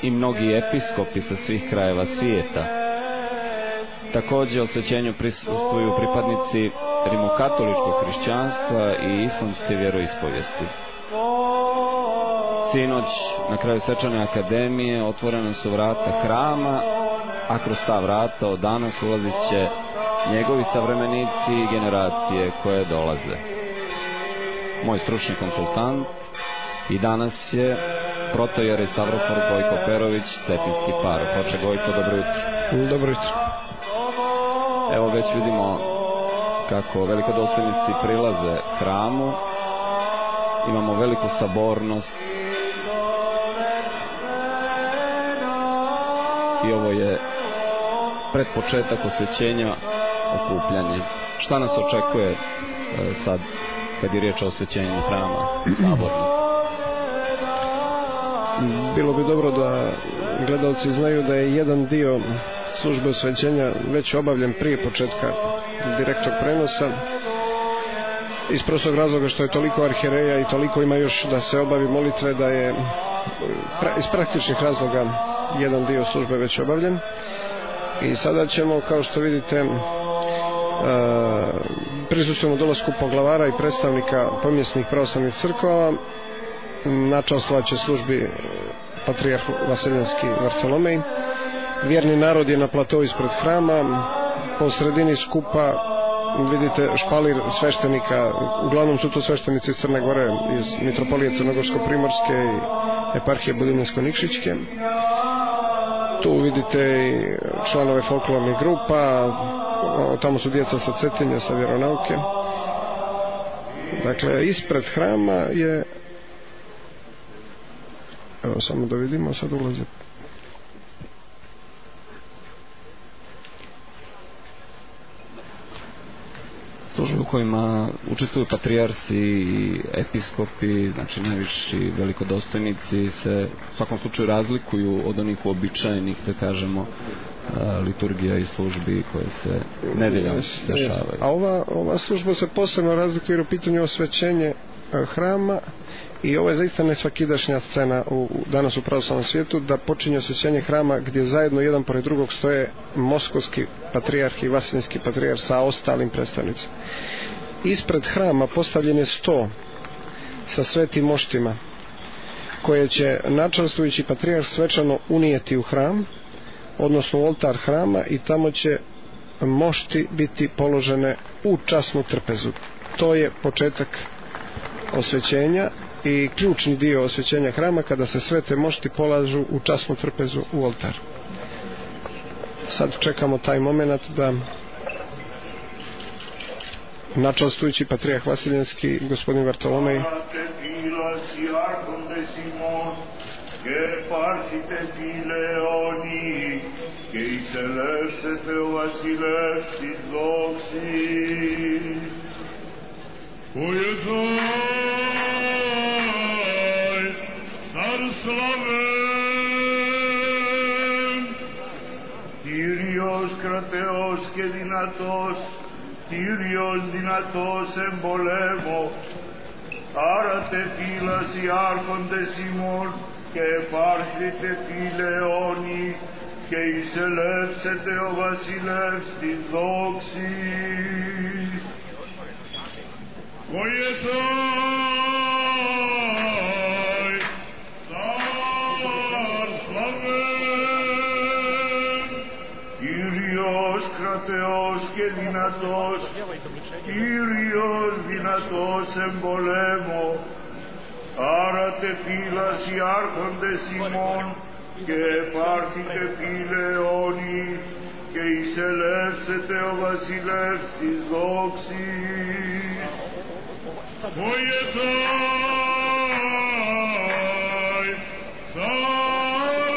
i mnogi episkopi sa svih krajeva svijeta. Također osvećenju prisustvuju pripadnici rimokatoličkog hrišćanstva i islamske vjeroispovijesti. Sinoć na kraju svečane akademije otvorene su vrata hrama, a kroz ta vrata od danas ulazit će njegovi savremenici i generacije koje dolaze. Moj stručni konsultant i danas je protojerej Stavrofor Gojko Perović, Cetinski parah. Oče Gojko, dobro jutro. Dobro jutro. Evo već vidimo kako velikodostojnici prilaze hramu. Imamo veliku sabornost. I ovo je pred početak osvećenja, okupljanje. Šta nas očekuje sad kad je riječ o osvećenju hrama sabornika? Bilo bi dobro da gledalci znaju da je jedan dio službe osvećenja već obavljen prije početka direktnog prenosa, iz prostog razloga što je toliko arhijereja i toliko ima još da se obavi molitve, da je iz praktičnih razloga jedan dio službe već obavljen. I sada ćemo, kao što vidite, prisustvujemo dolasku poglavara i predstavnika pomjesnih pravoslavnih crkava. Načastvovat će službi patrijarh Vaseljenski Vartolomej. Vjerni narod je na platou ispred hrama. Po sredini skupa vidite špalir sveštenika, uglavnom su to sveštenici iz Crne Gore, iz Mitropolije Crnogorsko-Primorske i eparhije Budimljansko-Nikšićke. Tu vidite i članove folklornih grupa, tamo su djeca sa Cetinja, sa vjeronauke. Dakle, ispred hrama je, evo samo da vidimo, sad ulaze službe u kojima učestvuju patrijarsi i episkopi, znači najviši velikodostojnici, se u svakom slučaju razlikuju od onih uobičajenih, da kažemo, liturgija i službi koje se nedeljom dešavaju. A ova služba se posebno razlikuje jer u pitanju osvećenje hrama, i ovo je zaista nesvakidašnja scena danas u pravoslavnom svijetu, da počinje osvećenje hrama gdje zajedno jedan pored drugog stoje moskovski patrijarh i vaseljenski patrijarh sa ostalim predstavnicima. Ispred hrama postavljen je sto sa svetim moštima koje će načelstvujući patrijarh svečano unijeti u hram, odnosno u oltar hrama, i tamo će mošti biti položene u časnu trpezu. To je početak osvećenja i ključni dio osvećenja hrama, kada se sve te mošti polažu u časnu trpezu u oltar. Sad čekamo taj moment da načelstvujući patrijarh Vaseljenski gospodin Vartolomej Κύριος κρατεός και δυνατός, Κύριος δυνατός εν πολέμο, άρα τε φύλας οι άρχοντες ημών και επάρχετε φιλεόνι και εισελεύσετε ο βασιλεύς της δόξης. Βοηθάει, Σαρ Σλαβέν, Κύριος κρατεός και δυνατός, Κύριος δυνατός εν πολέμο, άρα τε φύλας οι άρχοντες ημών και επάρχετε φιλεόνι και εισελεύσετε ο βασιλεύς της δόξης. Βοηθάει, Σαρ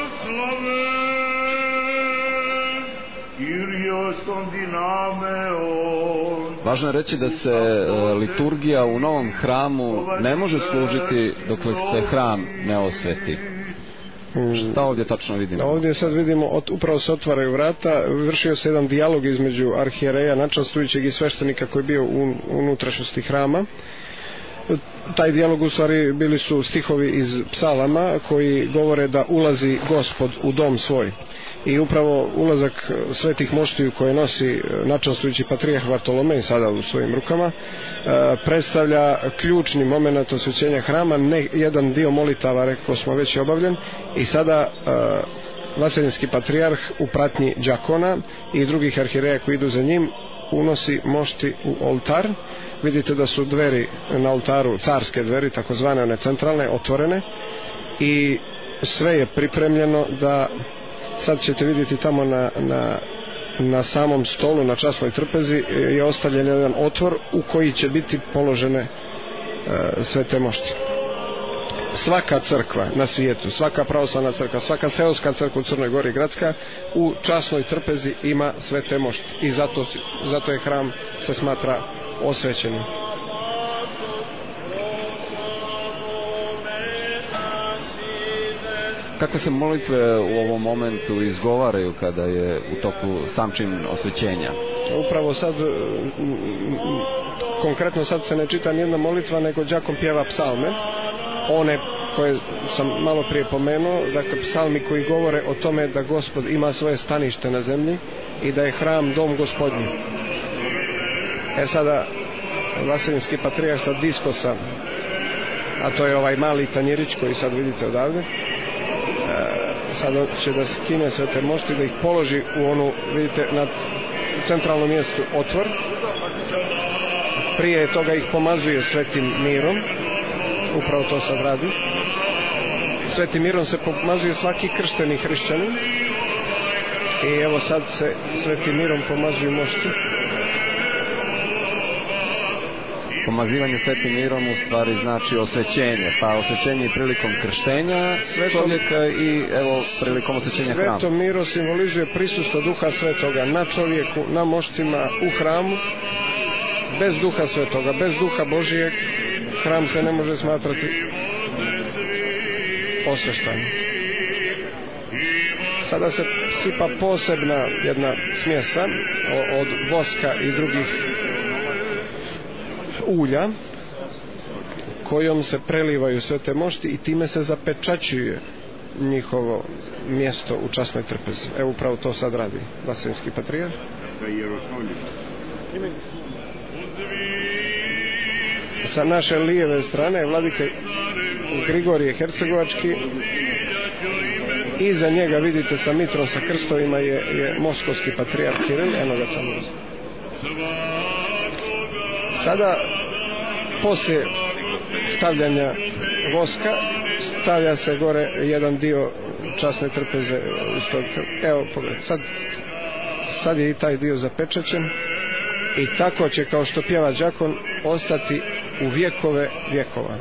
Σλαβέν, Κύριος των δυνάμεων. Važno je reći da se liturgija u novom hramu ne može služiti dok se hram ne osveti. Šta ovdje tačno vidimo? Ovdje sad vidimo, upravo se otvaraju vrata, vršio se jedan dijalog između arhijereja, načelstvujućeg i sveštenika koji je bio u unutrašnjosti hrama. taj dijalog u stvari bili su stihovi iz psalama koji govore da ulazi Gospod u dom svoj. I upravo ulazak svetih moštiju koje nosi načastujući patrijarh Vartolomej sada u svojim rukama predstavlja ključni moment osvećenja hrama. Jedan dio molitava, rekao smo, već je obavljen i sada Vaseljenski patrijarh u pratnji đakona i drugih arhijereja koji idu za njim unosi mošti u oltar. Vidite da su dveri na oltaru, carske dveri, takozvane one centralne, otvorene i sve je pripremljeno da sad ćete vidjeti tamo na samom stolu, na časnoj trpezi je ostavljen jedan otvor u koji će biti položene sve te mošti. Svaka crkva na svijetu, svaka pravoslavna crkva, svaka seoska crkva u Crnoj Gori, gradska, u časnoj trpezi ima sve te mošti i zato je hram se smatra osvećenim. Kakve se molitve u ovom momentu izgovaraju kada je u toku sam čin osvećenja? Upravo sad, konkretno sad se ne čita nijedna molitva, nego đakon pjeva psalme, one koje sam malo prije pomenuo, dakle psalmi koji govore o tome da Gospod ima svoje stanište na zemlji i da je hram dom Gospodnji. Sada Vaseljenski patrijarh sa diskosa, a to je ovaj mali tanjirić koji sad vidite odavde, sada će da skine sve te mošti, da ih položi u onu, vidite, na centralnom mjestu otvor. Prije toga ih pomazuje svetim mirom, upravo to sad radi. Svetim mirom se pomazuje svaki kršteni hrišćanin i evo sad se svetim mirom pomazuju mošti. Pomazivanje svetim mirom u stvari znači osvećenje, pa osvećenje i prilikom krštenja čovjeka i evo prilikom osvećenja hrama. Sveto miro simbolizuje prisustvo Duha Svetoga na čovjeku, na moštima, u hramu. Bez Duha Svetoga, bez Duha Božijeg hram se ne može smatrati osveštanim. Sada se sipa posebna jedna smjesa od voska i drugih ulja kojom se prelivaju sve te mošti i time se zapečaćuje njihovo mjesto u časnoj trpezi. Evo upravo to sad radi Vaseljenski patrijarh. Sa naše lijeve strane vladike Grigorije Hercegovački, iza njega vidite sa mitrom sa krstovima je moskovski patrijarh Kiril, eno ga tamo. Sada poslije stavljanja voska stavlja se gore jedan dio časne trpeze. Evo pogledaj, sad je i taj dio zapečaćen i tako će, kao što pjeva đakon, ostati u vjekove vjekova.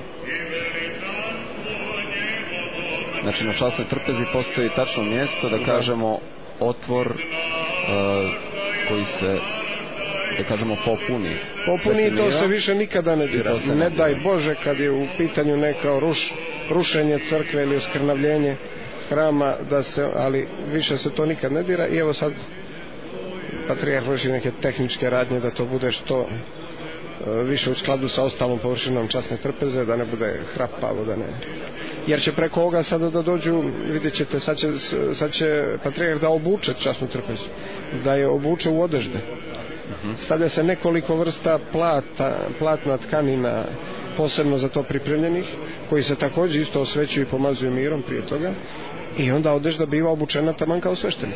Znači na časnoj trpezi postoji tačno mjesto, da kažemo otvor koji se, da kažemo, popuni i to se više nikada ne dira. Ne daj Bože kad je u pitanju neka rušenje crkve ili oskrnavljenje hrama, ali više se to nikad ne dira. I evo sad patrijarh vrši neke tehničke radnje da to bude što više u skladu sa ostalom površinom časne trpeze, da ne bude hrapavo, da ne. Jer će preko ovoga sada da dođu, vidjet ćete, sad će patrijarh da obuče časnu trpezu, da je obuče u odežde. Stavlja se nekoliko vrsta platna, tkanina posebno za to pripremljenih, koji se također isto osvećuju i pomazuju mirom prije toga, i onda odežda biva obučena taman kao sveštenik.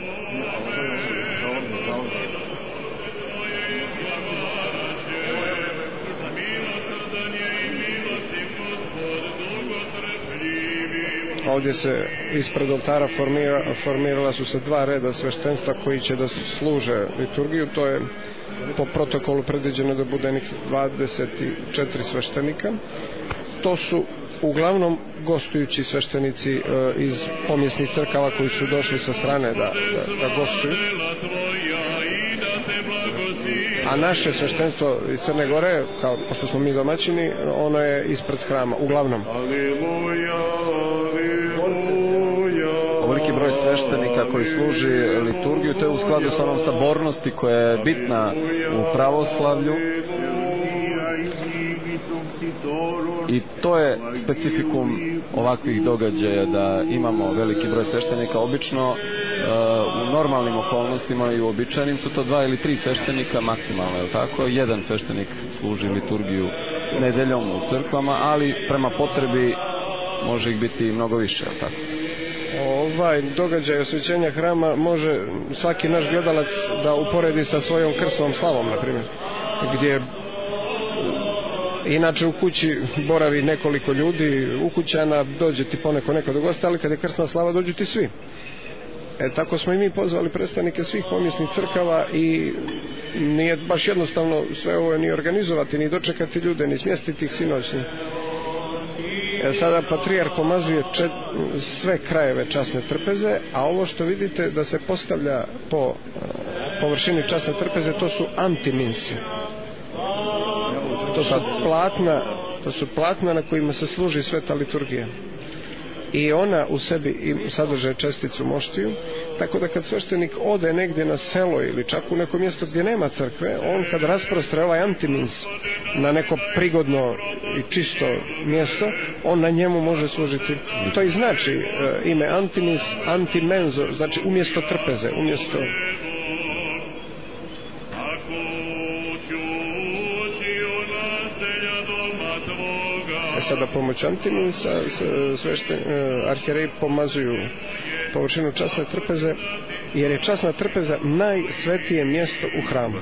Ovdje se ispred oltara formirala su se dva reda sveštenstva koji će da služe liturgiju. To je po protokolu predviđeno da bude nekih 24 sveštenika. To su uglavnom gostujući sveštenici iz pomjesnih crkava koji su došli sa strane da gostuju. A naše sveštenstvo iz Crne Gore, pošto smo mi domaćini, ono je ispred hrama, uglavnom. Ovoliki broj sveštenika koji služi liturgiju, to je u skladu sa onom sabornosti koja je bitna u pravoslavlju. I to je specifikum ovakvih događaja, da imamo veliki broj sveštenika. Obično u normalnim okolnostima i uobičajenim su to 2 ili 3 sveštenika maksimalno, je li tako? Jedan sveštenik služi liturgiju nedeljom u crkvama, ali prema potrebi može ih biti mnogo više, je li tako? Ovaj događaj osvećenja hrama može svaki naš gledalac da uporedi sa svojom krsnom slavom, na primjer, gdje inače u kući boravi nekoliko ljudi, ukućana, dođe ti poneko neko do gosta, ali kad je krsna slava dođu ti svi. Tako smo i mi pozvali predstavnike svih pomjesnih crkava i nije baš jednostavno sve ovo ni organizovati, ni dočekati ljude, ni smjestiti ih sinoćni. Sada patrijarh pomazuje sve krajeve časne trpeze, a ovo što vidite da se postavlja po površini časne trpeze, to su antiminsi. To su platna na kojima se služi sveta liturgija. I ona u sebi sadrže česticu moštiju, tako da kad sveštenik ode negdje na selo ili čak u neko mjesto gdje nema crkve, on kad rasprostre ovaj antimins na neko prigodno i čisto mjesto, on na njemu može služiti. To i znači ime antimins, antimenzo, znači umjesto trpeze, umjesto... Sada pomoć antiminsa arhijereji pomazuju površinu časne trpeze, jer je časna trpeza najsvetije mjesto u hramu.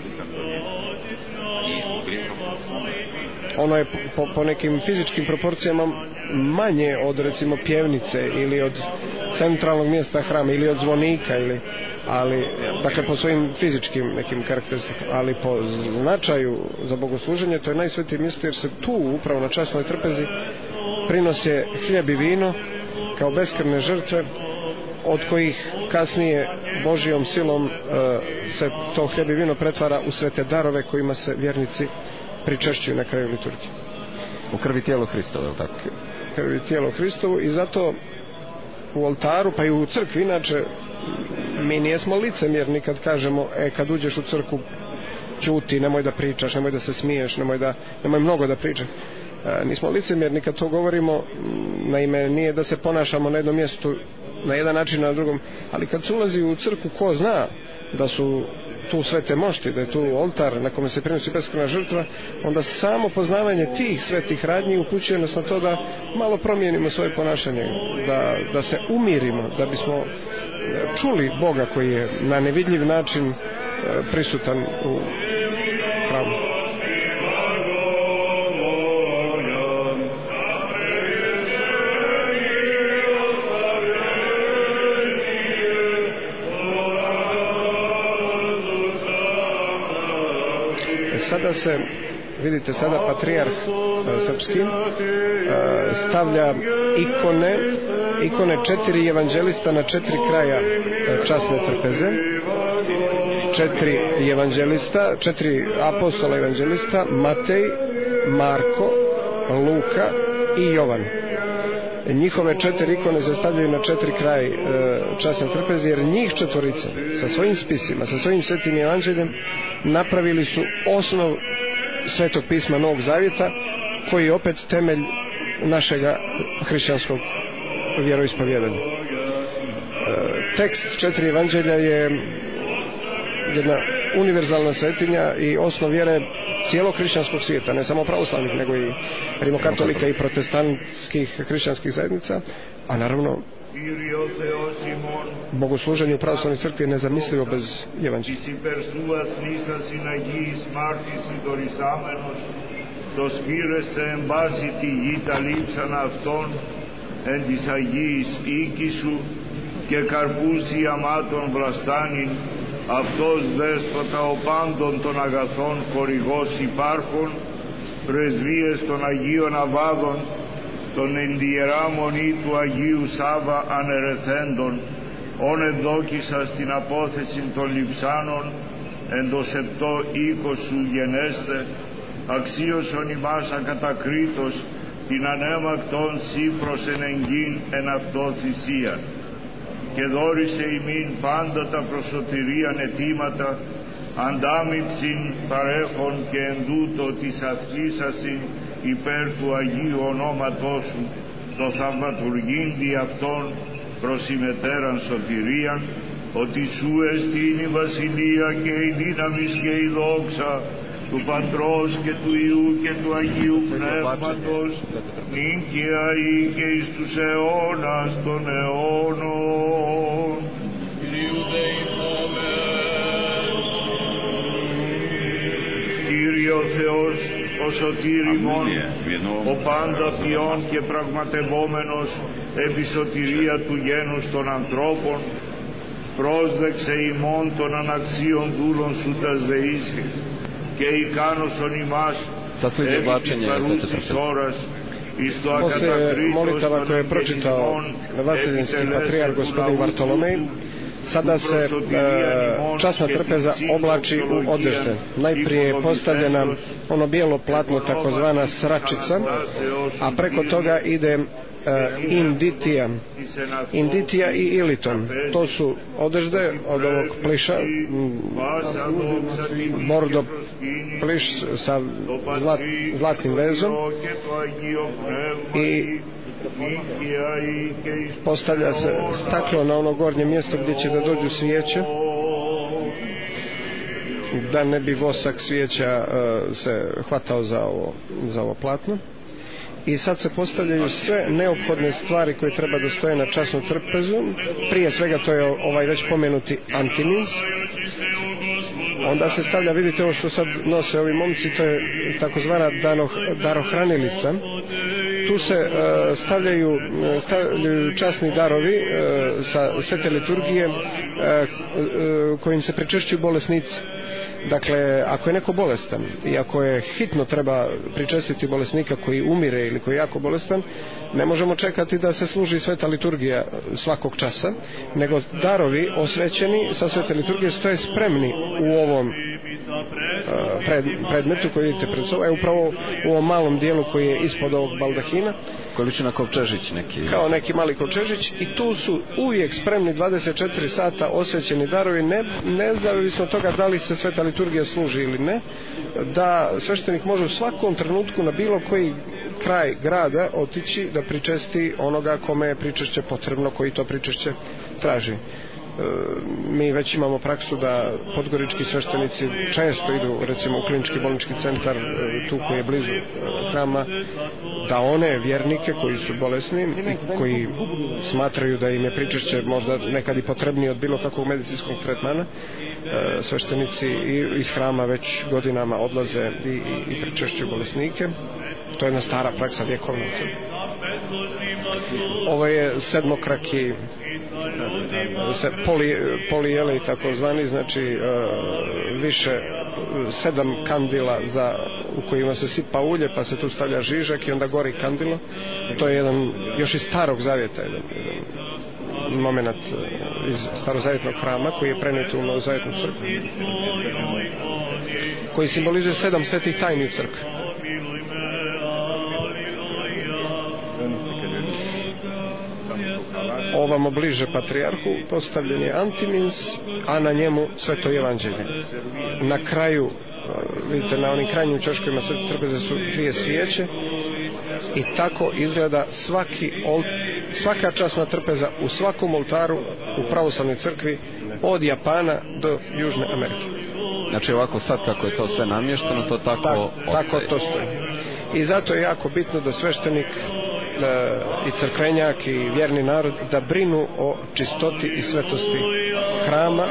Ono je po nekim fizičkim proporcijama manje od recimo pjevnice ili od centralnog mjesta hrama ili od zvonika, ali dakle po svojim fizičkim nekim karakteristikama, ali po značaju za bogosluženje to je najsvetije mjesto, jer se tu upravo na časnoj trpezi prinose hljeb i vino kao beskrvne žrtve, od kojih kasnije Božjom silom se to hljeb i vino pretvara u svete darove kojima se vjernici pričešćuju na kraju liturgije. U krvi tijelo Hristovo, je li tako? Krvi tijelo Hristovo, i zato u oltaru, pa i u crkvi inače, mi nijesmo licemjerni kad kažemo kad uđeš u crkvu ćuti, nemoj da pričaš, nemoj da se smiješ, nemoj mnogo da pričaš. Nismo licemjerni kad to govorimo, naime nije da se ponašamo na jednom mjestu na jedan način, na drugom, ali kad se ulazi u crkvu, ko zna da su tu svete mošti, da je tu oltar na kome se prinosi beskrvna žrtva, onda samo poznavanje tih svetih radnji upućuje nas na to da malo promijenimo svoje ponašanje, da se umirimo, da bismo čuli Boga koji je na nevidljiv način prisutan u hramu. Sada se, vidite, sada patrijarh srpski stavlja ikone 4 evanđelista na 4 kraja časne trpeze, 4 evanđelista, 4 apostola evanđelista, Matej, Marko, Luka i Jovan. Njihove 4 ikone se stavljaju na 4 kraj časne trpeze, jer njih četvorica sa svojim spisima, sa svojim svetim evanđeljem napravili su osnov svetog pisma Novog Zavjeta, koji je opet temelj našega hrišćanskog vjeroispovjedanja. Tekst 4 evanđelja je jedna univerzalna svetinja i osnov vjere cijelog hrišćanskog svijeta, ne samo pravoslavnih, nego i rimokatolika i protestantskih hrišćanskih zajednica, a naravno bogosluženje u pravoslavnoj crkvi je nezamislivo bez evanđelja. Το σπήρεστε εν πάση τη γη τα λείψανα αυτών εν της Αγίης οίκης σου και καρπούς ιαμάτων βλαστάνιν αυτός δέσποτα ο πάντων των αγαθών χορηγός υπάρχων πρεσβείες των Αγίων Αβάδων των εν τη Ιερά Μονή του Αγίου Σάβα ανερεθέντων όν ενδόκησα στην απόθεση των λειψάνων εν το σεπτό οίκος σου γενέστε αξίωσον ημάς ακατακρίτως την ανέμακτον σύφρος εν εγγύν εν αυτό θυσίαν και δόρισε ημίν πάντα τα προσωτηρίαν αιτήματα αντάμυψην παρέχον και εν τούτο της αθλήσασιν υπέρ του Αγίου Ονόματός Σου, το θαυματουργήντι αυτόν προς η μετέραν σωτηρίαν, ότι Σου εστίν η βασιλεία και η δύναμις και η δόξα του Πατρός και του Υιού και του Αγίου Πνεύματος, νυν και αεί και εις τους αιώνας των αιώνων. Κύριε ο Θεός, ο σωτήριμον, ο πάντα ποιόν και πραγματευόμενος επί σωτηρία του γένους των ανθρώπων, πρόσδεξε ημών των αναξίων δούλων Σου τας δεήσεις και ικάνωσον ημάς επί της παρούσης ώρας εις το ακατακρίτως molitava koje je pročitao Vaseljenski patrijarh gospodin Bartolomej, sada se časna trpeza oblači u odežde. Najprije je postavljena ono bijelo platno, takozvana sračica, a preko toga ide inditija i iliton. To su odežde od ovog pliša, bordo pliš sa zlatnim vezom, i postavlja se staklo na ono gornje mjesto gdje će da dođu svijeće, da ne bi vosak svijeća se hvatao za ovo platno. I sad se postavljaju sve neophodne stvari koje treba da stoje na časnu trpezu. Prije svega to je ovaj već pomenuti antimins. Onda se stavlja, vidite ovo što sad nose ovi momci, to je takozvana darohranilica. Tu se stavljaju časni darovi sa svete liturgije kojim se pričešćuju bolesnici. Dakle, ako je neko bolestan i ako je hitno treba pričestiti bolesnika koji umire ili koji je jako bolestan, ne možemo čekati da se služi sveta liturgija svakog časa, nego darovi osvećeni sa svete liturgije stoje spremni u ovom predmetu koji vidite pred sobom, upravo u ovom malom dijelu koji je ispod ovog baldahina, koji liči na kovčežić neki. Kao neki mali kovčežić, i tu su uvijek spremni 24 sata osvećeni darovi, nezavisno od toga da li se sveta liturgija služi ili ne, da sveštenik može u svakom trenutku na bilo koji kraj grada otići da pričesti onoga kome je pričešće potrebno, koji to pričešće traži. Mi već imamo praksu da podgorički sveštenici često idu recimo u klinički bolnički centar tu koji je blizu hrama, da one vjernike koji su bolesni i koji smatraju da im je pričešće možda nekad i potrebnije od bilo kakvog medicinskog tretmana, sveštenici iz hrama već godinama odlaze i pričešćuju bolesnike. To je jedna stara praksa, vjekovna. Ovo je sedmokraki polijelej takozvani, znači više 7 kandila u kojima se sipa ulje, pa se tu stavlja žižak i onda gori kandilo. To je jedan još iz starog zavjeta, jedan moment iz starozavjetnog hrama koji je prenijet u novozavjetnu crkvu, koji simbolizuje 7 svetih tajni u crkvi. Ovamo bliže patrijarhu postavljen je antimins, a na njemu sveto evanđelje. Na kraju, vidite, na onim krajnjim ćoškovima svete trpeze su 2 svijeće i tako izgleda svaka časna trpeza u svakom oltaru u pravoslavnoj crkvi od Japana do Južne Amerike. Znači ovako sad kako je to sve namješteno, to tako ostaje. Tako to stoji. I zato je jako bitno da sveštenik i crkvenjak i vjerni narod da brinu o čistoti i svetosti hrama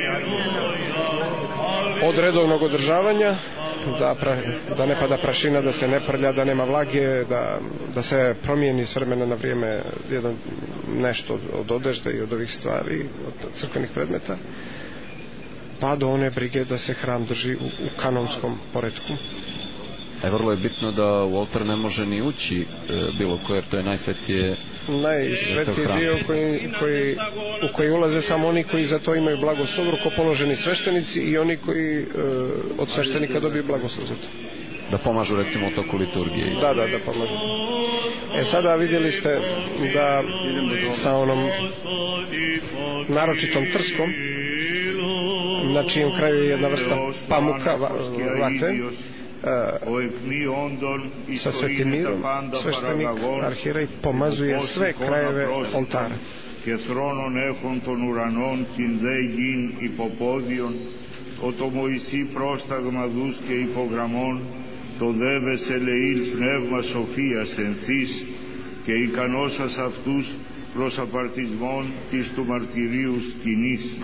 od redovnog održavanja, da ne pada prašina, da se ne prlja, da nema vlage, da se promijeni s vremena na vrijeme nešto od odežde i od ovih stvari, od crkvenih predmeta, pa do one brige da se hram drži u kanonskom poretku. Vrlo je bitno da u oltar ne može ni ući bilo ko, jer to je najsvetiji dio u koji ulaze samo oni koji za to imaju blagoslov, rukopoloženi sveštenici i oni koji od sveštenika dobiju blagoslov za to. Da pomažu recimo u toku liturgije. Da pomažu. Sada vidjeli ste da sa onom naročitom trskom, na čijem kraju je jedna vrsta pamuka, vate, sa Svetim mirom, sveštenik arhijerej pomazuje sve krajeve oltara. Και θρόνων έχουν των ουρανών την δε γην υποπόδιον, ο το Μωυσή πρόσταγμα δούς και υπογραμμών, το δε Βεσελεήλ πνεύμα σοφίας ενθείς, και ικανώσας αυτούς προς απαρτισμόν της του μαρτυρίου σκηνής.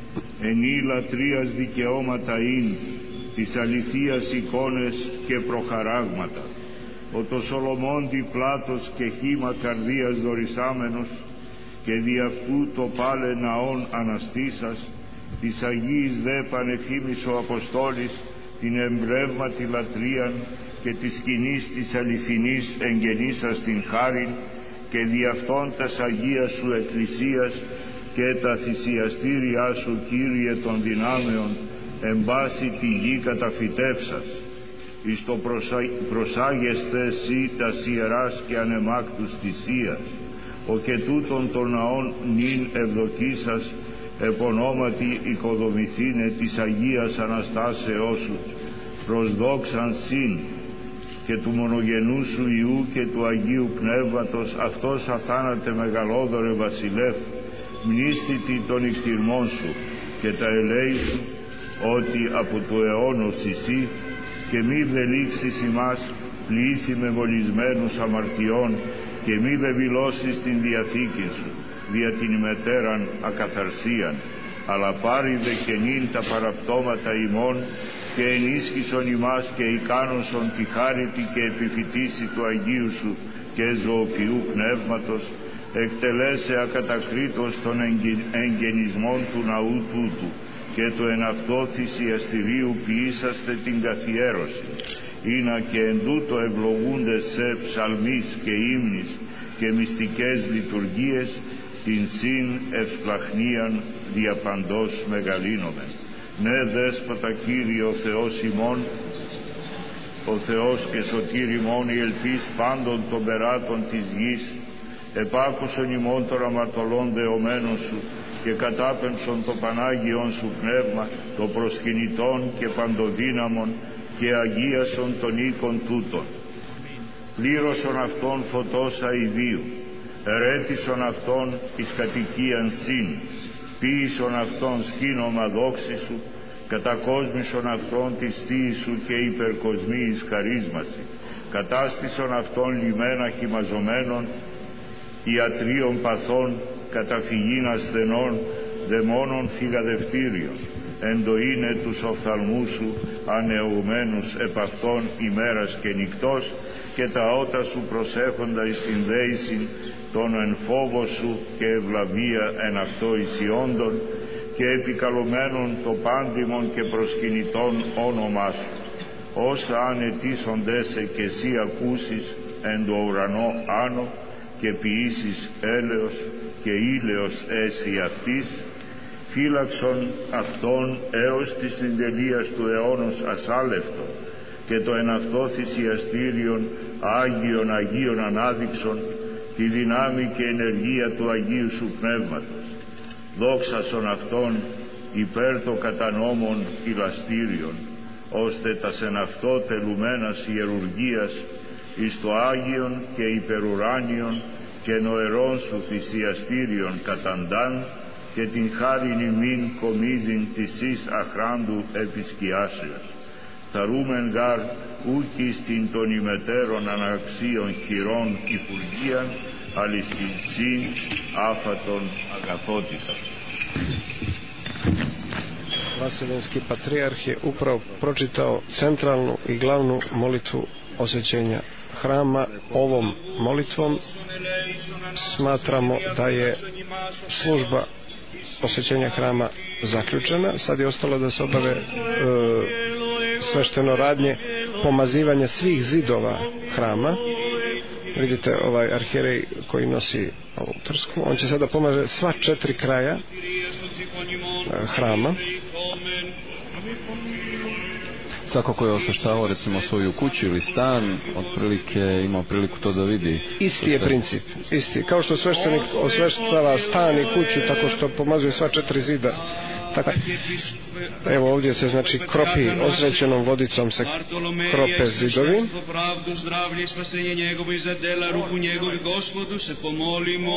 Ενή λατρείας δικαιώματα είναι, της αληθείας εικόνες και προχαράγματα. Ο το Σολομώντι πλάτος και χήμα καρδίας δωρησάμενος, και δι' αυτού το πάλε ναόν αναστήσας, της Αγίης δε πανεφήμης ο Αποστόλης, την εμπρεύματη λατρείαν και της σκηνής της αληθινής εγγενήσας την χάριν, και δι' αυτόν τας Αγίας σου Εκκλησίας και τα θυσιαστήριά σου, Κύριε των δυνάμεων, εμπάσει τη γη καταφυτεύσας, εις το προσάγεσθε εσύ τας ιεράς και ανεμάκτους θυσίας, ο και τούτον των ναών νυν ευδοκίσας, επωνόματι οικοδομηθήνε της Αγίας Αναστάσεώς σου, προς δόξαν συν, και του μονογενού σου Υιού και του Αγίου Πνεύματος, αυτός αθάνατε μεγαλόδωρε βασιλεύ, μνήστητη των εκτιρμών σου, και τα ελέη σου, ότι από του αιώνος εσύ, και μη βελήξεις ημάς πλήθη με βολισμένους αμαρτιών, και μη βεβηλώσεις την διαθήκη σου, δια την ημετέραν ακαθαρσίαν, αλλά πάριδε και νυν τα παραπτώματα ημών, και ενίσχυσον ημάς και ικάνωσον τη χάριτη και επιφυτίση του Αγίου σου και ζωοποιού πνεύματος, εκτελέσε ακατακρίτως των εγγενισμών του ναού τούτου, και το εν αυτό θυσιαστηρίου ποιήσαστε την καθιέρωση, ήνα και εν τούτο ευλογούνται σε ψαλμής και ύμνης και μυστικές λειτουργίες, την συν ευσπλαχνίαν διαπαντός μεγαλύνομεν. Ναι, Δέσποτα Κύριε ο Θεός ημών, ο Θεός και σωτήρ ημών, η ελπίς πάντων των περάτων της γης, επάκουσον ημών των αμαρτωλών δεωμένων σου, και κατάπεμψον το Πανάγιον σου πνεύμα, το προσκυνητών και παντοδύναμον, και αγίασον των οίκων τούτων. Πλήρωσον αυτόν φωτός αηδίου, ερέτησον αυτόν εις κατοικίαν συν, ποίησον αυτόν σκήνομα δόξη σου, κατακόσμησον αυτόν της θείης σου και υπερκοσμίης χαρίσμαση, κατάστησον αυτόν λιμένα χυμαζομένων, ιατρίων παθών, καταφυγήν ασθενών, δαιμόνων φυγαδευτήριων, εντοίνε τους οφθαλμούς σου ανεωγμένους επ' αυτών ημέρας και νυκτός, και τα ότα σου προσέχοντα εις την δέηση των εν φόβο σου και ευλαβία εν αυτό ισιόντων, και επικαλωμένων το πάντιμον και προσκυνητών όνομά σου, όσα ανετήσονται σε και εσύ ακούσεις εν το ουρανό άνω, και ποιήσεις έλεος και ήλαιος έσυ αυτής, φύλαξον αυτόν έως της συντελείας του αιώνος ασάλευτο, και το εν αυτό θυσιαστήριον Άγιον ανάδειξον τη δυνάμει και ενεργία του Αγίου σου Πνεύματος. Δόξασον αυτόν υπέρ το κατανόμων ηλαστήριον, ώστε τας εν αυτό τελουμένας ιερουργίας εις το Άγιον και υπερουράνιον και νοερών σου θυσιαστήριον καταντάν, και την χάριν ημίν κομίζειν της εις αχράντου επισκιάσεως. Θαρούμεν γάρ ούκη στην των ημετέρων αναξίων χειρών υπουργίαν, αληθινσίν άφατον αγαθότητα. Vaseljenski patrijarh je upravo pročitao centralnu i glavnu molitvu osvećenja hrama. Ovom molitvom smatramo da je služba osvećenja hrama zaključena. Sad je ostalo da se obave svešteno radnje pomazivanja svih zidova hrama. Vidite ovaj arhijerej koji nosi ovu trsku, on će sada pomaže sva 4 kraja hrama. Svako ko je osveštavao recimo svoju kuću ili stan, otprilike imao priliku to da vidi. Isti je princip, isti. Kao što sveštenik osveštava stan i kuću tako što pomazuje sva 4 zida Evo ovdje se znači kropi osvećenom vodicom se krope zidovi. Pravdu, zdravlje i spasenje njegovo i za dela ruku njegovi Gospodu se pomolimo.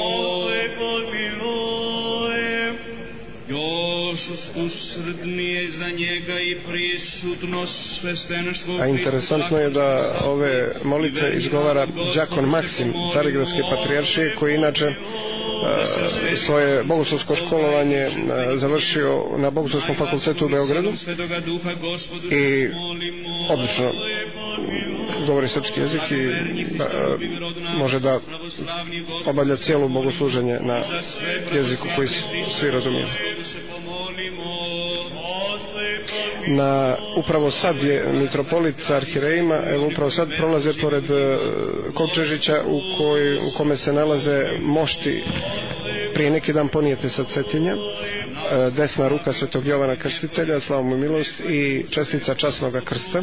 Još usrdnije za njega i prisutnost svestenaštvo. A interesantno je da ove molitve izgovara đakon Maksim Carigradske patrijaršije, koji inače svoje bogoslovsko školovanje završio na Bogoslovskom fakultetu u Beogradu i odlično govori srpski jezik i može da obavlja cijelo bogosluženje na jeziku koji svi razumiju. Upravo sad je mitropolit sa arhirejima, evo upravo sad prolaze pored kovčežića u kome se nalaze mošti prije neki dan ponijete sa Cetinja, desna ruka Svetog Jovana Krstitelja, slavu mu milost, i čestica časnoga krsta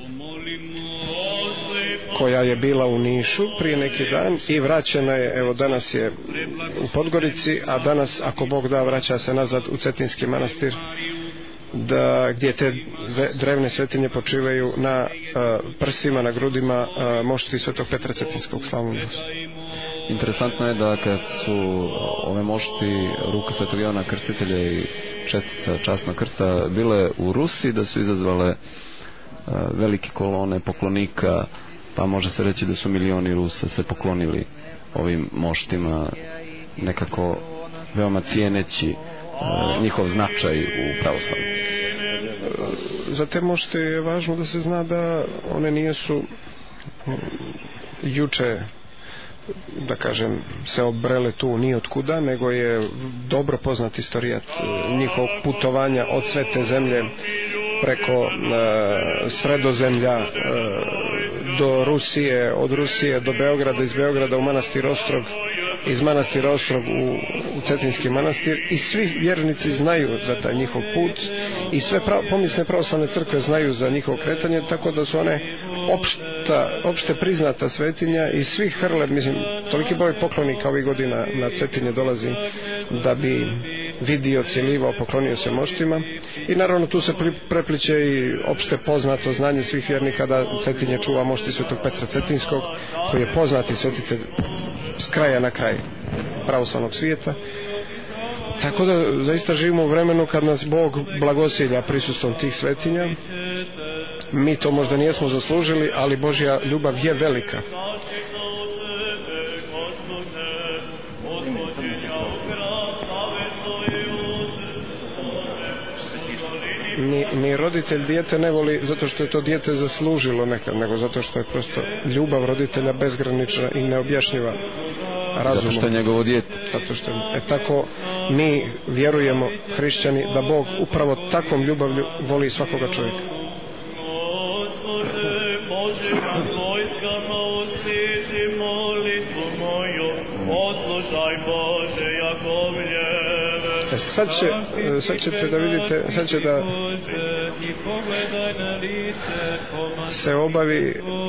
koja je bila u Nišu prije neki dan i vraćena je, evo danas je u Podgorici, a danas ako Bog da vraća se nazad u Cetinski manastir, gdje te drevne svetinje počivaju na prsima, na grudima mošti Svetog Petra Cetinskog, slavu mu milost. Interesantno je da kad su ove mošti ruka Svetog Jovana Krstitelja i čestica časnog krsta bile u Rusiji, da su izazvale velike kolone poklonika, pa može se reći da su milioni Rusa se poklonili ovim moštima, nekako veoma cijeneći njihov značaj u pravoslavlju. Za te mošte je važno da se zna da one nisu juče, da kažem, se obrele tu ni od kuda, nego je dobro poznat istorijat njihovog putovanja od Svete zemlje preko Sredozemlja do Rusije, od Rusije do Beograda, iz Beograda u manastir Ostrog, iz manastira Ostrog u Cetinski manastir, i svi vjernici znaju za taj njihov put i sve pomisne pravoslavne crkve znaju za njihovo kretanje, tako da su one opšte priznata svetinja i svi hrle, mislim, toliki broj poklonika ovih godina na Cetinje dolazi da bi vidio, cijelivao, poklonio se moštima, i naravno tu se prepliče i opšte poznato znanje svih vjernika da Cetinje čuva mošti Svetog Petra Cetinskog, koji je poznati svetitelj s kraja na kraj pravoslavnog svijeta. Tako da zaista živimo u vremenu kad nas Bog blagosilja prisustvom tih svetinja. Mi to možda nijesmo zaslužili, ali Božja ljubav je velika. Ni roditelj dijete ne voli zato što je to dijete zaslužilo nekad, nego zato što je prosto ljubav roditelja bezgranična i neobjašnjiva razumom. Zato što je njegovo dijete. Tako mi vjerujemo, hrišćani, da Bog upravo takvom ljubavlju voli svakoga čovjeka. Sad ćete da vidite, sad će da se obavi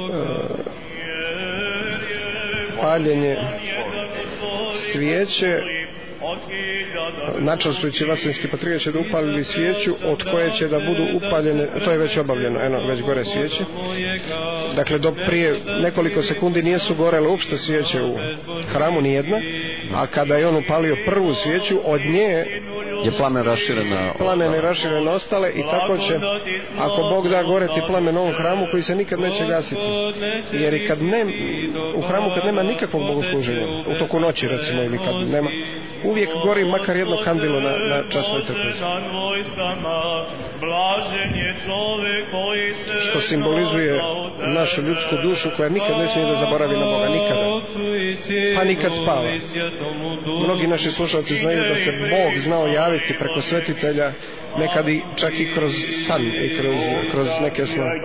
paljenje svijeće. Načelstvujući Vaseljenski patrijarh će da upali svijeću od koje će da budu upaljene, to je već obavljeno, eno već gore svijeće. Dakle, do prije nekoliko sekundi nijesu gorele uopšte svijeće u hramu, nijedna, a kada je on upalio prvu svijeću, od nje je plamen rašireno ostale, i tako će, ako Bog da, goreti plamen u ovom hramu koji se nikad neće gasiti. Jer i kad u hramu kad nema nikakvog bogosluženja, u toku noći recimo, ili kad nema, uvijek gori makar jedno kandilo na časnoj trpezi, što simbolizuje našu ljudsku dušu koja nikad ne smije da zaboravi na Boga, nikada, pa nikad spava. Mnogi naši slušalci znaju da se Bog znao javiti preko svetitelja, nekad i čak i kroz san i kroz neke snove.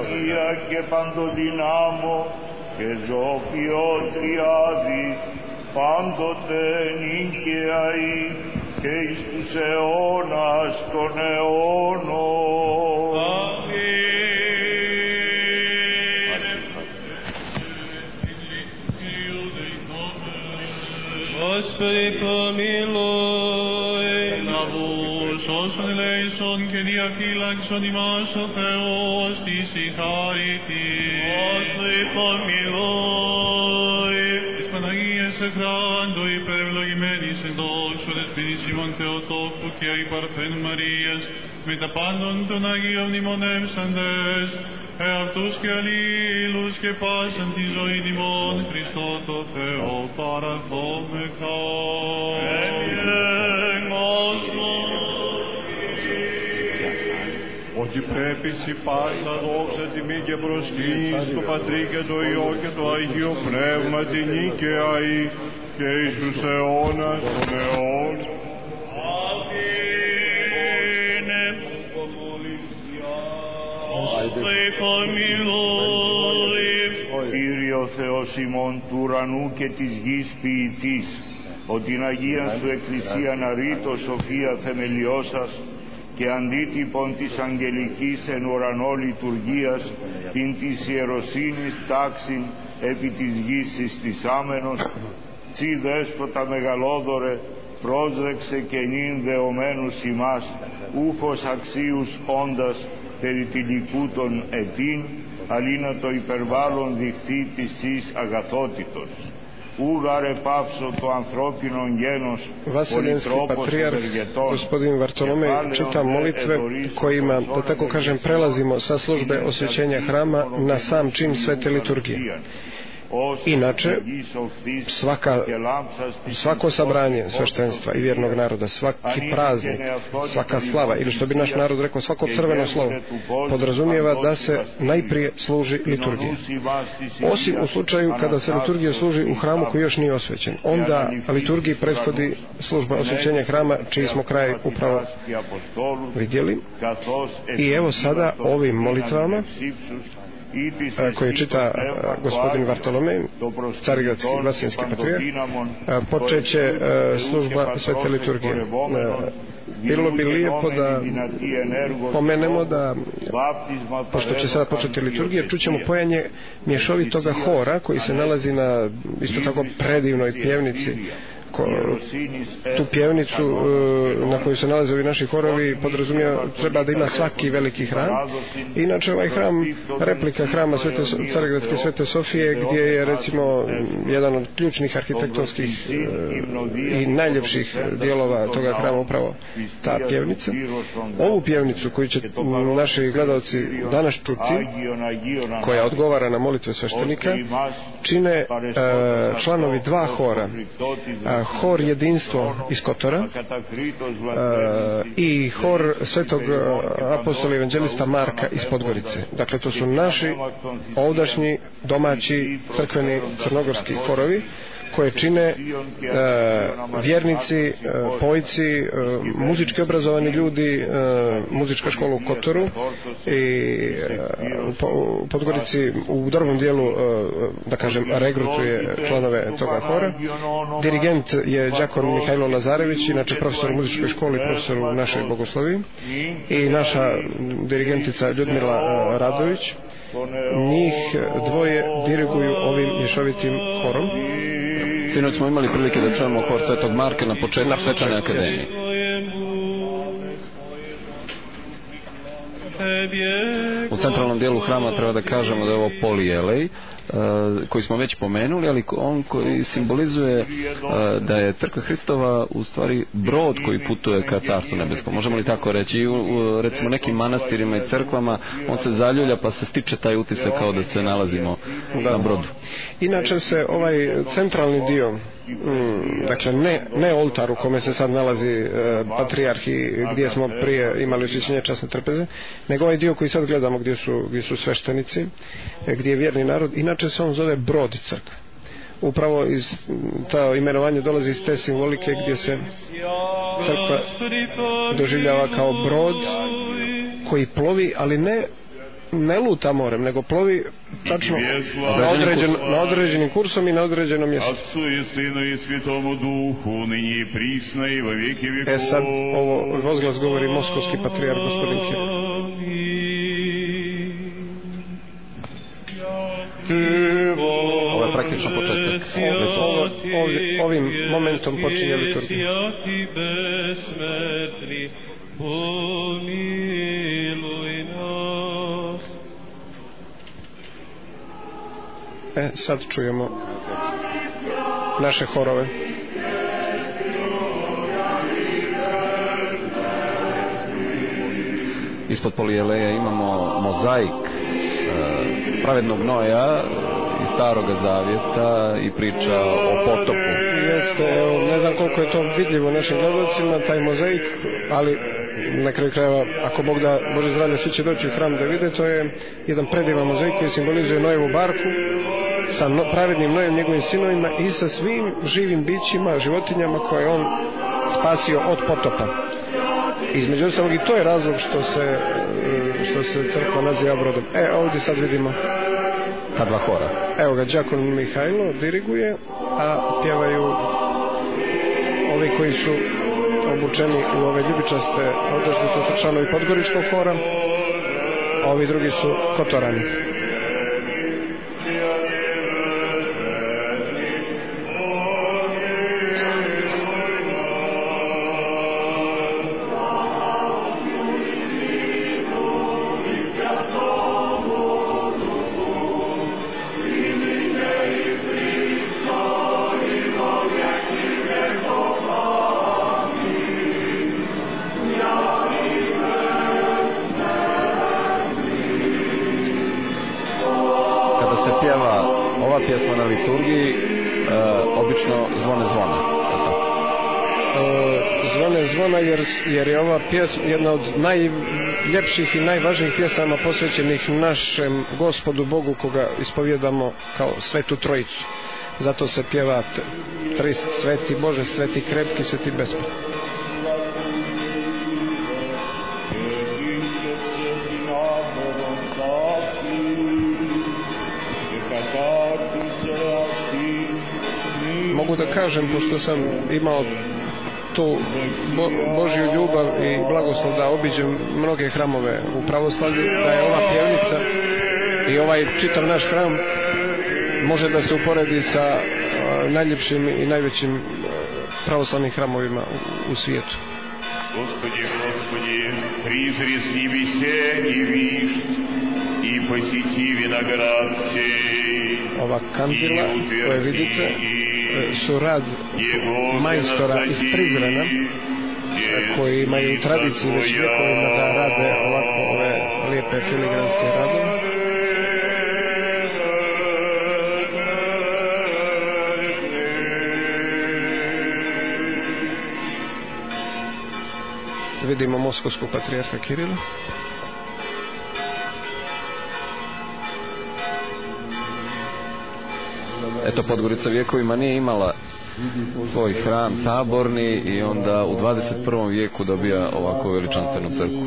Πάντοτε νίκαιαι και εις τους αιώνας των αιώνων. Господи, помилуй, σώσον ελέησον και διαφύλαξον ημάς ο Θεός της η χάρητη. Ως υπομιλούει της Παναγίας εχράντου υπερευλογημένης εν δόξου της ποινήσιμων Θεοτόκου και αϊπαρθέν Μαρίας με τα πάντων των Αγίων μνημονεύσαντες εαυτούς και αλλήλους και πάσαν τη ζωή ημών Χριστό το Θεό παραχόμεθα. Ότι πρέπει σοι πάσα δόξα τιμή και προσκύνη στο Πατρί και το Υιό και το Αγίο Πνεύμα την νίκαιαη και εις τους αιώνας των αιών. Κύριε ο Θεός ημών του ουρανού και της γης ποιητής, ότι την Αγία Σου Εκκλησία αρήτω σοφία θεμελιώσας και αντίτυπον της αγγελικής εν ουρανό λειτουργίας την της ιεροσύνης τάξην επί της γης συστησάμενος, τσι δέσποτα μεγαλόδωρε πρόσδεξε και νυν δεωμένους ημάς ούφος αξίους όντας περί τυλικού των ετήν, αλίνα το υπερβάλλον διχθεί της εις αγαθότητος. Ούγαρε πάψω το ανθρώπινο γένος, Vaseljenski patrijarh gospodin Vartolomej čita molitve kojima, da tako kažem, prelazimo sa službe osvećenja hrama na sam čin svete liturgije. Inače, svako sabranje sveštenstva i vjernog naroda, svaki praznik, svaka slava, ili što bi naš narod rekao, svako crveno slovo, podrazumijeva da se najprije služi liturgija. Osim u slučaju kada se liturgija služi u hramu koji još nije osvećen. Onda liturgiji prethodi služba osvećenja hrama, čiji smo kraj upravo vidjeli. I evo sada ovim molitvama koje čita gospodin Vartolomej, carigradski vaseljenski patrijarh, počeće služba svete liturgije. Bilo bi lijepo da pomenemo da, pošto će sada početi liturgija, čućemo pojanje mješovitoga hora koji se nalazi na isto tako predivnoj pjevnici. Tu pjevnicu na kojoj se nalaze ovi naši horovi podrazumijeva treba da ima svaki veliki hram. Inače ovaj hram, replika hrama Carigradske Svete Sofije, gdje je recimo jedan od ključnih arhitektonskih i najljepših dijelova toga hrama upravo ta pjevnica. Ovu pjevnicu koju će naši gledalci danas čuti, koja odgovara na molitve sveštenika, čine članovi dva hora. Hor Jedinstvo iz Kotora i hor Svetog apostola evanđelista Marka iz Podgorice. Dakle, to su naši ovdašnji domaći crkveni crnogorski horovi koje čine vjernici, pojci, muzički obrazovani ljudi, muzička škola u Kotoru i u Podgorici u dobrom dijelu, da kažem, regrutuje članove toga hora. Dirigent je đakon Mihajlo Lazarević, inače profesor u muzičkoj školi, profesor u našoj bogosloviji, i naša dirigentica Ljudmila Radović. Njih dvoje diriguju ovim mješovitim horom. Sinoć smo imali prilike da čujemo hor Svetog Marka na početku svečane akademije. U centralnom dijelu hrama treba da kažemo da je ovo polijelej koji smo već pomenuli, ali on koji simbolizuje da je Crkva Hristova u stvari brod koji putuje ka Carstvu nebeskom. Možemo li tako reći? I u recimo nekim manastirima i crkvama on se zaljulja pa se stiče taj utisak kao da se nalazimo na brodu. Inače se ovaj centralni dio, dakle ne oltar u kome se sad nalazi patrijarh i gdje smo prije imali osvećenje časne trpeze, nego ovaj dio koji sad gledamo gdje su sveštenici, gdje je vjerni narod. Inače se on zove brod crkve. Upravo to imenovanje dolazi iz te simbolike gdje se crkva doživljava kao brod koji plovi, ali ne luta morem, nego plovi tačno na određenim kursom i na određenom mjestu. Sad ovo vozglas govori moskovski patrijarh gospodin Kiril. Ovo je praktično početak. Ovim momentom počinje liturgija. Sad čujemo naše horove. Ispod polijeleja imamo mozaik pravednog Noja iz Staroga Zavjeta i priča o potopu. Jeste, ne znam koliko je to vidljivo našim gledalcima, taj mozaik, ali na kraju krajeva, ako Bog da Bože zdravlje, svi će doći u hram da vide. To je jedan predivan mozaik koji simbolizuje Nojevu barku sa pravednim Nojem, njegovim sinovima i sa svim živim bićima, životinjama koje on spasio od potopa. Između ostalog i to je razlog što se crkva naziva Brodom. Ovdje sad vidimo ta dva hora. Evo ga, đakon Mihajlo diriguje, a pjevaju ovi koji su obučeni u ove ljubičaste odjeće, to su članovi Podgoričkog hora, a ovi drugi su Kotorani. Pjesma na liturgiji obično zvone zvona. Zvone zvona jer je ova pjesma jedna od najljepših i najvažnijih pjesama posvećenih našem Gospodu Bogu koga ispovjedamo kao Svetu Trojicu. Zato se pjeva tri sveti Bože, sveti krepki, sveti besplatni. Mogu da kažem, pošto sam imao tu Božju ljubav i blagoslov da obiđem mnoge hramove u pravoslavlju, da je ova pjevnica i ovaj čitav naš hram može da se uporedi sa najljepšim i najvećim pravoslavnim hramovima u svijetu. Господи, Господи, призри с небесе и вишь, и посети виноград сей. Ova kandila koje vidite su rad majstora iz Prizrena koji imaju tradiciju već vjekovima da rade ovako ove lijepe filigranske radove. Vidimo moskovskog patrijarha Kirila. Eto, Podgorica vjekovima nije imala svoj hram saborni i onda u 21. vijeku dobija ovako veličanstvenu crkvu.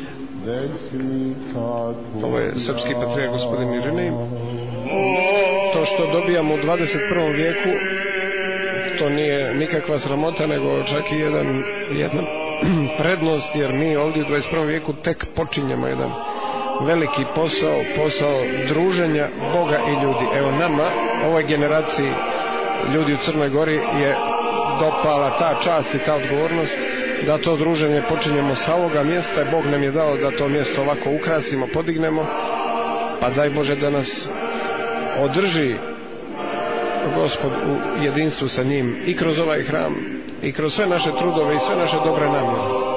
Ovo je srpski patrijarh gospodin Irinej. To što dobijamo u 21. vijeku to nije nikakva sramota, nego čak i jedna prednost, jer mi ovdje u 21. vijeku tek počinjemo jedan veliki posao druženja Boga i ljudi. Evo nama, ovoj generaciji ljudi u Crnoj Gori je dopala ta čast i ta odgovornost da to druženje počinjemo sa ovoga mjesta. Bog nam je dao da to mjesto ovako ukrasimo, podignemo, pa daj Bože da nas održi Gospod u jedinstvu sa njim i kroz ovaj hram i kroz sve naše trudove i sve naše dobre namjere.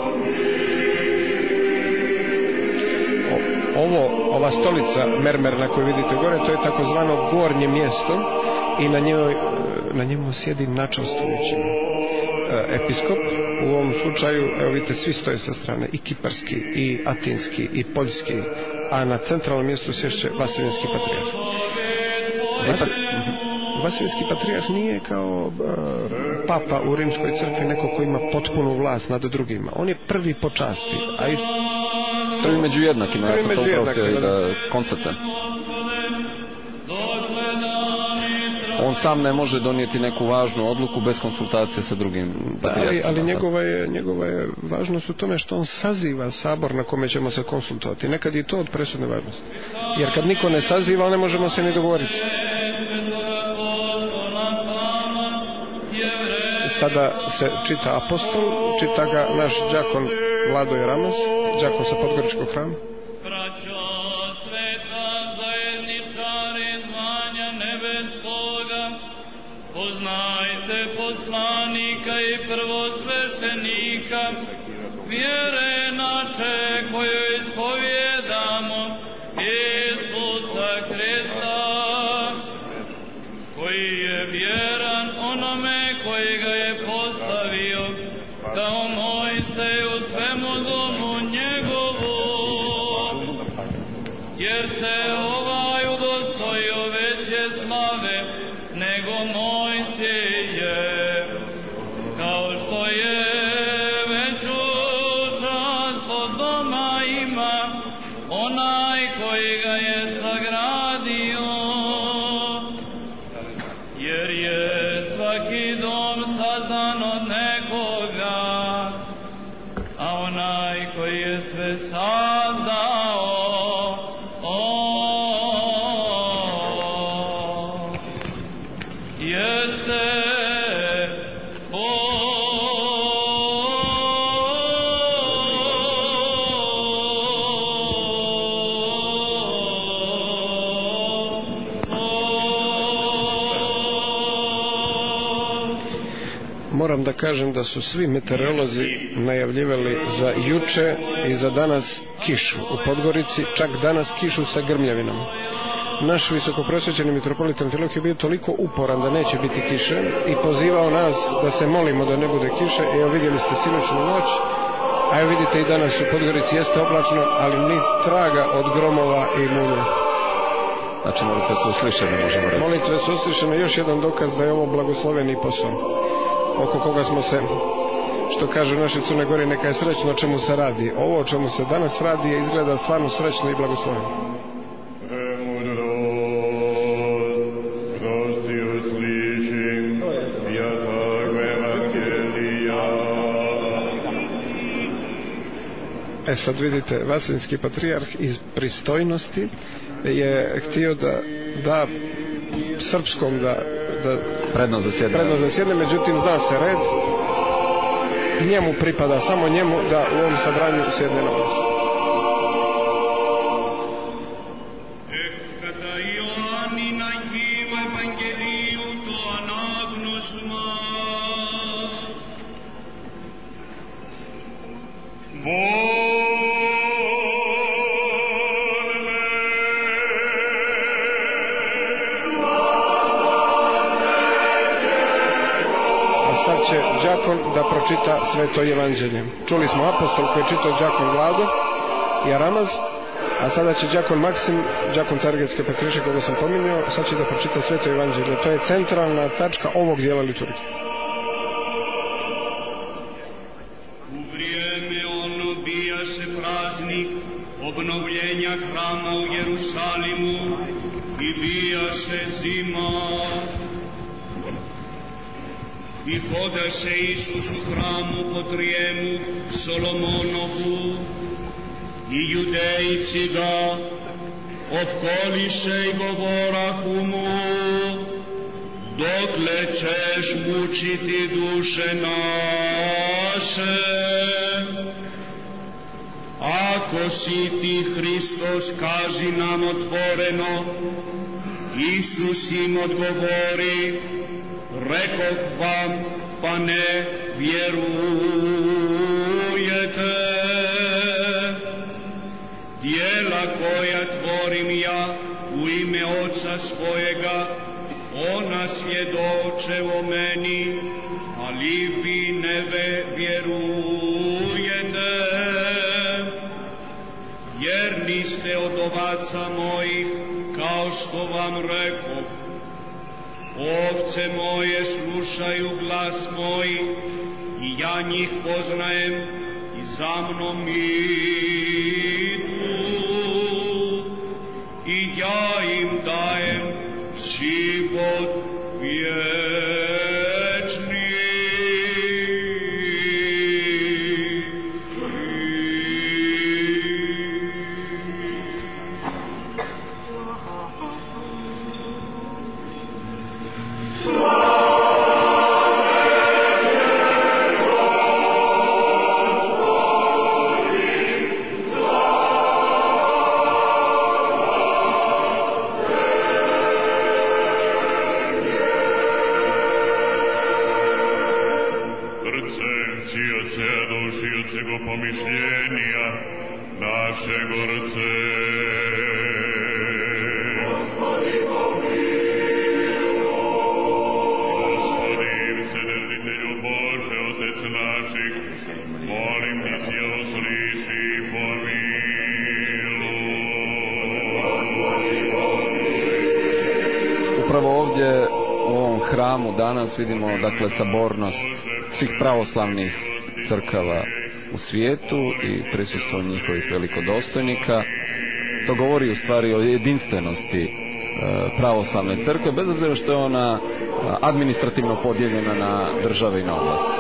Ova stolica mermerna koju vidite gore, to je takozvano gornje mjesto i na njemu sjedi načelstvujući episkop. U ovom slučaju, evo vidite, svi stoje sa strane, i kiparski, i atinski, i poljski, a na centralnom mjestu sješće Vasiljenski patrijarh. Vasiljenski patrijarh nije kao papa u rimskoj crkvi, neko ko ima potpunu vlast nad drugima. On je prvi po časti, a i prvi među jednakima. Ja sam to upravo da konstatujem. On sam ne može donijeti neku važnu odluku bez konsultacije sa drugim patrijarcima. Ali njegova je važnost u tome što on saziva sabor na kome ćemo se konsultovati. Nekad je to od presudne važnosti. Jer kad niko ne saziva, ne možemo se ni dogovoriti. Sada se čita apostol, čita ga naš đakon Vlado Jaramaz, đakon sa Podgoričkog hrama. Poznajte poslanika i prvosveštenika vjere naše koju ispovjedamo, Isusa Hrista, koji je vjeran onome koji ga je postavio, kao Mojsej u svemu domu njegovu, jer se ovaj udostojio veće slave nego Mojsije je, kao što je veću čast od doma ima onaj koji ga je sagradio, jer je svaki dom sazdan od nekoga, a onaj koji je sve sazdao Moram da kažem da su svi meteorolozi najavljivali za juče i za danas kišu u Podgorici, čak danas kišu sa grmljavinom. Naš visokoprosvećeni mitropolit Amfilohije je bio toliko uporan da neće biti kiše i pozivao nas da se molimo da ne bude kiše. Evo vidjeli ste sinoćnu noć, a evo vidite i danas u Podgorici jeste oblačno, ali ni traga od gromova i munja. Znači molitve su uslišene, možemo reći. Molitve su uslišene, još jedan dokaz da je ovo blagosloveni posao, oko koga smo se, što kažu naši Crne Gore, neka je srećno o čemu se radi. Ovo o čemu se danas radi je izgleda stvarno srećno i blagosloveno. Sad vidite, Vaseljinski patrijarh iz pristojnosti je htio da srpskom da prednost za sjedne, međutim zna se red, njemu pripada, samo njemu da u ovom sabranju sjedne na mjestu. Đakon da pročita sveto evanđelje. Čuli smo apostol koji je čitao đakon Vlado Jaramaz, a sada će đakon Maksim, đakon Cargetske Petriše koga sam pominjao, sad će da pročita sveto evanđelje. To je centralna tačka ovog dijela liturgije. U vrijeme ono bijaše praznik obnovljenja hrama u Jerusalimu i bijaše zima. I hodaše Isus u hramu po prijemu Solomonovu i judejci ga opkoliše i govorahu mu: dokle ćeš mučiti duše naše? Ako si ti Hristos, kaži nam otvoreno. Isus im odgovori: rekoh vam, pa ne vjerujete. Djela koja tvorim ja u ime Oca svojega, ona svjedoče o meni, ali vi ne vjerujete, jer niste od ovaca mojih, kao što vam rekoh. Ovce moje slušaju glas moj i ja njih poznajem i za mnom idu i ja im dajem život vječni. Slava spasenija našeg Orce. Gospodi Vsedržitelju Bože, Otec naših, molim ti si usliši i pomiluj. Upravo ovdje u ovom hramu danas vidimo dakle sabornost svih pravoslavnih crkava u svijetu i prisustvo njihovih velikodostojnika. To govori u stvari o jedinstvenosti pravoslavne crkve, bez obzira što je ona administrativno podijeljena na države i na oblasti.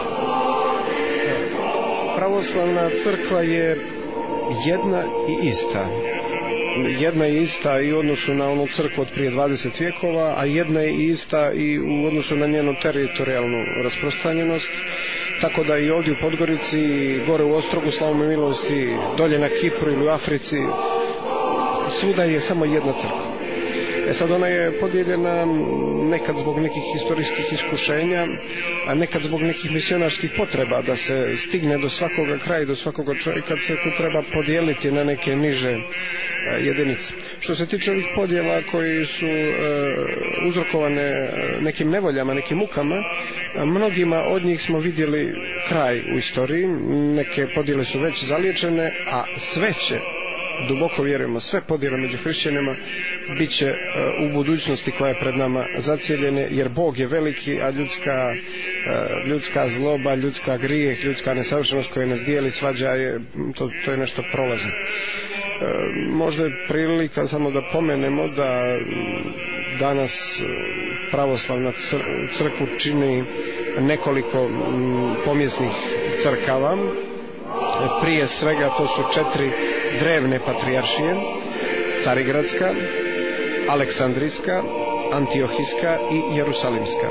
Pravoslavna crkva je jedna i ista. Jedna je ista i u odnosu na onu crkvu od prije 20 vijekova, a jedna je ista i u odnosu na njenu teritorijalnu rasprostranjenost. Tako da i ovdje u Podgorici, gore u Ostrogu Slavome milosti, dolje na Kipru ili u Africi, svuda je samo jedna crkva. Sad ona je podijeljena nekad zbog nekih historijskih iskušenja, a nekad zbog nekih misionarskih potreba da se stigne do svakoga kraja i do svakoga čovjeka, se tu treba podijeliti na neke niže jedinice. Što se tiče ovih podjela koji su uzrokovane nekim nevoljama, nekim mukama, mnogima od njih smo vidjeli kraj u istoriji. Neke podjele su već zaliječene, a sve će, duboko vjerujemo, sve podjele među hrišćanima bit će u budućnosti koja je pred nama zacijeljene, jer Bog je veliki, a ljudska zloba, ljudska grijeh, ljudska nesavršenost koja nas dijeli, svađa je, to je nešto prolazno. Možda je prilika samo da pomenemo da danas pravoslavna crkvu čini nekoliko pomjesnih crkava. Prije svega to su 4 drevne patrijaršije: Carigradska, Aleksandrijska, Antiohijska i Jerusalimska.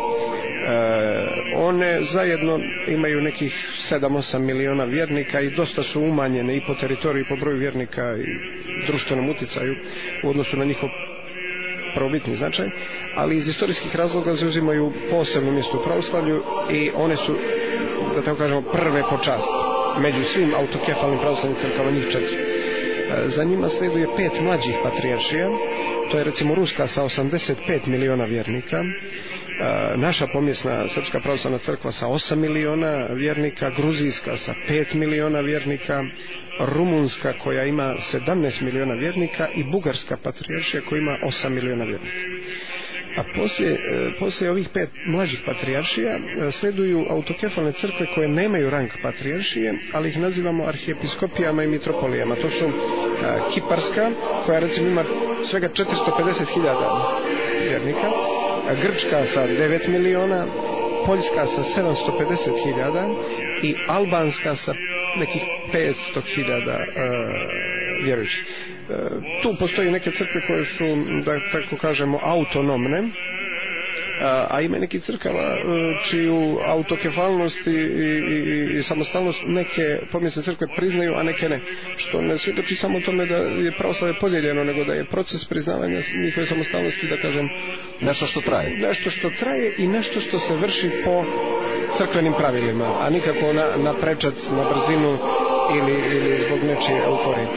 One zajedno imaju nekih 7-8 miliona vjernika i dosta su umanjene i po teritoriji, i po broju vjernika i društvenom utjecaju u odnosu na njihov prvobitni značaj, ali iz historijskih razloga zauzimaju posebno mjesto u pravoslavlju i one su, da tako kažemo, prve po časti među svim autokefalnim pravoslavnim crkvama, njih 4. Za njima slijeduje 5 mlađih patrijaršija. To je recimo Ruska sa 85 miliona vjernika, naša pomjesna Srpska pravoslavna crkva sa 8 miliona vjernika, Gruzijska sa 5 miliona vjernika, Rumunska koja ima 17 miliona vjernika i Bugarska patrijaršija koja ima 8 miliona vjernika. A poslije ovih 5 mlađih patrijaršija sleduju autokefalne crkve koje nemaju rang patrijaršije, ali ih nazivamo arhijepiskopijama i mitropolijama. To su Kiparska, koja recimo ima svega 450.000 vjernika, Grčka sa 9 miliona, Poljska sa 750.000 i Albanska sa nekih 500.000 vjerujućih. Tu postoji neke crkve koje su, da tako kažemo, autonomne, a ima nekih crkava čiju autokefalnost i samostalnost neke pomjesne crkve priznaju, a neke ne. Što ne svjedoči samo o tome da je pravoslavlje podijeljeno, nego da je proces priznavanja njihove samostalnosti, da kažem, nešto što traje. Nešto što traje i nešto što se vrši po crkvenim pravilima, a nikako na prečac, na brzinu ili zbog nečije euforije.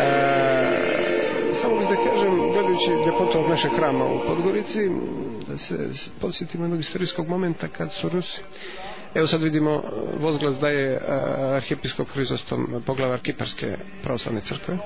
Samo bih da kažem, gledajući ljepotu ovog našeg hrama u Podgorici, da se podsjetimo jednog istorijskog momenta kad su Rusi, evo sad vidimo vozglas da je arhijepiskop Hrizostom poglavar Kiparske pravoslavne crkve.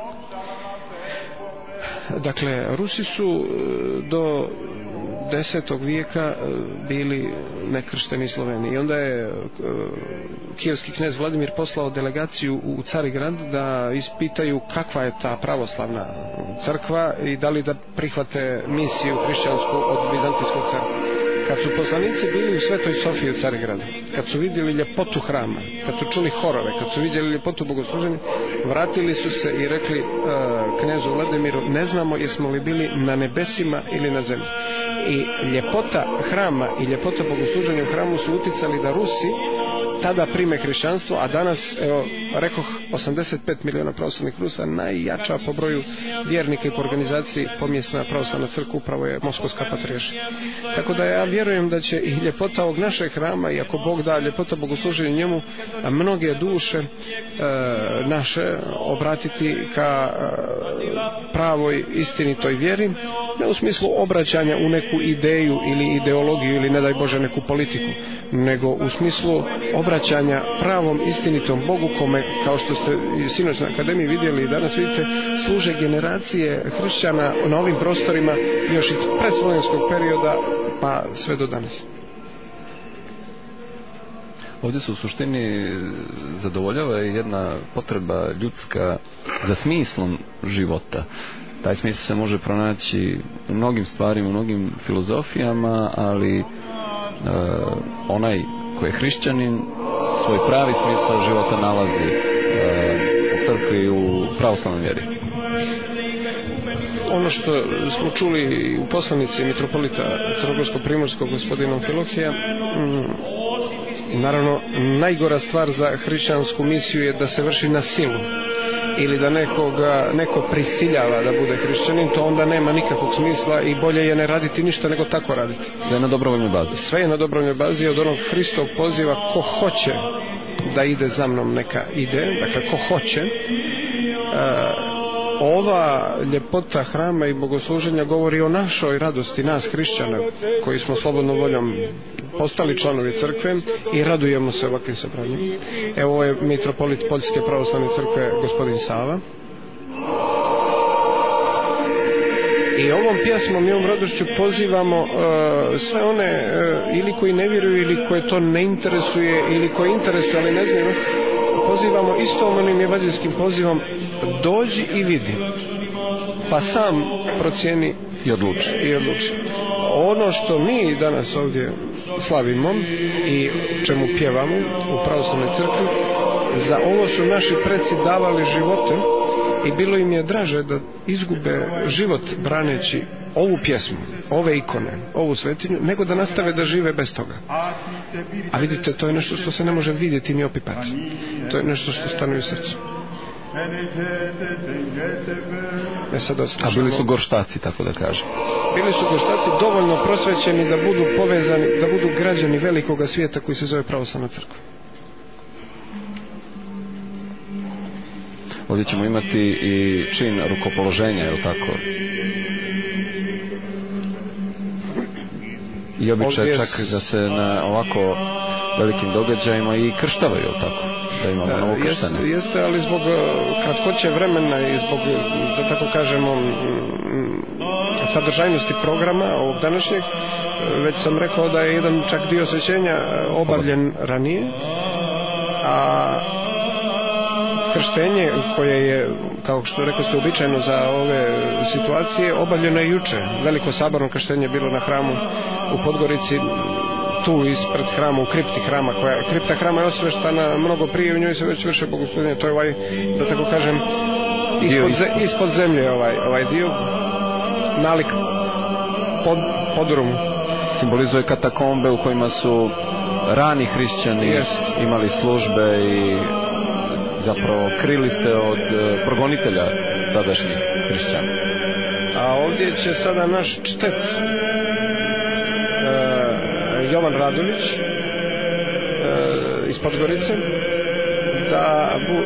Dakle, Rusi su do 10. vijeka bili nekršteni Sloveni i onda je kijevski knez Vladimir poslao delegaciju u Carigrad da ispitaju kakva je ta pravoslavna crkva i da li da prihvate misiju hrišćansku od Vizantijskog carstva. Kad su poslanici bili u Svetoj Sofiji u Carigradu, kad su vidjeli ljepotu hrama, kad su čuli horove, kad su vidjeli ljepotu bogosluženja, vratili su se i rekli knezu Vladimiru: ne znamo jesmo li bili na nebesima ili na zemlji. I ljepota hrama i ljepota bogosluženja u hramu su uticali da Rusi tada prime hrišćanstvo, a danas, evo, rekoh, 85 miliona pravoslavnih Rusa, najjača po broju vjernika i po organizaciji pomjesna pravoslavna crkva upravo je Moskovska patrijaršija. Tako da ja vjerujem da će i ljepota ovog našeg hrama, i ako Bog da, ljepota bogosluženja njemu, mnoge duše naše obratiti ka pravoj istinitoj vjeri, ne u smislu obraćanja u neku ideju ili ideologiju ili ne daj Bože neku politiku, nego u smislu obraćanja pravom istinitom Bogu, kome, kao što ste i sinoć na akademiji vidjeli i danas vidite, služe generacije hrišćana na ovim prostorima još iz predslovenskog perioda pa sve do danas. Ovdje se u suštini zadovoljava jedna potreba ljudska za smislom života. Taj smisao se može pronaći u mnogim stvarima, u mnogim filozofijama, ali onaj koji je hrišćanin svoj pravi smisao života nalazi u crkvi, u pravoslavnoj vjeri. Ono što smo čuli u poslanici mitropolita Crnogorsko-primorskog gospodina Amfilohija, naravno najgora stvar za hrišćansku misiju je da se vrši na silu ili da neko prisiljava da bude hrišćanin, to onda nema nikakvog smisla i bolje je ne raditi ništa nego tako raditi. Sve je na dobrovoljnoj bazi. Sve je na dobrovoljnoj bazi, od onog Hristov poziva ko hoće da ide za mnom neka ide, dakle ko hoće. Ova ljepota hrama i bogosluženja govori o našoj radosti, nas hrišćana koji smo slobodnom voljom postali članovi crkve i radujemo se ovakvim sabranjem. Evo, ovo je mitropolit Poljske pravoslavne crkve gospodin Sava. I ovom pjesmom i ovom radošću pozivamo sve one ili koji ne vjeruju ili koje to ne interesuje ili koji interesuje ali ne znaju, pozivamo istom onim evanđelskim pozivom: dođi i vidi, pa sam procijeni i odluči. Ono što mi danas ovdje slavimo i čemu pjevamo u pravoslavnoj crkvi, za ovo su naši preci davali živote i bilo im je draže da izgube život braneći ovu pjesmu, ove ikone, ovu svetinju, nego da nastave da žive bez toga. A vidite, to je nešto što se ne može vidjeti ni opipati. To je nešto što stane u srcu. A bili su gorštaci, tako da kažem. Bili su gorštaci dovoljno prosvećeni da budu povezani, da budu građani velikoga svijeta koji se zove pravoslavna crkva. Ovdje ćemo imati i čin rukopoloženja, je li tako? I običaj čak da se na ovako velikim događajima i krštavaju, je li tako? Da imamo novo krštanje. Jeste, ali zbog kratkoće vremena i zbog, da tako kažemo, sadržajnosti programa ovog današnjeg, već sam rekao da je jedan čak dio svećenja obavljen ranije, a krštenje koje je, kao što rekao ste, uobičajeno za ove situacije, obavljeno je juče. Veliko saborno krštenje je bilo na hramu u Podgorici, tu ispred hrama, u kripti hrama, kripta hrama je osveštana mnogo prije, u njoj se već vrše bogosluženje. To je ovaj, da tako kažem, ispod zemlje ovaj dio, nalik podrumu. Simbolizuje katakombe u kojima su rani hrišćani imali službe i zapravo krili se od progonitelja tadašnjih hrišćana. A ovdje će sada naš čtec Jovan Radović iz Podgorice da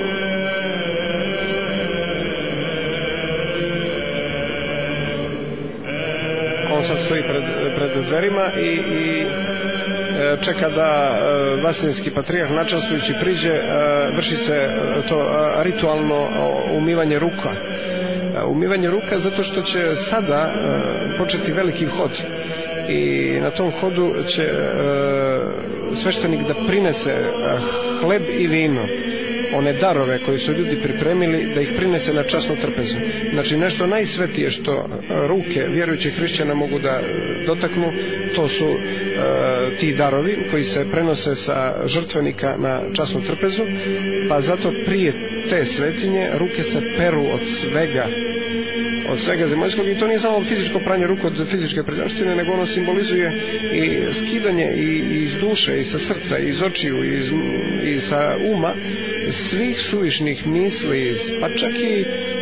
on sad stoji pred dverima i čeka da Vaseljenski patrijarh načelstvujući priđe, vrši se to ritualno umivanje ruka. Umivanje ruka zato što će sada početi veliki hod i na tom hodu će sveštenik da prinese hleb i vino one darove koje su ljudi pripremili, da ih prinese na časnu trpezu. Znači nešto najsvetije što ruke vjerujućih hrišćana mogu da dotaknu, to su ti darovi koji se prenose sa žrtvenika na časnu trpezu, pa zato prije te svetinje ruke se peru od svega zemaljskog, i to nije samo fizičko pranje ruku od fizičke prljavštine, nego ono simbolizuje i skidanje i iz duše, i sa srca, i iz očiju, i sa uma svih suvišnih misli, pa čak i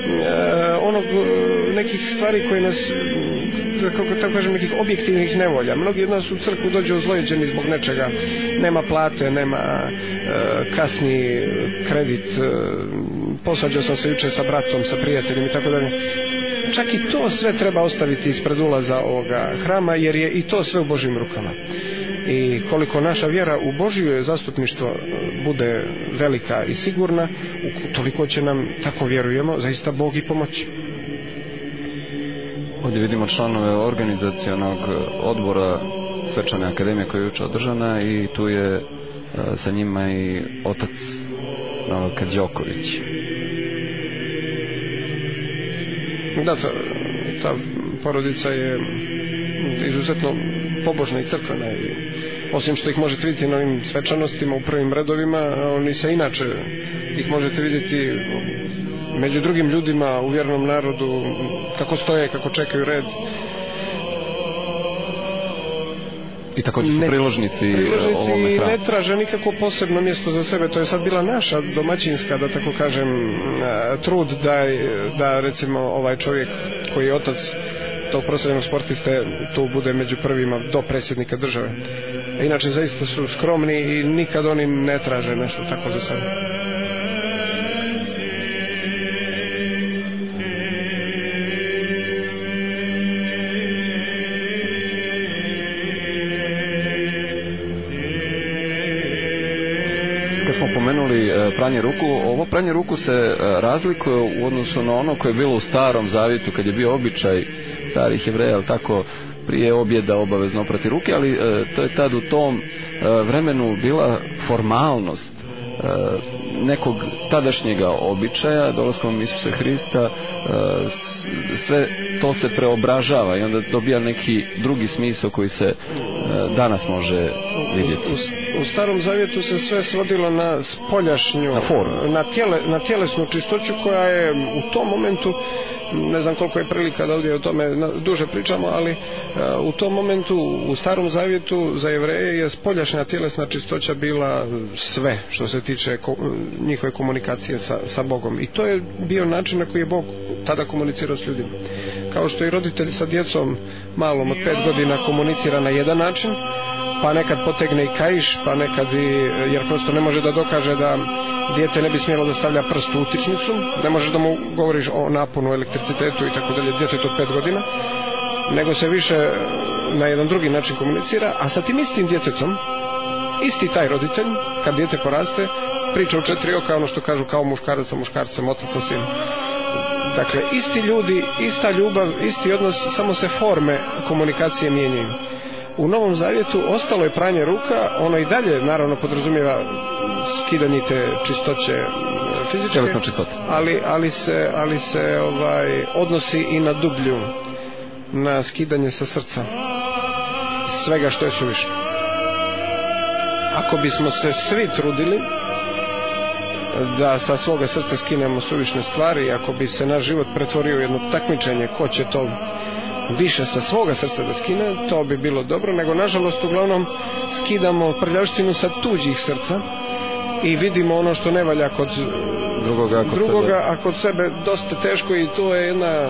nekih stvari koje nas, kako tako kažem, nekih objektivnih nevolja. Mnogi od nas u crkvu dođu ozlojeđeni zbog nečega, nema plate, nema kasni kredit, posvađao sam se juče sa bratom, sa prijateljem i tako dalje. Čak i to sve treba ostaviti ispred ulaza ovoga hrama, jer je i to sve u Božjim rukama. I koliko naša vjera u Božje zastupništvo bude velika i sigurna, toliko će nam, tako vjerujemo, zaista Bog i pomoći. Ovdje vidimo članove organizacionog odbora Svečane akademije koja je jučer održana, i tu je sa njima i otac Novaka Đoković. Da, ta porodica je izuzetno pobožna i crkvena, i osim što ih možete vidjeti na ovim svečanostima u prvim redovima, oni se inače ih možete vidjeti među drugim ljudima u vjernom narodu, kako stoje, kako čekaju red. I također su priložnici ovome hramu. Ne traže nikako posebno mjesto za sebe. To je sad bila naša domaćinska, da tako kažem, trud da recimo ovaj čovjek koji je otac tog proslavljenog sportiste tu bude među prvima do predsjednika države. Inače zaista su skromni i nikad oni ne traže nešto tako za sebe. Pomenuli pranje ruku. Ovo pranje ruku se razlikuje u odnosu na ono koje je bilo u Starom Zavjetu, kad je bio običaj starih Jevreja, ali tako, prije objeda obavezno oprati ruke, ali to je tad u tom vremenu bila formalnost nekog tadašnjega običaja. Dolaskom Isusa Hrista sve to se preobražava i onda dobija neki drugi smisao koji se danas može vidjeti. U Starom Zavjetu se sve svodilo na spoljašnju, na tjelesnu čistoću, koja je u tom momentu, ne znam koliko je prilika da ovdje o tome duže pričamo, ali u tom momentu u Starom Zavjetu za Jevreje je spoljašnja tjelesna čistoća bila sve što se tiče njihove komunikacije sa Bogom, i to je bio način na koji je Bog tada komunicirao s ljudima. Kao što i roditelj sa djecom malom od 5 godina komunicira na jedan način, pa nekad potegne i kaiš, pa nekad jer prosto ne može da dokaže da dijete ne bi smjelo da stavlja prst u utičnicu, ne možeš da mu govoriš o naponu, elektricitetu i tako dalje, djetetu od 5 godina, nego se više na jedan drugi način komunicira. A sa tim istim djetetom, isti taj roditelj, kad dijete poraste, priča u 4 oka, ono što kažu, kao muškarac sa muškarcem, otac sa sinom. Dakle, isti ljudi, ista ljubav, isti odnos, samo se forme komunikacije mijenjaju. U Novom Zavjetu ostalo je pranje ruka, ono i dalje naravno podrazumijeva skidanje te čistoće fizičke, ali se odnosi i na dublju, na skidanje sa srca svega što je suvišno. Ako bismo se svi trudili da sa svoga srca skinemo suvišne stvari, ako bi se naš život pretvorio u jedno takmičenje ko će to više sa svoga srca da skine, to bi bilo dobro, nego nažalost uglavnom skidamo prljavštinu sa tuđih srca i vidimo ono što ne valja kod drugoga, a kod sebe dosta teško, i to je jedna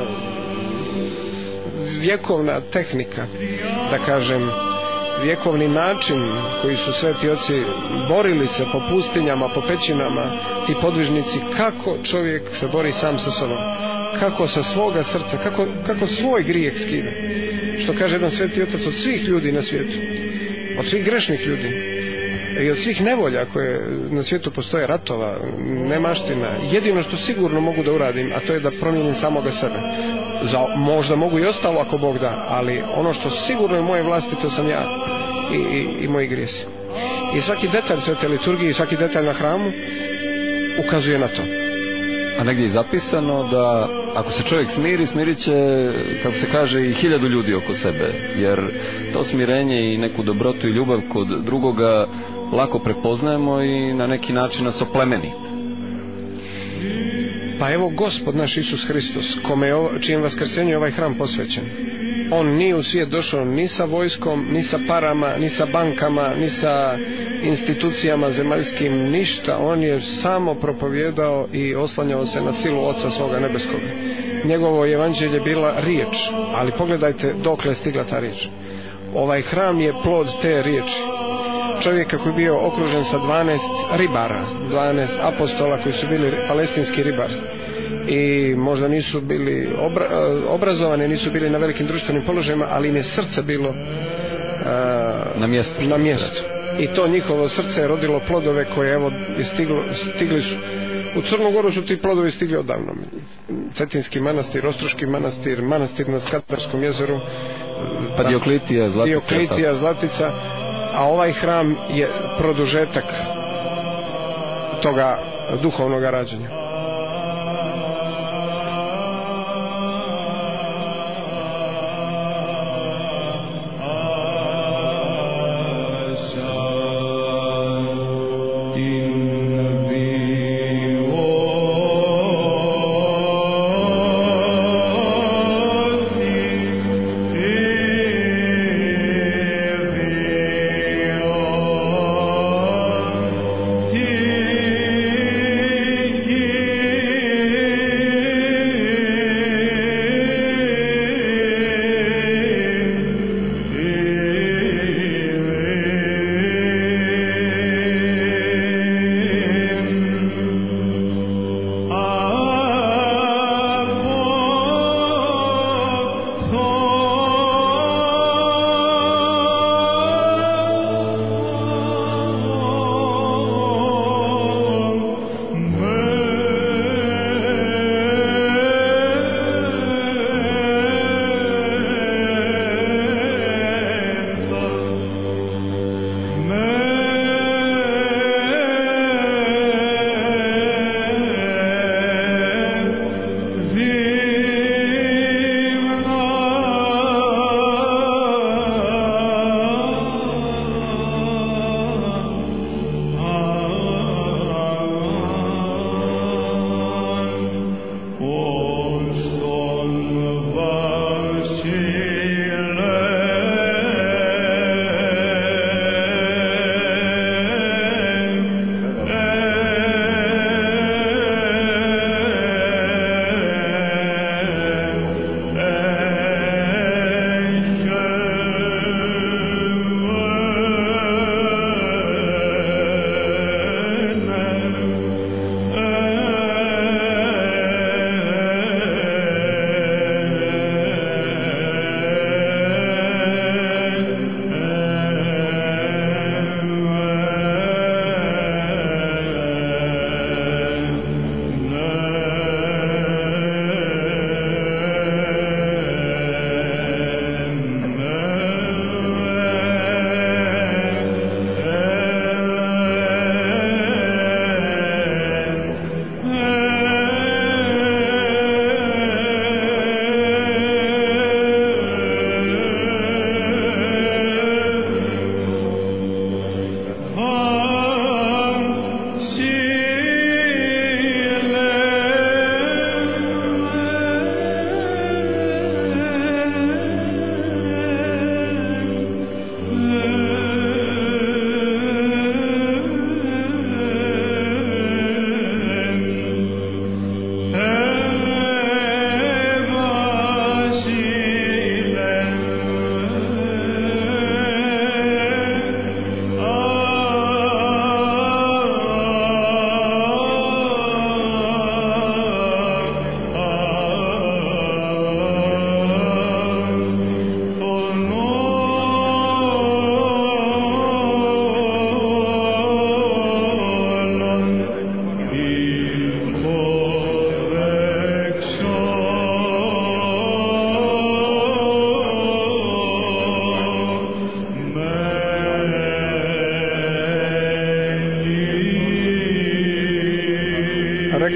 vjekovna tehnika, da kažem, vjekovni način koji su sveti oci borili se po pustinjama, po pećinama, ti podvižnici, kako čovjek se bori sam sa sobom, kako sa svoga srca, kako svoj grijeh skida, što kaže jedan sveti otac, od svih ljudi na svijetu, od svih grešnih ljudi i od svih nevolja koje na svijetu postoje, ratova, nemaština, jedino što sigurno mogu da uradim, a to je da promijenim samoga sebe. Možda mogu i ostalo ako Bog da, ali ono što sigurno je moje vlasti, to sam ja i moji grijesi. I svaki detalj svete liturgije i svaki detalj na hramu ukazuje na to. A negdje je zapisano da ako se čovjek smiri, smirit će, kako se kaže, i 1000 ljudi oko sebe, jer to smirenje i neku dobrotu i ljubav kod drugoga lako prepoznajemo i na neki način nas oplemeni. Pa evo Gospod naš Isus Hristos, čijem vaskrsenju je ovaj hram posvećen, on nije u svijet došao ni sa vojskom, ni sa parama, ni sa bankama, ni sa institucijama zemaljskim, ništa. On je samo propovjedao i oslanjao se na silu Oca svoga nebeskoga. Njegovo evanđelje je bila riječ, ali pogledajte dokle je stigla ta riječ. Ovaj hram je plod te riječi. Čovjeka koji je bio okružen sa 12 ribara, 12 apostola koji su bili palestinski ribari i možda nisu bili obrazovani, nisu bili na velikim društvenim položajima, ali im je srce bilo na mjestu. I to njihovo srce je rodilo plodove koje evo stigli su. U Crnu Goru su ti plodovi stigli odavno. Cetinski manastir, Ostroški manastir, manastir na Skadarskom jezeru, pa Dioklitija, Zlatica, a ovaj hram je produžetak toga duhovnog rađanja. Yeah.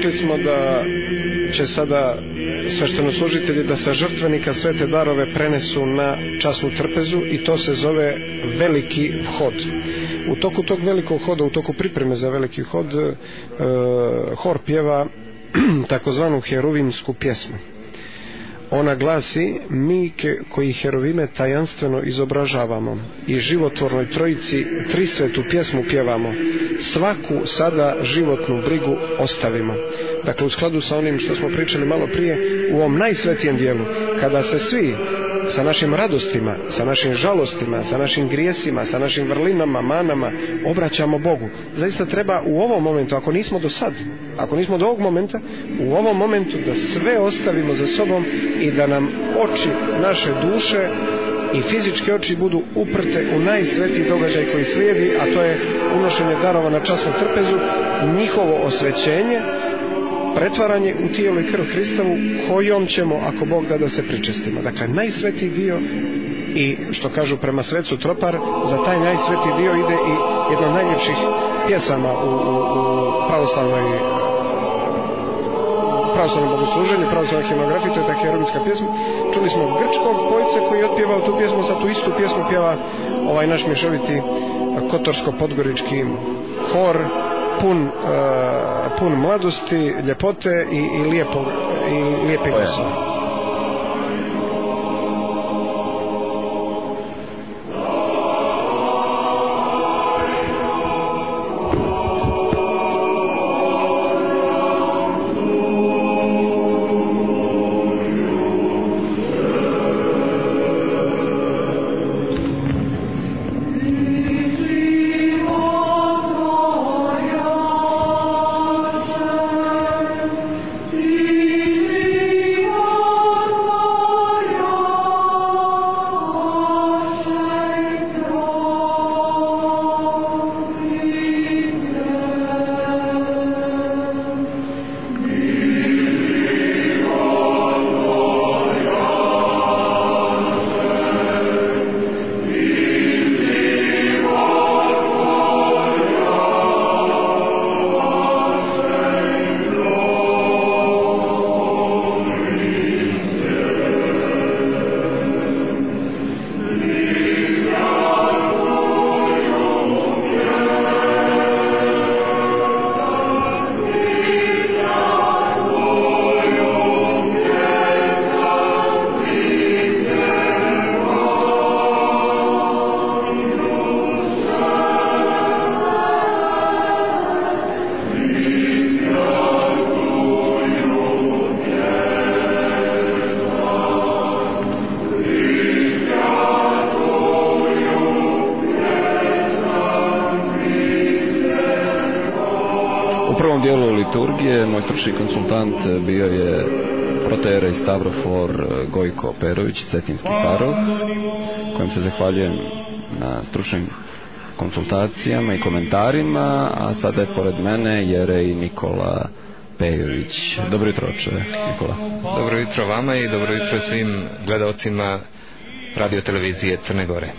rekli smo da će sada sveštenoslужitelji da sa žrtvenika sve te darove prenesu na časnu trpezu i to se zove veliki vhod. U toku tog velikog hoda, u toku pripreme za veliki hod, hor pjeva takozvanu heruvimsku pjesmu. Ona glasi: mi koji herovime tajanstveno izobražavamo i životvornoj trojici trisvetu pjesmu pjevamo, svaku sada životnu brigu ostavimo. Dakle, u skladu sa onim što smo pričali malo prije, u ovom najsvetijem dijelu, kada se svi sa našim radostima, sa našim žalostima, sa našim grijesima, sa našim vrlinama, manama obraćamo Bogu, zaista treba u ovom momentu, ako nismo do sad, ako nismo do ovog momenta, u ovom momentu da sve ostavimo za sobom i da nam oči naše duše i fizičke oči budu uprte u najsvetiji događaj koji slijedi, a to je unošenje darova na časnu trpezu, njihovo osvećenje, pretvaranje u tijelo i krv Hristovu, kojom ćemo, ako Bog da se pričestimo. Dakle, najsvetiji dio, i što kažu prema svecu Tropar, za taj najsvetiji dio ide i jedna od najljepših pjesama u pravoslavnom bogosluženju, pravoslavnoj himnografiji, to je ta heruvimska pjesma. Čuli smo grčkog pojca koji je otpjevao tu pjesmu, sa tu istu pjesmu pjeva ovaj naš mješoviti kotorsko-podgorički hor, pun mladosti, ljepote i lijepe glasa. Liturgije, moj stručni konsultant bio je protojerej Stavrofor Gojko Perović, cetinski paroh, kojem se zahvaljujem na stručnim konsultacijama i komentarima, a sada je pored mene jerej Nikola Pejović. Dobro jutro, oče Nikola. Dobro jutro vama i dobro jutro svim gledaocima radio televizije Crne Gore.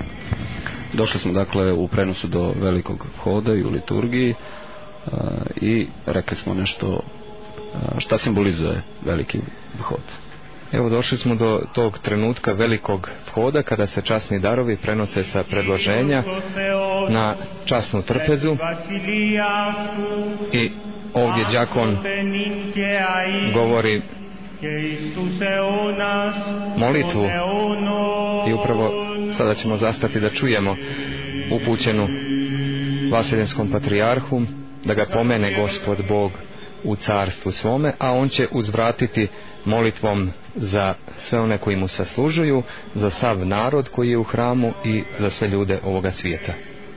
Došli smo dakle u prenosu do velikog vhoda i u liturgiji i rekli smo nešto šta simbolizuje veliki vhod. Evo, došli smo do tog trenutka velikog vhoda kada se časni darovi prenose sa predloženja na časnu trpezu i ovdje đakon govori molitvu i upravo sada ćemo zastati da čujemo upućenu Vasiljenskom patrijarhu da ga pomene Gospod Bog u carstvu svome, a on će uzvratiti molitvom za sve one koji mu saslužuju, za sav narod koji je u hramu i za sve ljude ovoga svijeta.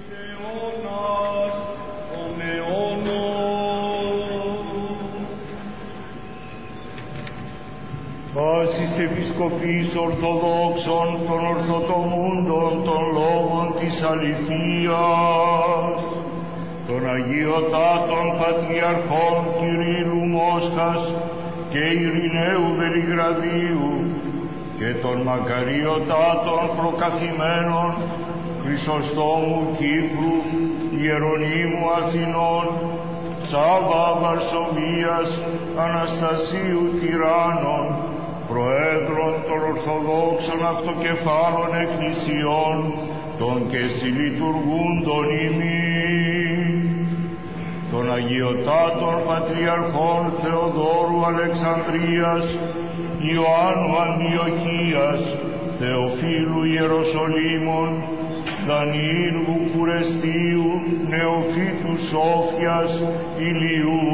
Pasis episkopis ortodoxon ton orthotomundon ton λόγων της αληθείας, των Αγιωτάτων Πατριαρχών Κυρίλου Μόσχας και Ειρηναίου Βελιγραδίου και των Μακαριωτάτων προκαθημένων Χρυσοστόμου Κύπρου, Ιερονύμου Αθηνών Σάβα Βαρσομίας Αναστασίου Τυράννων, Προέδρων των Ορθοδόξων Αυτοκεφάλων Εκκλησιών, των και συλλειτουργούντων ημίν, των Αγιωτάτων Πατριαρχών Θεοδόρου Αλεξανδρίας, Ιωάννου Αντιοχίας, Θεοφίλου Ιεροσολύμων, Δανιήλ Βουκουρεστίου, Νεοφύτου Σόφιας, Ηλιού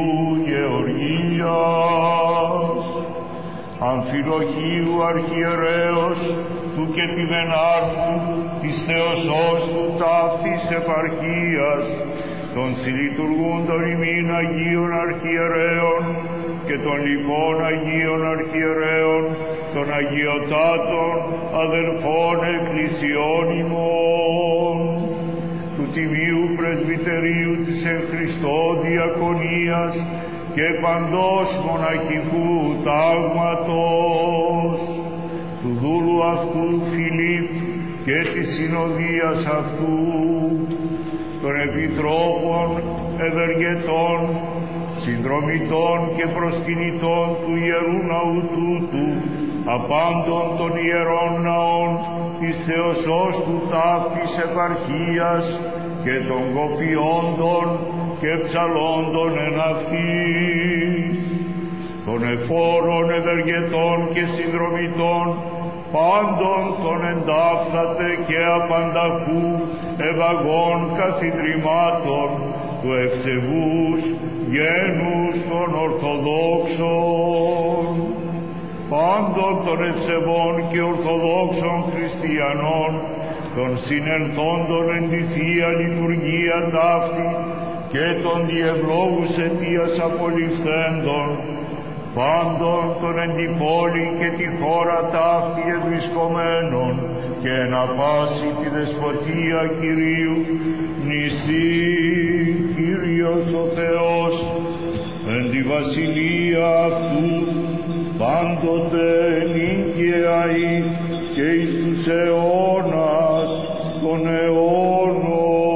Γεωργίας, Αμφιλοχίου Αρχιερέως, του Κεπιμενάρχου, της Θεοσός του ταύτης επαρχίας, των συλλειτουργούντων ημίν Αγίων Αρχιερέων και των λοιπών Αγίων Αρχιερέων, των Αγιωτάτων αδελφών εκκλησιών ημών, του Τιμίου Πρεσβυτερίου της εν Χριστώ Διακονίας και παντός μοναχικού τάγματος, του δούλου αυτού Φιλίπ και της συνοδείας αυτού, των επιτρόπων, ευεργετών, συνδρομητών και προσκυνητών του Ιερού Ναού τούτου, απάντων των Ιερών Ναών της Θεοσός του ταύτης επαρχίας και των κοπιόντων και ψαλόντων εν αυτής, των εφόρων, ευεργετών και συνδρομητών, πάντων των εντάφθατε και απανταχού ευαγών καθιδρυμάτων του ευσεβούς γένους των Ορθοδόξων, πάντων των ευσεβών και Ορθοδόξων Χριστιανών, των συνελθόντων εν τη Θεία Λειτουργία ταύτη και των διευλόγους αιτίας απολυφθέντων, πάντων των εν τη πόλη και τη χώρα ταύτη ευρισκομένων και εν πάση τη δεσποτεία Κυρίου νηστεί Κύριος ο Θεός εν τη βασιλεία αυτού πάντοτε νίκαια και εις τους αιώνας των αιώνων.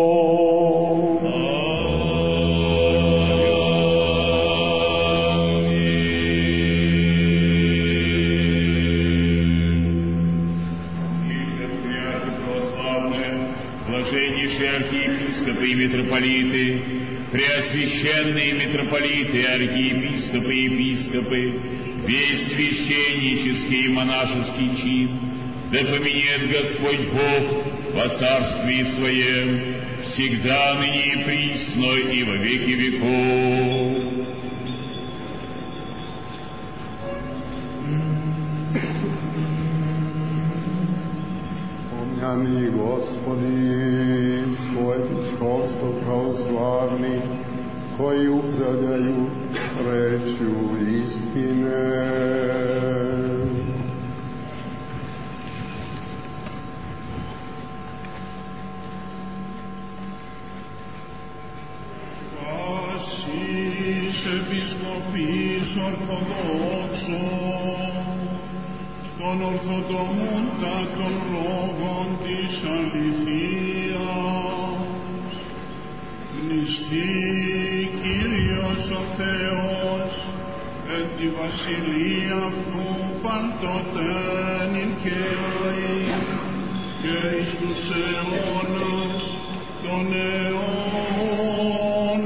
Архиепископы и митрополиты, преосвященные митрополиты, архиепископы и епископы, весь священнический и монашеский чин, да поменет Господь Бог во царствии Своем, всегда, ныне и присно, и во веки веков. Помяни, Господи, svoje biskupstvo pravoslavni, koji upravljaju rečju istine. Πάσης επισκοπής Ορθοδόξων, των Ορθοδομούν των λόγων της αληθείας, γνηστεί Κύριος ο Θεός εν τη βασιλεία αυτού παντοτένην και αεί και εις τους αιώνας των αιώνων.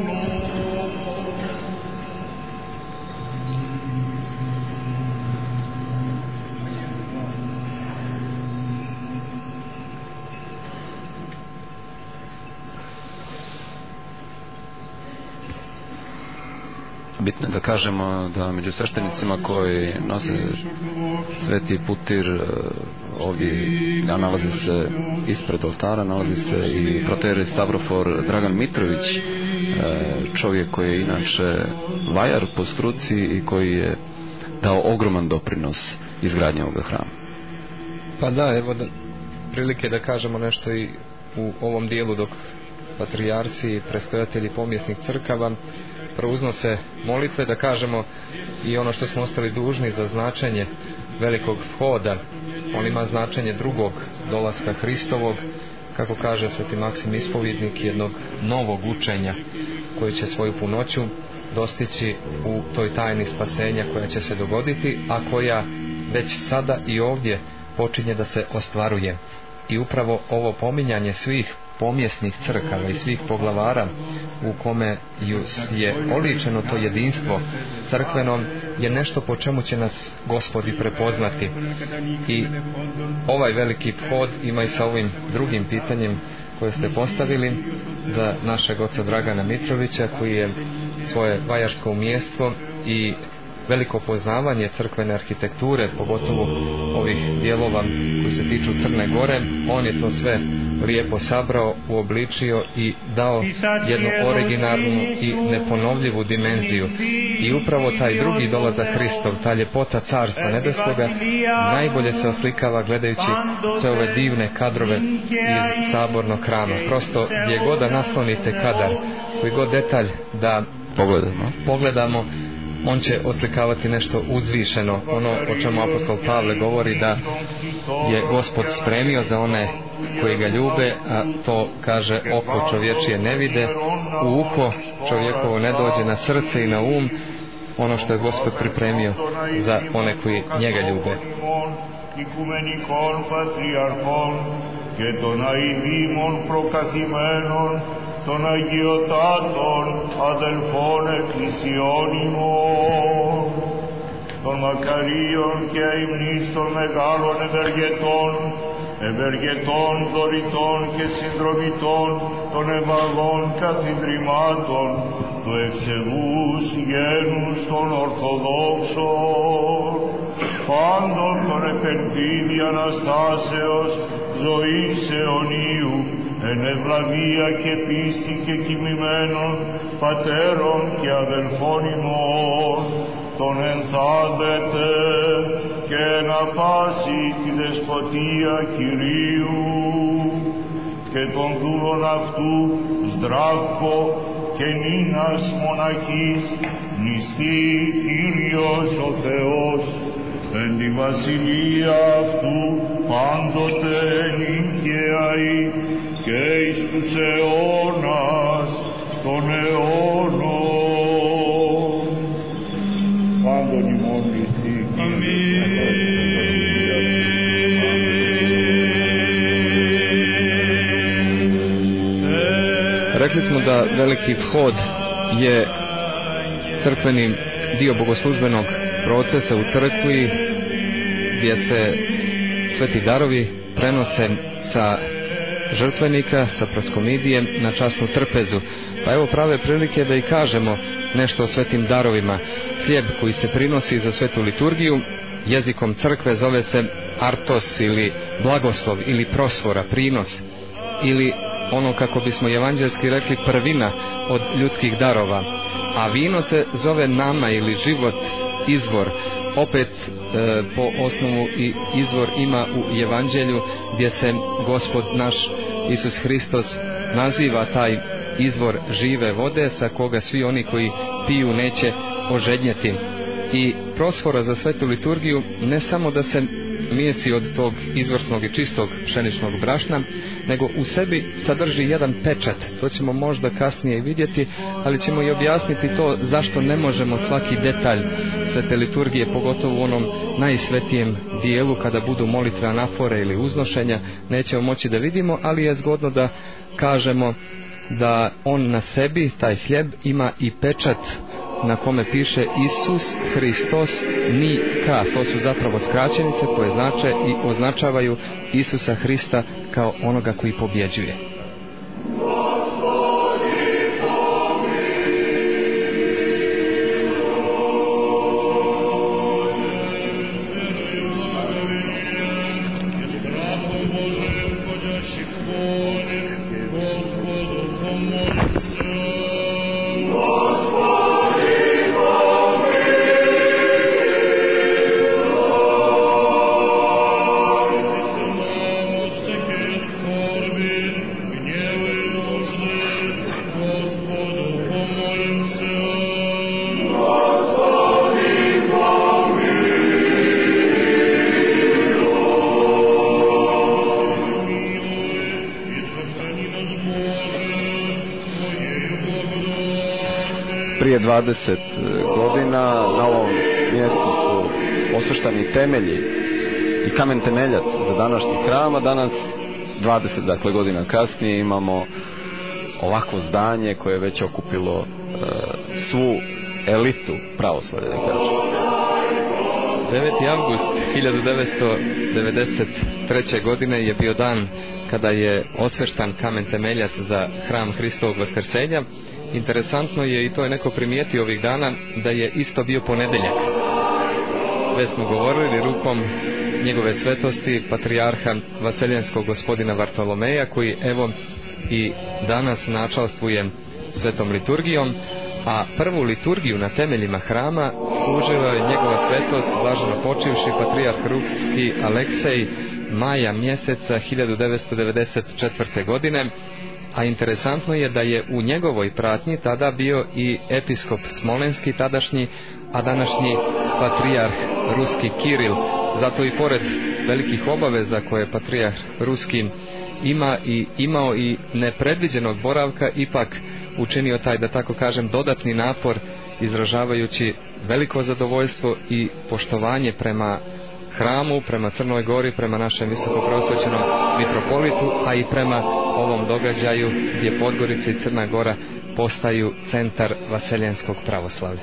Bitno je da kažemo da među sveštenicima koji nose sveti putir ovdje nalazi se ispred oltara, nalazi se i protoijerej Stavrofor Dragan Mitrović, čovjek koji je inače vajar po struci i koji je dao ogroman doprinos izgradnje ovoga hrama. Pa da, evo prilike da kažemo nešto i u ovom dijelu dok patrijarsi i prestojatelji pomjesnih crkava prouznose molitve, da kažemo i ono što smo ostali dužni za značenje velikog vhoda. On ima značenje drugog dolaska Hristovog, kako kaže sveti Maksim Ispovjednik, jednog novog učenja koji će svoju punoću dostići u toj tajni spasenja koja će se dogoditi, a koja već sada i ovdje počinje da se ostvaruje. I upravo ovo pominjanje svih pomjesnih crkava i svih poglavara u kome je oličeno to jedinstvo crkvenom je nešto po čemu će nas Gospod i prepoznati. I ovaj veliki vhod ima i sa ovim drugim pitanjem koje ste postavili za našeg oca Dragana Mitrovića, koji je svoje vajarsko umjestvo i veliko poznavanje crkvene arhitekture, pogotovo ovih dijelova koji se tiču Crne Gore. On je to sve lijepo sabrao, uobličio i dao jednu originalnu i neponovljivu dimenziju. I upravo taj drugi dolazak Hristov, ta ljepota Carstva Nebeskoga, najbolje se oslikava gledajući sve ove divne kadrove iz sabornog hrama. Prosto gdje god da naslonite kadar, koji god detalj da pogledamo, on će oslikavati nešto uzvišeno, ono o čemu apostol Pavle govori da je Gospod spremio za one koji ga ljube, a to kaže oko čovječije ne vide, u uho čovjekovo ne dođe, na srce i na um ono što je Gospod pripremio za one koji njega ljube. Και των αηδήμων προκαθημένων, των αγιωτάτων αδελφών εκκλησιών ημών, των μακαρίων και αημνίστων μεγάλων ευεργετών δωρητών και συνδρομητών των ευαγών καθιδρυμάτων, του ευσεβούς γένους των Ορθοδόξων, πάντων των επενδύδι Αναστάσεως, ζωής αιωνίου, εν ευλαβία και πίστη και κοιμημένων πατέρων και αδελφών ημών, τον ενθάδετε και να πάσει τη δεσποτεία Κυρίου και των δούλων αυτού Σδράκο και Νίνας μοναχής, νηστεί Κύριος ο Θεός, εν τη βασιλεία αυτού πάντοτε νικαίαη και εις τους αιώνας των αιώνων. Πάντων ημών νηστεί Rekli smo da veliki vhod je crkveni dio bogoslužbenog procesa u crkvi gdje se sveti darovi prenose sa žrtvenika, sa proskomidije na časnu trpezu. Pa evo prave prilike da i kažemo nešto o svetim darovima. Hljeb koji se prinosi za svetu liturgiju jezikom crkve zove se artos ili blagoslov ili prosvora, prinos, ili ono kako bismo evanđelski rekli prvina od ljudskih darova. A vino se zove nama ili život, izvor. Opet po osnovu i izvor ima u evanđelju gdje se Gospod naš Isus Hristos naziva taj izvor žive vode sa koga svi oni koji piju neće ožednjeti. I prosvora za svetu liturgiju ne samo da se mijesi od tog izvrsnog i čistog pšeničnog brašna, nego u sebi sadrži jedan pečat. To ćemo možda kasnije i vidjeti, ali ćemo i objasniti to zašto ne možemo svaki detalj svete liturgije, pogotovo u onom najsvetijem dijelu kada budu molitve anafore ili uznošenja, nećemo moći da vidimo, ali je zgodno da kažemo da on na sebi, taj hljeb, ima i pečat na kome piše Isus Hristos Nika. To su zapravo skraćenice koje znače i označavaju Isusa Hrista kao onoga koji pobjeđuje. prije 20 godina na ovom mjestu su osvrštani temelji i kamen temeljac za današnji hram, a danas 20 godina kasnije imamo ovakvo zdanje koje je već okupilo svu elitu pravoslavlja, da kažem. 9. avgust 1993. godine je bio dan kada je osveštan kamen temeljac za hram Hristovog vaskrsenja. Interesantno je, i to je neko primijetio ovih dana, da je isto bio ponedjeljak. Već smo govorili rukom njegove svetosti patrijarha vaseljenskog gospodina Vartolomeja, koji evo i danas načalstvuje svetom liturgijom, a prvu liturgiju na temeljima hrama služila je njegova svetost blaženo počivši patrijarh ruski Aleksej maja mjeseca 1994. godine, a interesantno je da je u njegovoj pratnji tada bio i episkop smolenski tadašnji, a današnji patrijarh ruski Kiril. Zato i pored velikih obaveza koje patrijarh ruski imao i nepredviđenog boravka, ipak učinio taj, da tako kažem, dodatni napor, izražavajući veliko zadovoljstvo i poštovanje prema hramu, prema Crnoj Gori, prema našem visokoprosvećenom mitropolitu, a i prema ovom događaju gdje Podgorica i Crna Gora postaju centar vaseljenskog pravoslavlja.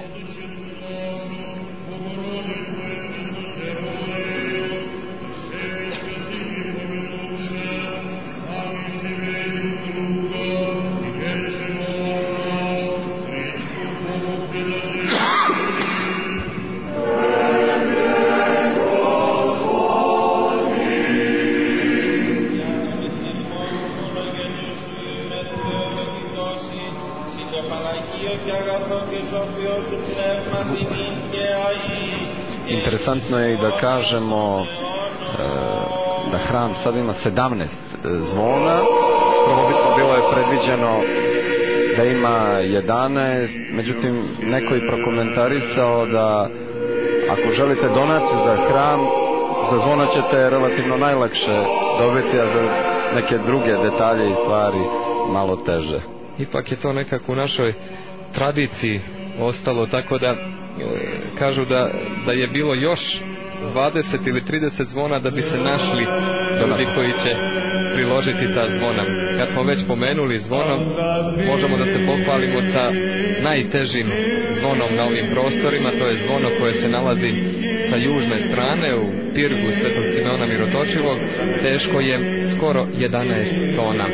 Interesantno je i da kažemo da hram sad ima 17 zvona. Prvobitno bilo je predviđeno da ima 11, međutim neko je prokomentarisao da ako želite donaciju za hram, za zvona ćete relativno najlakše dobiti, a za neke druge detalje i stvari malo teže. Ipak je to nekako u našoj tradiciji ostalo, tako da kažu da je bilo još 20 ili 30 zvona da bi se našli ljudi koji će priložiti ta zvona. Kad smo već pomenuli zvonom, možemo da se pohvalimo sa najtežim zvonom na ovim prostorima. To je zvono koje se nalazi sa južne strane u pirgu Svetog Simeona Mirotočivog. Teško je skoro 11 tona.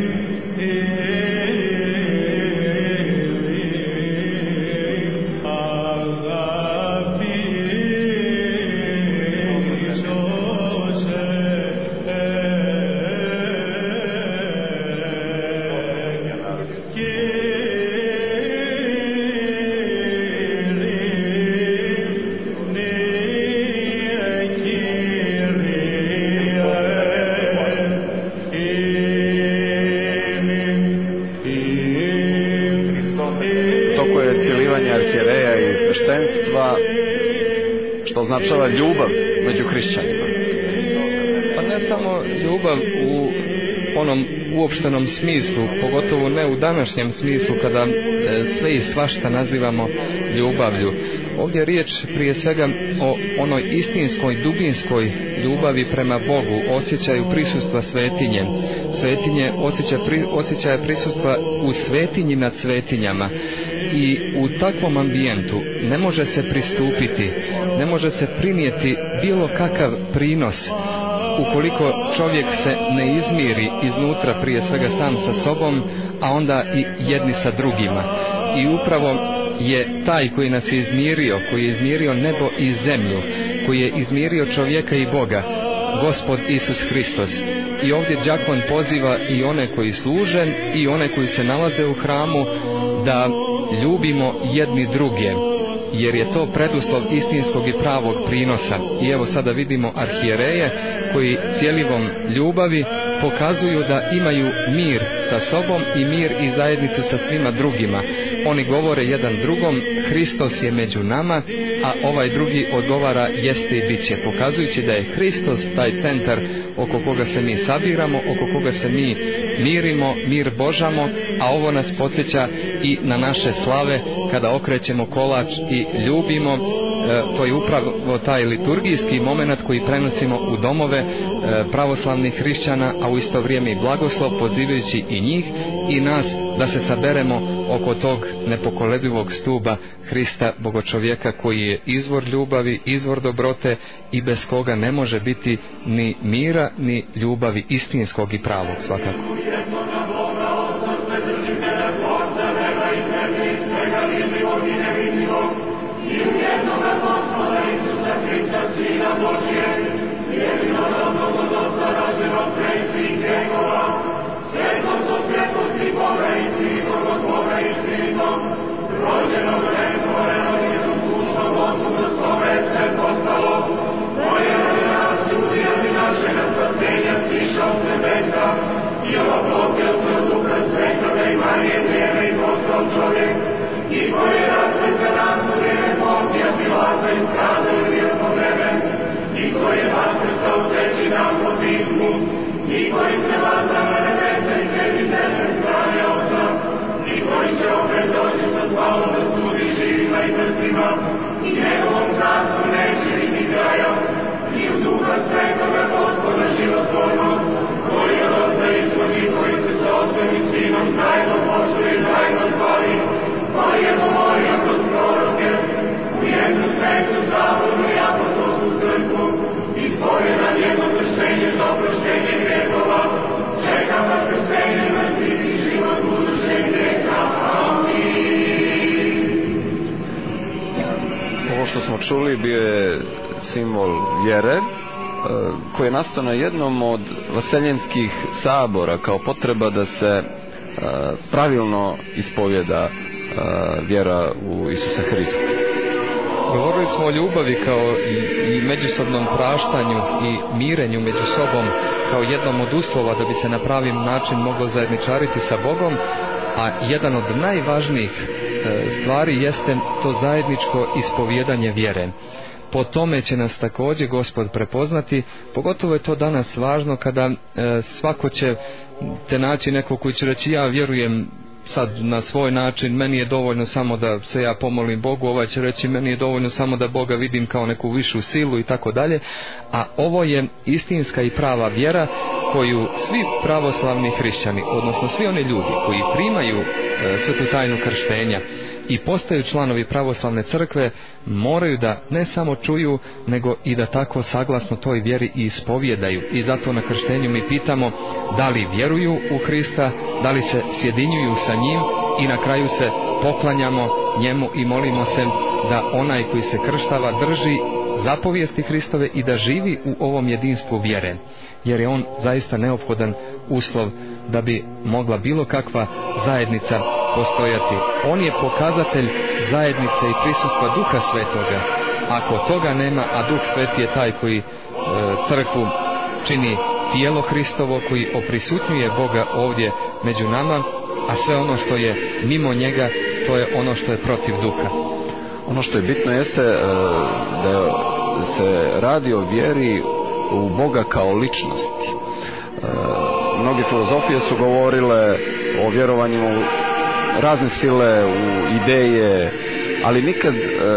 Što označava ljubav među hrišćanima. Pa ne samo ljubav u onom uopštenom smislu, pogotovo ne u današnjem smislu kada sve i svašta nazivamo ljubavlju. Ovdje je riječ prije svega o onoj istinskoj, dubinskoj ljubavi prema Bogu, osjećaju prisustva svetinje. Svetinje osjećaja prisustva u svetinji nad svetinjama. I u takvom ambijentu ne može se pristupiti, ne može se primijeti bilo kakav prinos ukoliko čovjek se ne izmiri iznutra, prije svega sam sa sobom, a onda i jedni sa drugima. I upravo je taj koji nas je izmirio, koji je izmirio nebo i zemlju, koji je izmirio čovjeka i Boga, Gospod Isus Hristos. I ovdje đakon poziva i one koji služe i one koji se nalaze u hramu da ljubimo jedni druge, jer je to preduslov istinskog i pravog prinosa. I evo sada vidimo arhijereje koji cijelivom ljubavi pokazuju da imaju mir sa sobom i mir i zajednicu sa svima drugima. Oni govore jedan drugom, Hristos je među nama, a ovaj drugi odgovara jeste i bit će, pokazujući da je Hristos taj centar oko koga se mi sabiramo, oko koga se mi mirimo, mir božamo, a ovo nas podsjeća i na naše slave kada okrećemo kolač i ljubimo. To je upravo taj liturgijski moment koji prenosimo u domove pravoslavnih hrišćana, a u isto vrijeme i blagoslov, pozivajući i njih i nas da se saberemo oko tog nepokolebivog stuba Hrista Bogočovjeka, koji je izvor ljubavi, izvor dobrote i bez koga ne može biti ni mira ni ljubavi istinskog i pravog svakako. Ovo što smo čuli bio je simbol vjere koji je nastao na jednom od vaseljenskih sabora kao potreba da se pravilno ispovjeda vjera u Isusa Hrista. Govorili smo o ljubavi kao i međusobnom praštanju i mirenju među sobom kao jednom od uslova da bi se na pravi način moglo zajedničariti sa Bogom, a jedan od najvažnijih stvari jeste to zajedničko ispovjedanje vjere. Po tome će nas također Gospod prepoznati, pogotovo je to danas važno kada svako će te naći neko koji će reći ja vjerujem sad na svoj način, meni je dovoljno samo da se ja pomolim Bogu, ovaj će reći meni je dovoljno samo da Boga vidim kao neku višu silu i tako dalje, a ovo je istinska i prava vjera koju svi pravoslavni hrišćani, odnosno svi oni ljudi koji primaju svetu tajnu krštenja i postaju članovi pravoslavne crkve, moraju da ne samo čuju, nego i da tako saglasno toj vjeri i ispovjedaju. I zato na krštenju mi pitamo da li vjeruju u Hrista, da li se sjedinjuju sa njim i na kraju se poklanjamo njemu i molimo se da onaj koji se krštava drži zapovijesti Hristove i da živi u ovom jedinstvu vjere, jer je on zaista neophodan uslov da bi mogla bilo kakva zajednica postojati. On je pokazatelj zajednice i prisustva Duha Svetoga. Ako toga nema, a Duh Sveti je taj koji crkvu čini tijelo Hristovo, koji oprisutnjuje Boga ovdje među nama, a sve ono što je mimo njega, to je ono što je protiv Duha. Ono što je bitno jeste da se radi o vjeri u Boga kao ličnosti. Mnoge filozofije su govorile o vjerovanju u razne sile, u ideje, ali nikad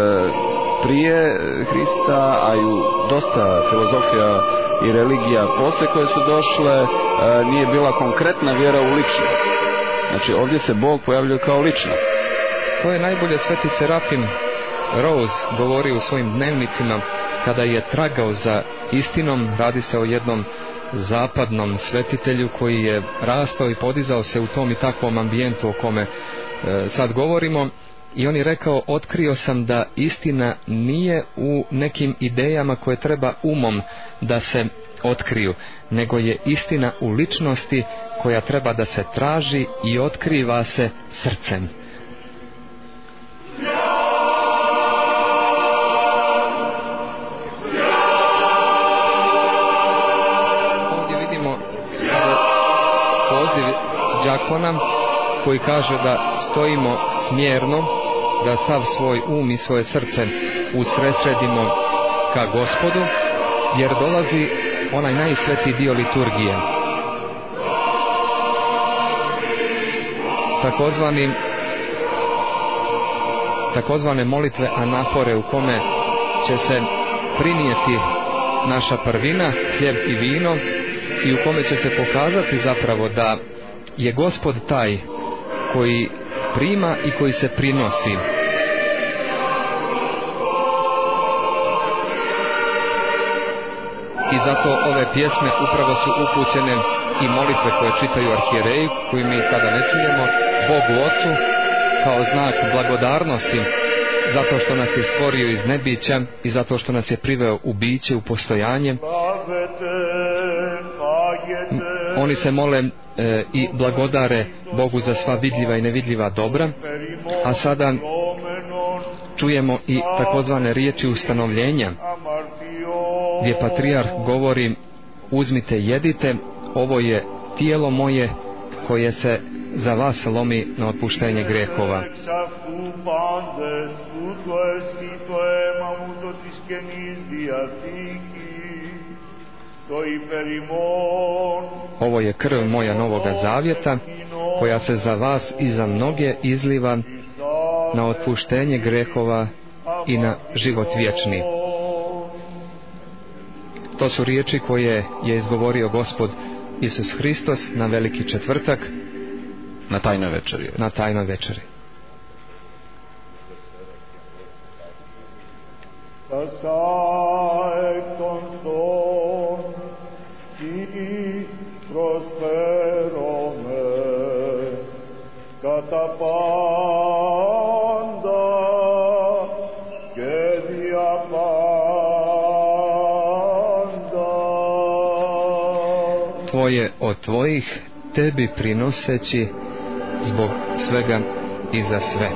prije Hrista, a i u dosta filozofija i religija poslije koje su došle, nije bila konkretna vjera u ličnost. Znači ovdje se Bog pojavljuje kao ličnost. To je najbolje sveti Serafim Rose govori u svojim dnevnicima kada je tragao za istinom. Radi se o jednom zapadnom svetitelju koji je rastao i podizao se u tom i takvom ambijentu o kome sad govorimo, i on je rekao: otkrio sam da istina nije u nekim idejama koje treba umom da se otkriju, nego je istina u ličnosti koja treba da se traži i otkriva se srcem. zakona koji kaže da stojimo smjerno, da sav svoj um i svoje srce usredsredimo ka Gospodu, jer dolazi onaj najsvetiji dio liturgije, takozvane molitve anafore, u kome će se prinijeti naša prvina, hljeb i vino, i u kome će se pokazati zapravo da je Gospod taj koji prima i koji se prinosi. I zato ove pjesme upravo su upućene, i molitve koje čitaju arhijereji, koju mi sada ne čujemo, Bogu Ocu, kao znak blagodarnosti, zato što nas je stvorio iz nebića i zato što nas je priveo u biće, u postojanje. Oni se mole i blagodare Bogu za sva vidljiva i nevidljiva dobra. A sada čujemo i takozvane riječi ustanovljenja, gdje patrijarh govori: uzmite, jedite, ovo je tijelo moje koje se za vas lomi na otpuštenje grehova. Ovo je krv moja novoga zavjeta, koja se za vas i za mnoge izliva na otpuštenje grehova i na život vječni. To su riječi koje je izgovorio Gospod Isus Hristos na Veliki četvrtak, na tajnoj večeri. Na tajnoj večeri. Tvoje od tvojih, tebi prinoseći zbog svega i za sve.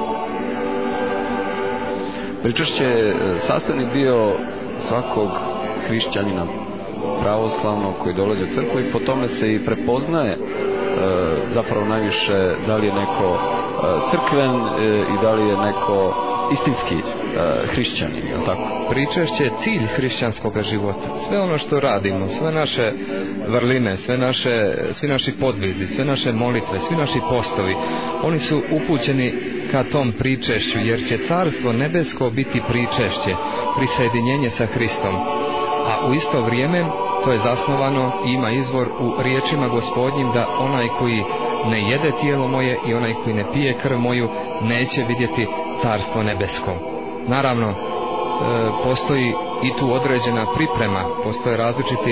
Pričašće je sastavni dio svakog hrišćanina pravoslavnog koji dolazi u crkvu, i po tome se i prepoznaje zapravo najviše da li je neko crkven i da li je neko istinski hrišćanin, je li tako? Pričašće je cilj hrišćanskog života. Sve ono što radimo, sve naše vrline, svi naši podvizi, sve naše molitve, svi naši postovi, oni su upućeni ka tom pričešću, jer će carstvo nebesko biti pričešće, prisajedinjenje sa Hristom. A u isto vrijeme to je zasnovano i ima izvor u riječima Gospodnjim, da onaj koji ne jede tijelo moje i onaj koji ne pije krv moju neće vidjeti carstvo nebesko. Naravno, postoji i tu određena priprema, postoje različiti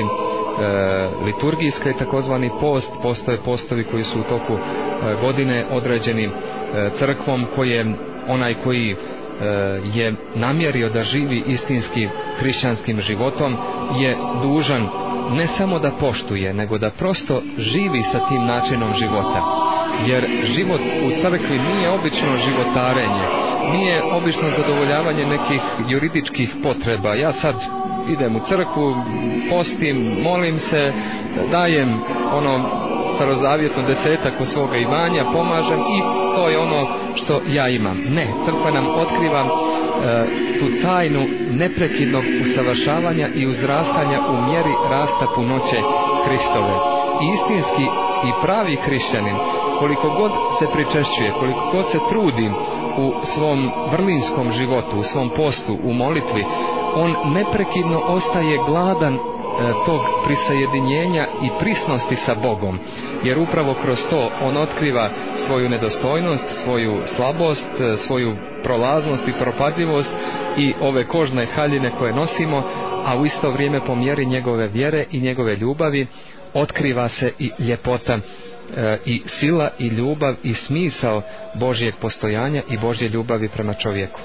liturgijska i takozvani post, postoje postovi koji su u toku godine određeni crkvom, koje onaj koji je namjerio da živi istinski hrišćanskim životom je dužan ne samo da poštuje, nego da prosto živi sa tim načinom života. Jer život u crkvi nije obično životarenje, nije obično zadovoljavanje nekih juridičkih potreba. Ja sad idem u crkvu, postim, molim se, dajem starozavjetno 10-ak od svoga imanja, pomažem i to je ono što ja imam. Ne, crkva nam otkriva tu tajnu neprekidnog usavršavanja i uzrastanja u mjeri rasta punoće Hristove. I istinski i pravi hrišćanin, koliko god se pričešćuje, koliko god se trudi u svom vrlinskom životu, u svom postu, u molitvi, on neprekidno ostaje gladan tog prisajedinjenja i prisnosti sa Bogom, jer upravo kroz to on otkriva svoju nedostojnost, svoju slabost, svoju prolaznost i propadljivost i ove kožne haljine koje nosimo, a u isto vrijeme po mjeri njegove vjere i njegove ljubavi otkriva se i ljepota i sila i ljubav i smisao Božjeg postojanja i Božje ljubavi prema čovjeku.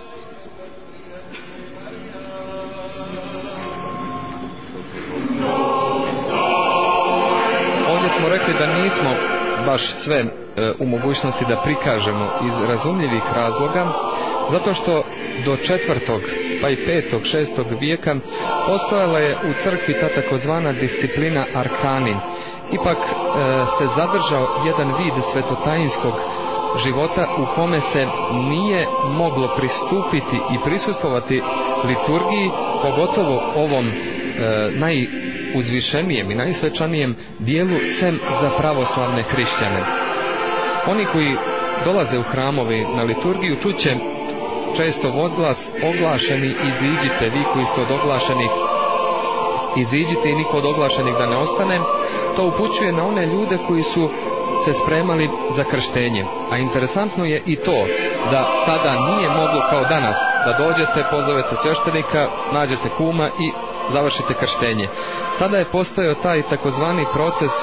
Ovdje smo rekli da nismo baš sve u mogućnosti da prikažemo iz razumljivih razloga, zato što do 4. pa i 5. 6. vijeka postojala je u crkvi ta takozvana disciplina arkanin. Ipak se zadržao jedan vid svetotajinskog života u kome se nije moglo pristupiti i prisustvovati liturgiji, pogotovo ovom najuzvišenijem i najsvečanijem dijelu, sem za pravoslavne hrišćane. Oni koji dolaze u hramove na liturgiju čuće često vozglas oglašeni iziđite, vi koji ste od oglašenih iziđite i niko od oglašenih da ne ostane. To upućuje na one ljude koji su se spremali za krštenje. A interesantno je i to da tada nije moglo kao danas da dođete, pozovete sveštenika, nađete kuma i završite krštenje. Tada je postojao taj takozvani proces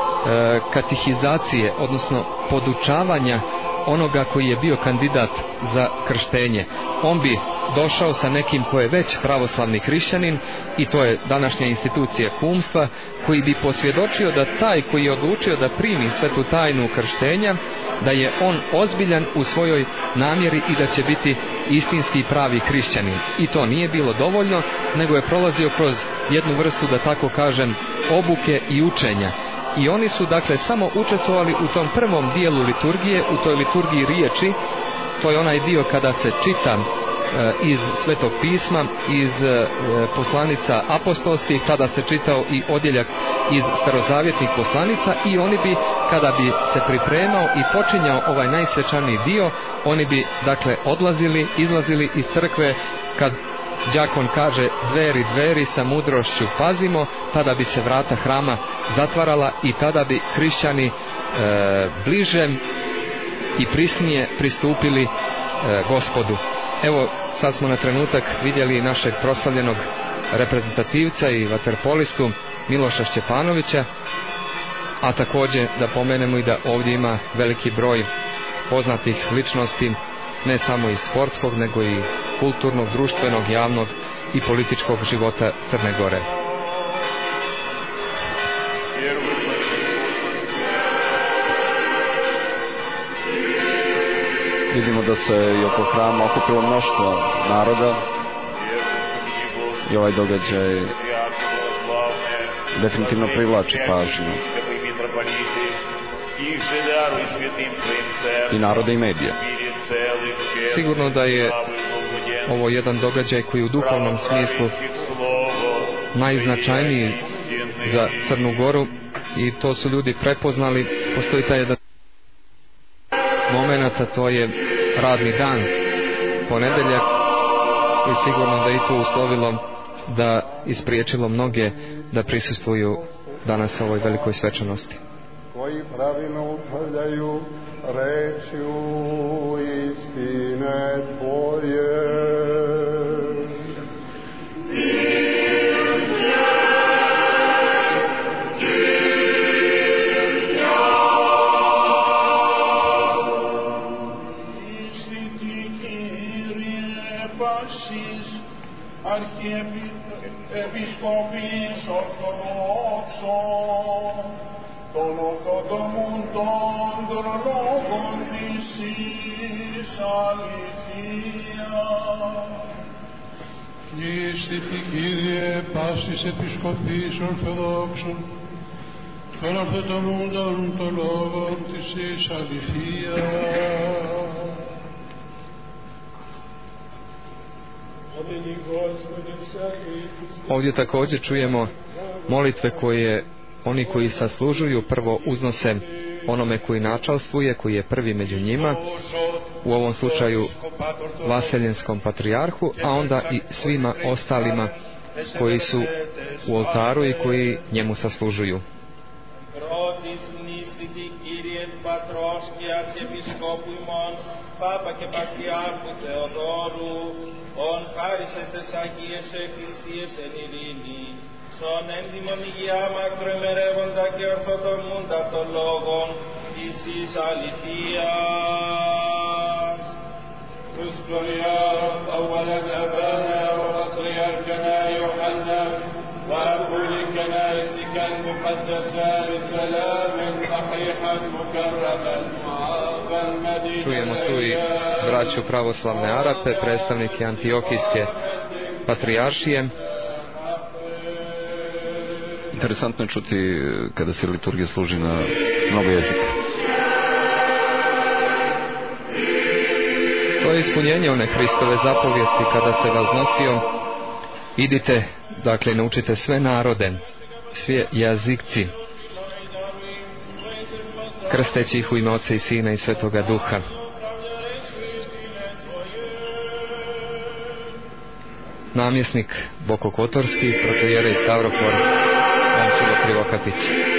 katehizacije, odnosno podučavanja onoga koji je bio kandidat za krštenje. On bi došao sa nekim ko je već pravoslavni hrišćanin, i to je današnja institucija kumstva, koji bi posvjedočio da taj koji je odlučio da primi svetu tajnu krštenja, da je on ozbiljan u svojoj namjeri i da će biti istinski pravi hrišćanin. I to nije bilo dovoljno, nego je prolazio kroz jednu vrstu, da tako kažem, obuke i učenja. I oni su dakle samo učestvovali u tom prvom dijelu liturgije, u toj liturgiji riječi. To je onaj dio kada se čita iz Svetog pisma, iz poslanica apostolskih, tada se čitao i odjeljak iz starozavjetnih poslanica, i oni bi, kada bi se pripremao i počinjao ovaj najsvečaniji dio, oni bi dakle izlazili iz crkve kad đakon kaže dveri, dveri, sa mudrošću pazimo, tada bi se vrata hrama zatvarala i tada bi hrišćani bliže i prisnije pristupili Gospodu. Evo, sad smo na trenutak vidjeli našeg proslavljenog reprezentativca i vaterpolistu Miloša Šćepanovića, a također da pomenemo i da ovdje ima veliki broj poznatih ličnosti, ne samo iz sportskog, nego i kulturnog, društvenog, javnog i političkog života Crne Gore. Vidimo da se i oko hrama okupilo mnoštvo naroda i ovaj događaj definitivno privlači pažnju i naroda i medija. Sigurno da je ovo jedan događaj koji u duhovnom smislu najznačajniji za Crnu Goru, i to su ljudi prepoznali. Postoji taj jedan momenata, to je radni dan, ponedeljak, i sigurno da i to uslovilo da ispriječilo mnoge da prisustvuju danas ovoj velikoj svečanosti. Koji pravilno upravljaju rečju istine Tvoje. Archiepiskopis orthodoxon, των ορθοδομούν των λόγων της εις αληθεία. Νηστητη Κύριε πάσης επισκοπής Ορθοδόξων, των ορθοδομούντων των λόγων της εις αληθεία. Ovdje također čujemo molitve koje oni koji saslužuju prvo uznose onome koji načalstvuje, koji je prvi među njima, u ovom slučaju Vaseljenskom patrijarhu, a onda i svima ostalima koji su u oltaru i koji njemu saslužuju. Πάπα και Πατριάρχου Θεοδόρου, ον χάρισε τες Αγίες Εκκλησίες εν ειρήνη, σον έντιμον υγειά μακροημερεύοντα και ορθοδομούντα των λόγων της εις αληθείας. اذكر يا رب أولا أبانا وبطريركنا يوحنا وأبو كنائسك المقدسة بسلام صحيحا مكرما Čujemo tu i braću pravoslavne Arape, predstavnike Antiokijske patrijaršije. Interesantno je čuti kada se liturgija služi na mnogo jezika. To je ispunjenje one Hristove zapovijesti kada se vaznosio: idite, dakle, naučite sve narode, sve jezikci, krsteći ih u ime Oca i Sina i Svetoga Duha. Namjesnik Bokokotorski, protojerej Stavrofor Momčilo Krivokapić.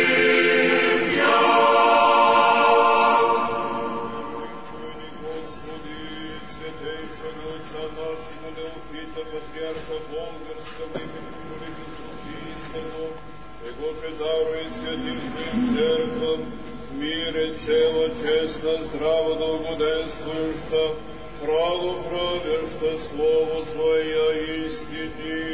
Mire celo česta, zdravo, dolgodenstvujšta, pravo pravešta, slovo Tvoja istini.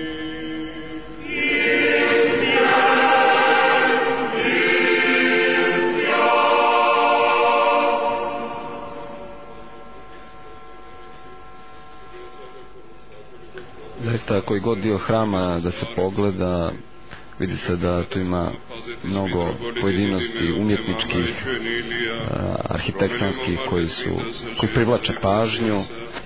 Zaista, koji god dio hrama da se pogleda, vidi se da tu ima mnogo pojedinosti umjetničkih, arhitektonskih koji privlače pažnju.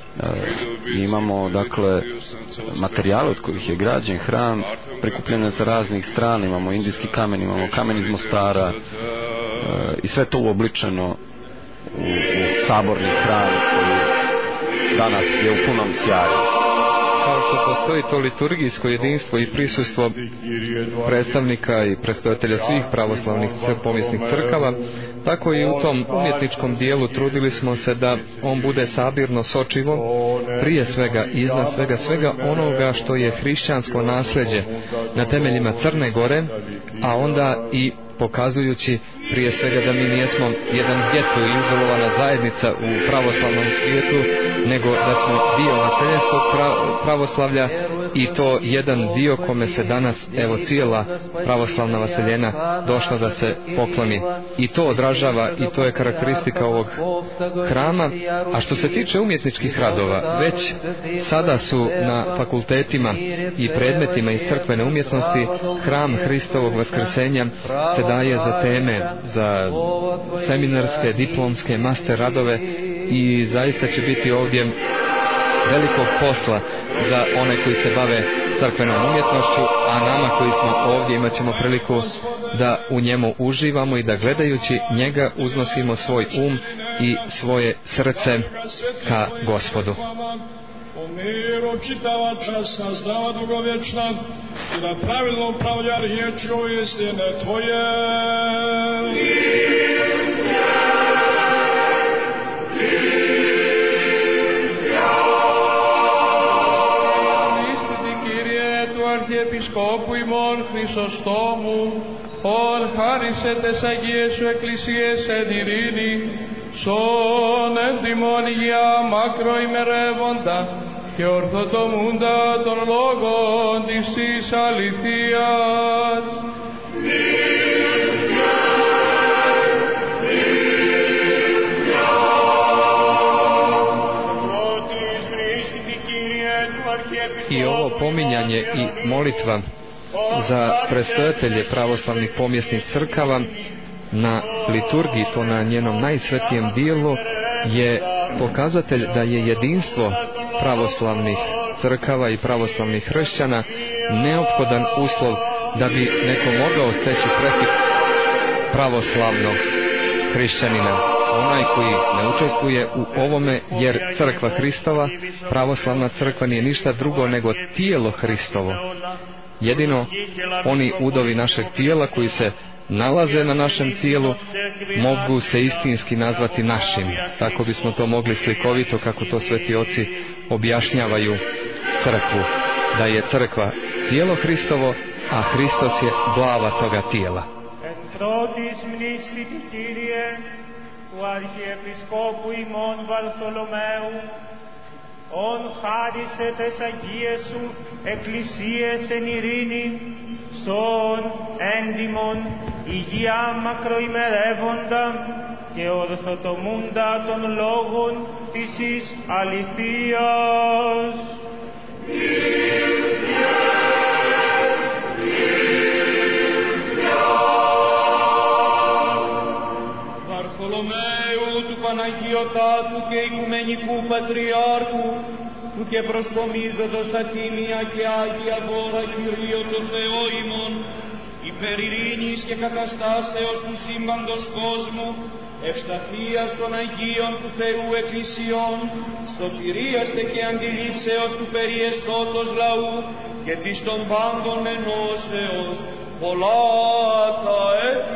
Imamo, dakle, materijale od kojih je građen hram prikupljene sa raznih strana. Imamo indijski kamen, imamo kamen iz Mostara i sve to uobličeno u saborni hram koji danas je u punom sjaju. Kao što postoji to liturgijsko jedinstvo i prisustvo predstavnika i predstavitelja svih pravoslavnih povijesnih crkava, tako i u tom umjetničkom dijelu trudili smo se da on bude sabirno sočivo, prije svega, iznad svega onoga što je hrišćansko nasljeđe na temeljima Crne Gore, a onda i pokazujući prije svega da mi nijesmo jedan geto ili izolovana zajednica u pravoslavnom svijetu, nego da smo dio vaseljenskog pravoslavlja i to jedan dio kome se danas, evo, cijela pravoslavna vaseljena došla da se pokloni. I to odražava i to je karakteristika ovog hrama. A što se tiče umjetničkih radova, već sada su na fakultetima i predmetima iz crkvene umjetnosti hram Hristovog vaskrsenja se daje za teme, za seminarske, diplomske, master radove i zaista će biti ovdje velikog posla za one koji se bave crkvenom umjetnošću, a nama koji smo ovdje imat ćemo priliku da u njemu uživamo i da gledajući njega uznosimo svoj um i svoje srce ka Gospodu. O miru čitava časna, zdrava, dugovječna i da pravilno upravlja riječju istine Tvoje. Istiti, Kyrie, tu arhiepiskopu imon Χρυσοστόμου, ον χάρισε τες Αγίες σου εκκλησίες εν ειρήνη, σον έντιμον υγεία μακροημερεύοντα και ορθοτομούντα των λόγων της αληθείας. I ovo pominjanje i molitva za predstojatelje pravoslavnih pomjesnih crkava na liturgiji, to na njenom najsvetijem dijelu, je pokazatelj da je jedinstvo pravoslavnih crkava i pravoslavnih hrišćana neophodan uslov da bi neko mogao steći prefiks pravoslavnog hrišćanina. Onaj koji ne učestvuje u ovome, jer crkva Hristova, pravoslavna crkva, nije ništa drugo nego tijelo Hristovo. Jedino oni udovi našeg tijela koji se nalaze na našem tijelu mogu se istinski nazvati našim. Tako bismo to mogli slikovito, kako to sveti oci objašnjavaju crkvu, da je crkva tijelo Hristovo, a Hristos je glava toga tijela. Του Αρχιεπισκόπου ημών Βαρθολομαίου, ον χάρισε τες Αγίες σου εκκλησίες εν ειρήνη, σον έντιμον υγεία μακροημερεύοντα και ορθοτομούντα των λόγων της εις αληθείας. Βαρθολομαίου του Παναγιωτάτου και Οικουμενικού Πατριάρχου, που και προσκομίζοντας τα τίμια και Άγια Δώρα Κυρίω το Θεό ημών, υπέρ ειρήνης και καταστάσεως του σύμπαντος κόσμου, ευσταθείας των Αγίων του Θεού Εκκλησιών, σωτηρίαστε και αντιλήψεως του περιεστώτος λαού και της των πάντων ενώσεως πολλά τα έτη.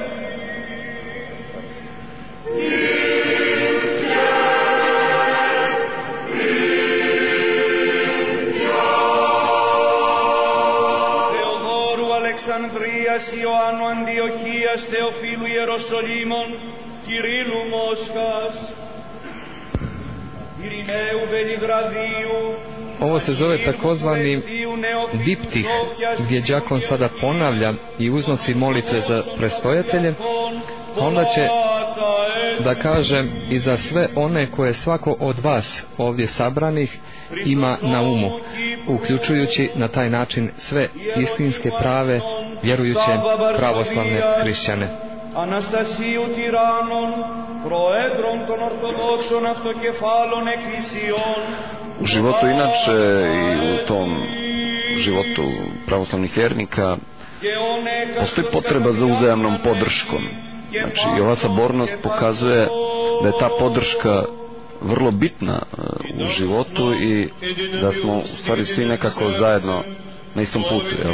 Θεοδόρου Αλεξανδρίας, Ιωάννου Αντιοχίας, Θεοφίλου Ιεροσολύμων, Κυρίλου Μόσχας, Ειρηναίου Βελιγradiju. Ovo se zove takozvani diptih, gdje đakon sada ponavlja i uznosi molitve za prestojatelje, onda će da kaže i za sve one koje svako od vas ovdje sabranih ima na umu, uključujući na taj način sve istinske, prave, vjerujuće pravoslavne hrišćane. Αναστασίου τυράννων, προέδρων των Ορθοδόξων αυτοκεφάλων εκκλησιών. U životu inače i u tom životu pravoslavnih vjernika postoji potreba za uzajamnom podrškom. Znači i ova sabornost pokazuje da je ta podrška vrlo bitna u životu i da smo u stvari svi nekako zajedno na istom putu, jel?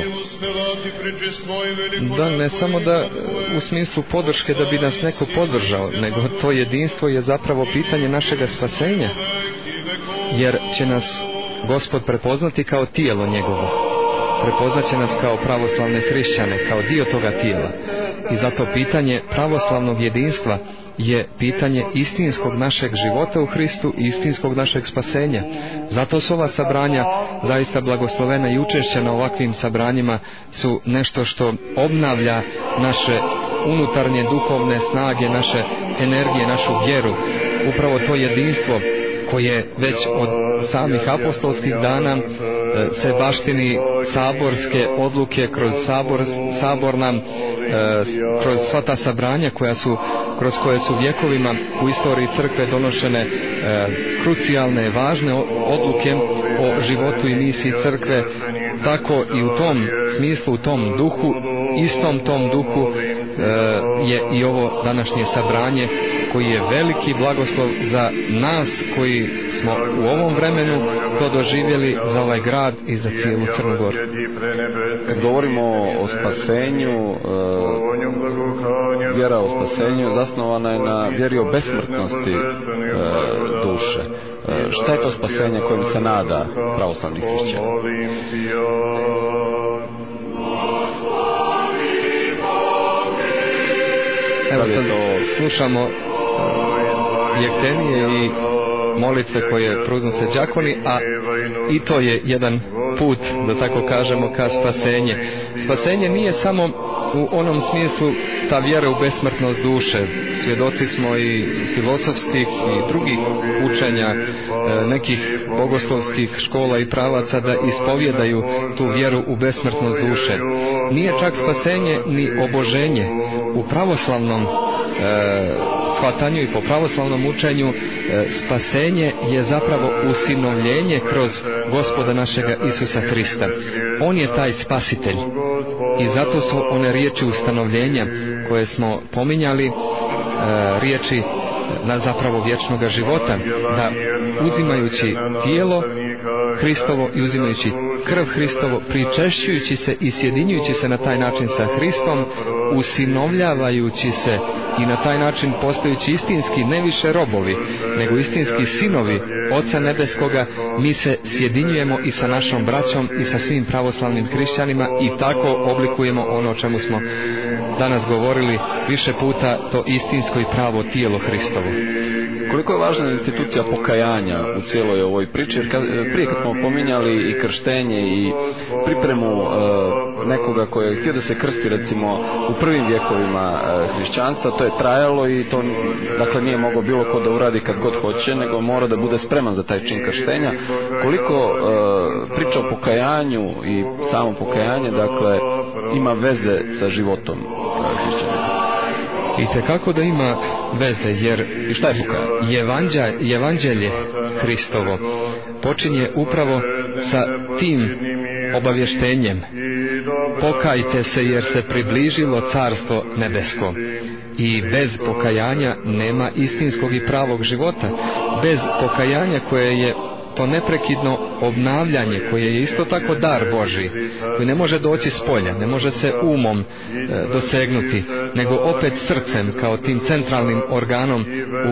Da, ne samo da u smislu podrške da bi nas neko podržao, nego to jedinstvo je zapravo pitanje našega spasenja, jer će nas Gospod prepoznati kao tijelo njegovo, prepoznat će nas kao pravoslavne hrišćane, kao dio toga tijela, i zato pitanje pravoslavnog jedinstva je pitanje istinskog našeg života u Hristu i istinskog našeg spasenja. Zato su ova sabranja zaista blagoslovena i učešća na ovakvim sabranjima su nešto što obnavlja naše unutarnje duhovne snage, naše energije, našu vjeru. Upravo to jedinstvo koje već od samih apostolskih dana se baštini saborske odluke kroz sabor nam, kroz sva ta sabranja kroz koje su vjekovima u istoriji crkve donošene krucijalne, važne odluke o životu i misiji crkve. Tako i u tom smislu, u tom duhu, istom tom duhu je i ovo današnje sabranje, koji je veliki blagoslov za nas koji smo u ovom vremenu to doživjeli, za ovaj grad i za cijelu Crnu Goru. Kad govorimo o spasenju, vjera o spasenju zasnovana je na vjeri o besmrtnosti duše. Šta je to spasenje kojim se nada pravoslavni hrišćan? Evo sad slušamo jektenije i molitve koje proiznose đakoni, a i to je jedan put, da tako kažemo, ka spasenje. Spasenje nije samo u onom smislu ta vjera u besmrtnost duše. Svjedoci smo i filozofskih i drugih učenja, nekih bogoslovskih škola i pravaca da ispovjedaju tu vjeru u besmrtnost duše. Nije čak spasenje ni oboženje. U pravoslavnom shvatanju i po pravoslavnom učenju spasenje je zapravo usinovljenje kroz Gospoda našega Isusa Hrista. On je taj spasitelj i zato su one riječi ustanovljenja koje smo pominjali, riječi na zapravo vječnoga života, da uzimajući tijelo Hristovo i uzimajući krv Hristovo, pričešćujući se i sjedinjujući se na taj način sa Hristom, usinovljavajući se i na taj način postajući istinski ne više robovi, nego istinski sinovi Oca Nebeskoga, mi se sjedinjujemo i sa našom braćom i sa svim pravoslavnim hrišćanima i tako oblikujemo ono o čemu smo danas govorili više puta, to istinsko i pravo tijelo Hristovo. Koliko je važna institucija pokajanja u cijeloj ovoj priči, jer prije kad smo pominjali i krštenje i pripremu nekoga koji je htio da se krsti recimo u prvim vjekovima hrišćanstva, to je trajalo i to dakle nije mogao bilo ko da uradi kad god hoće, nego mora da bude spreman za taj čin krštenja. Koliko priča o pokajanju i samo pokajanje dakle ima veze sa životom hrišćanina? I tekako da ima veze, jer i šta je pokajanje? Evanđelje Hristovo počinje upravo sa tim obavještenjem: pokajte se jer se približilo carstvo nebesko. I bez pokajanja nema istinskog i pravog života. Bez pokajanja koje je to neprekidno obnavljanje, koje je isto tako dar Božji, koji ne može doći s polja, ne može se umom dosegnuti, nego opet srcem kao tim centralnim organom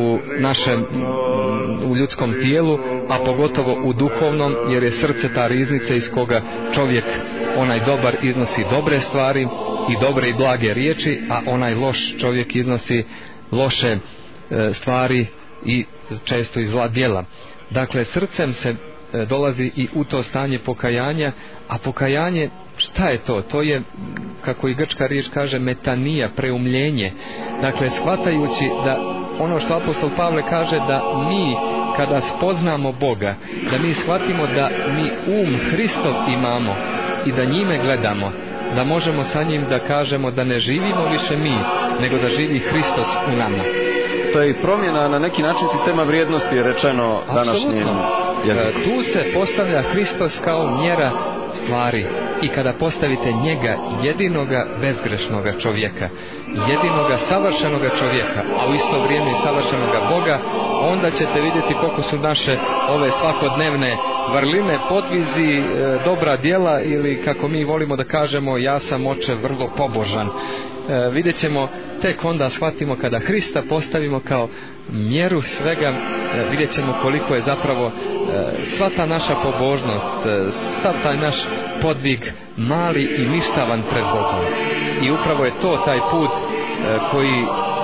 u ljudskom tijelu, a pogotovo u duhovnom, jer je srce ta riznica iz koga čovjek, onaj dobar, iznosi dobre stvari i dobre i blage riječi, a onaj loš čovjek iznosi loše stvari i često i zla djela. Dakle, srcem se dolazi i u to stanje pokajanja, a pokajanje, šta je to? To je, kako i grčka riječ kaže, metanija, preumljenje. Dakle, shvatajući da ono što apostol Pavle kaže, da mi kada spoznamo Boga, da mi shvatimo da mi Hristov imamo i da njime gledamo, da možemo sa njim da kažemo da ne živimo više mi, nego da živi Hristos u nama. To je i promjena na neki način sistema vrijednosti, rečeno današnjim jezikom. Tu se postavlja Hristos kao mjera stvari, i kada postavite njega, jedinoga bezgrešnoga čovjeka, jedinoga savršenoga čovjeka, a u isto vrijeme i savršenoga Boga, onda ćete vidjeti koliko su naše ove svakodnevne vrline, podvizi, dobra djela, ili kako mi volimo da kažemo, ja sam oče vrlo pobožan. Vidjet ćemo, tek onda shvatimo, kada Hrista postavimo kao mjeru svega, vidjet ćemo koliko je zapravo sva ta naša pobožnost, sav taj naš podvig mali i ništavan pred Bogom. I upravo je to taj put koji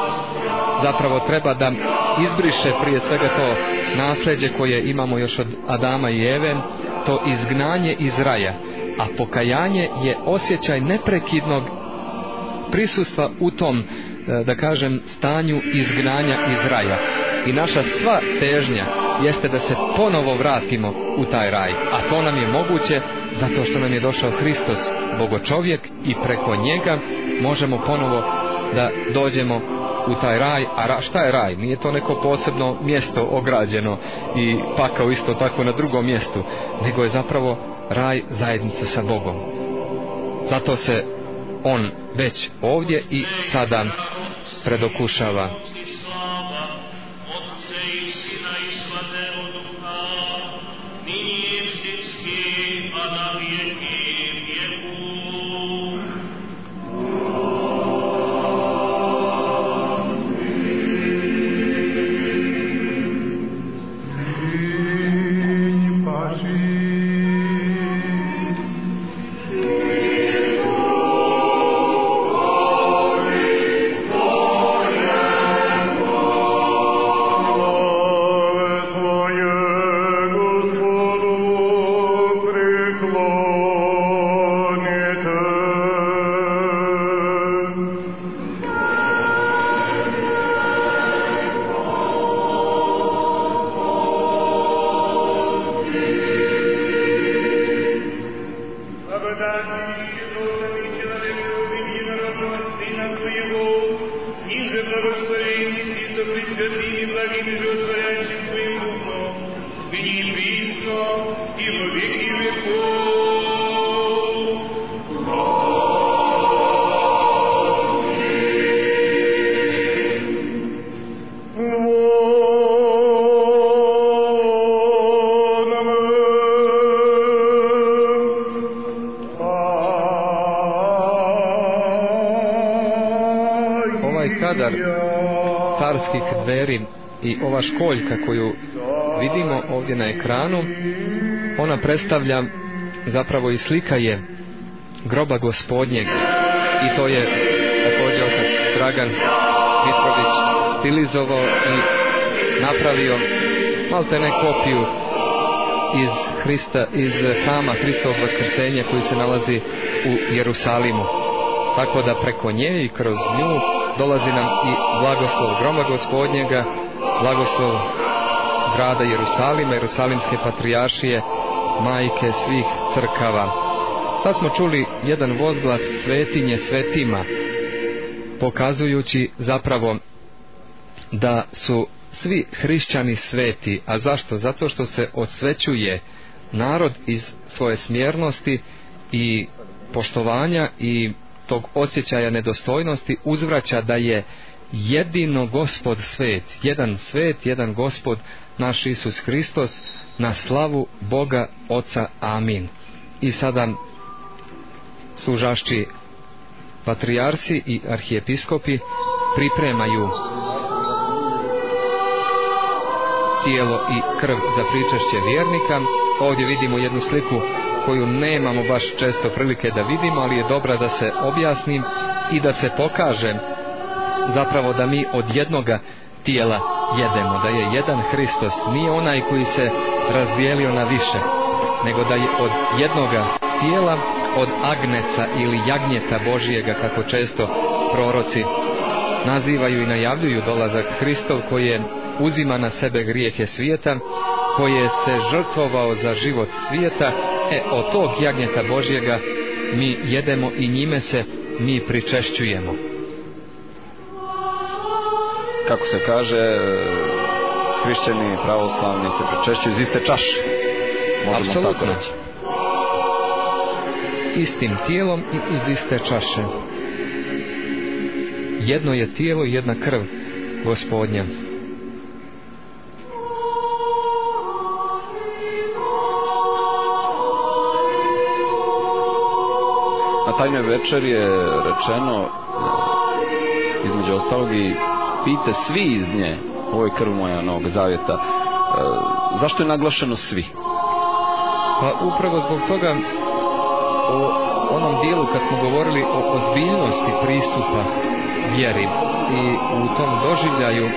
zapravo treba da izbriše prije svega to nasljeđe koje imamo još od Adama i Eve, to izgnanje iz raja. A pokajanje je osjećaj neprekidnog prisustva u tom, da kažem, stanju izgnanja iz raja. I naša sva težnja jeste da se ponovo vratimo u taj raj. A to nam je moguće zato što nam je došao Hristos, Bogočovjek, i preko njega možemo ponovo da dođemo u taj raj. A šta je raj? Nije to neko posebno mjesto ograđeno i pakao isto tako na drugom mjestu, nego je zapravo raj zajednica sa Bogom. Zato se on već ovdje i sada predokušava. Carskih dveri i ova školjka koju vidimo ovdje na ekranu, ona predstavlja zapravo i slika je groba Gospodnjeg, i to je također otac Dragan Mitrović stilizovao i napravio maltene kopiju iz hrama Hristovog vaskrsenja koji se nalazi u Jerusalimu. Tako da preko nje i kroz nju dolazi nam i blagoslov groba Gospodnjega, blagoslov grada Jerusalima, Jerusalimske patrijaršije, majke svih crkava. Sad smo čuli jedan vozglas svetinje svetima, pokazujući zapravo da su svi hrišćani sveti. A zašto? Zato što se osvećuje narod iz svoje smjernosti i poštovanja i tog osjećaja nedostojnosti, uzvraća da je jedino Gospod svet, jedan Gospod, naš Isus Hristos, na slavu Boga Oca. Amin. I sada služašći patrijarci i arhijepiskopi pripremaju tijelo i krv za pričešće vjernika. Ovdje vidimo jednu sliku koju nemamo baš često prilike da vidimo, ali je dobra da se objasnim i da se pokaže zapravo da mi od jednoga tijela jedemo, da je jedan Hristos, nije onaj koji se razdijelio na više, nego da je od jednoga tijela, od agneca ili jagnjeta Božijega, kako često proroci nazivaju i najavljuju dolazak Hristov, koji je uzima na sebe grijehe svijeta, koji je se žrtvovao za život svijeta. Od tog jagnjeta Božjega mi jedemo i njime se mi pričešćujemo. Kako se kaže, hrišćani pravoslavni se pričešćuju iz iste čaše. Apsolutno. Istim tijelom i iz iste čaše. Jedno je tijelo i jedna krv Gospodnja. Na tajnoj večeri je rečeno, između ostalog, i pijte svi iz nje, ovo je krv moja Novog Zavjeta. Zašto je naglašeno svi? Pa upravo zbog toga, o onom dijelu kad smo govorili o ozbiljnosti pristupa vjeri i u tom doživljaju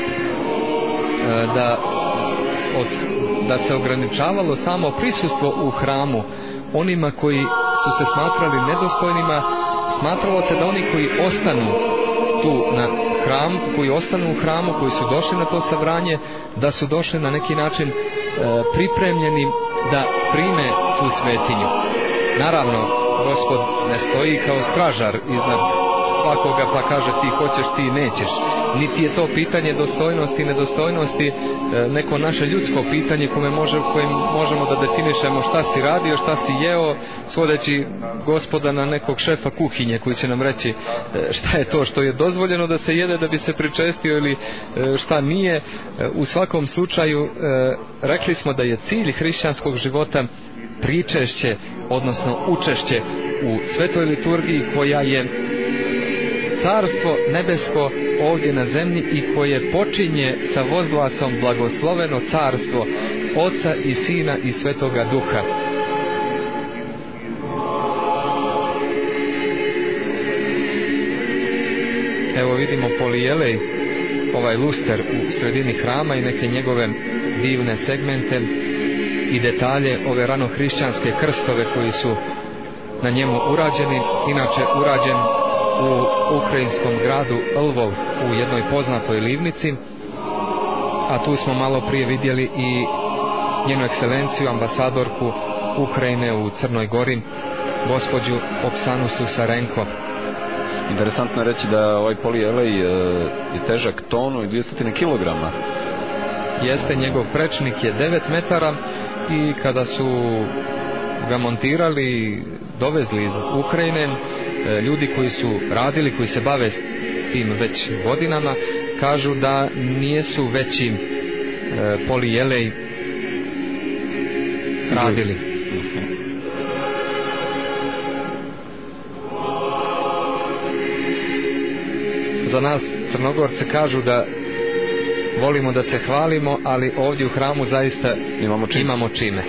da se ograničavalo samo prisustvo u hramu onima koji su se smatrali nedostojnima, smatralo se da oni koji ostanu tu na hram, koji ostanu u hramu, koji su došli na to sabranje, da su došli na neki način pripremljeni da prime tu svetinju. Naravno, Gospod ne stoji kao stražar iznad svakoga pa kaže ti hoćeš, ti nećeš. Niti je to pitanje dostojnosti i nedostojnosti neko naše ljudsko pitanje kojim možemo da definišemo šta si radio, šta si jeo, svodeći Gospoda na nekog šefa kuhinje koji će nam reći šta je to što je dozvoljeno da se jede da bi se pričestio ili šta nije. U svakom slučaju rekli smo da je cilj hrišćanskog života pričešće, odnosno učešće u svetoj liturgiji, koja je carstvo nebesko ovdje na zemlji i koje počinje sa vozglasom blagosloveno carstvo Oca i Sina i Svetoga Duha. Evo vidimo polijelej, ovaj luster u sredini hrama i neke njegove divne segmente i detalje, ove ranohrišćanske krstove koji su na njemu urađeni, inače urađen u ukrajinskom gradu Lvov u jednoj poznatoj livnici, a tu smo malo prije vidjeli i njenu ekscelenciju, ambasadorku Ukrajine u Crnoj Gori, gospođu Oksanu Susarenko. Interesantno je reći da ovaj polijelej je težak tonu i 200 kilograma. Jeste, njegov prečnik je 9 metara i kada su ga montirali, dovezli iz Ukrajine, ljudi koji su radili, koji se bave tim već godinama, kažu da nijesu veći polijelej radili. Za nas Crnogorce kažu da volimo da se hvalimo, ali ovdje u hramu zaista imamo čime.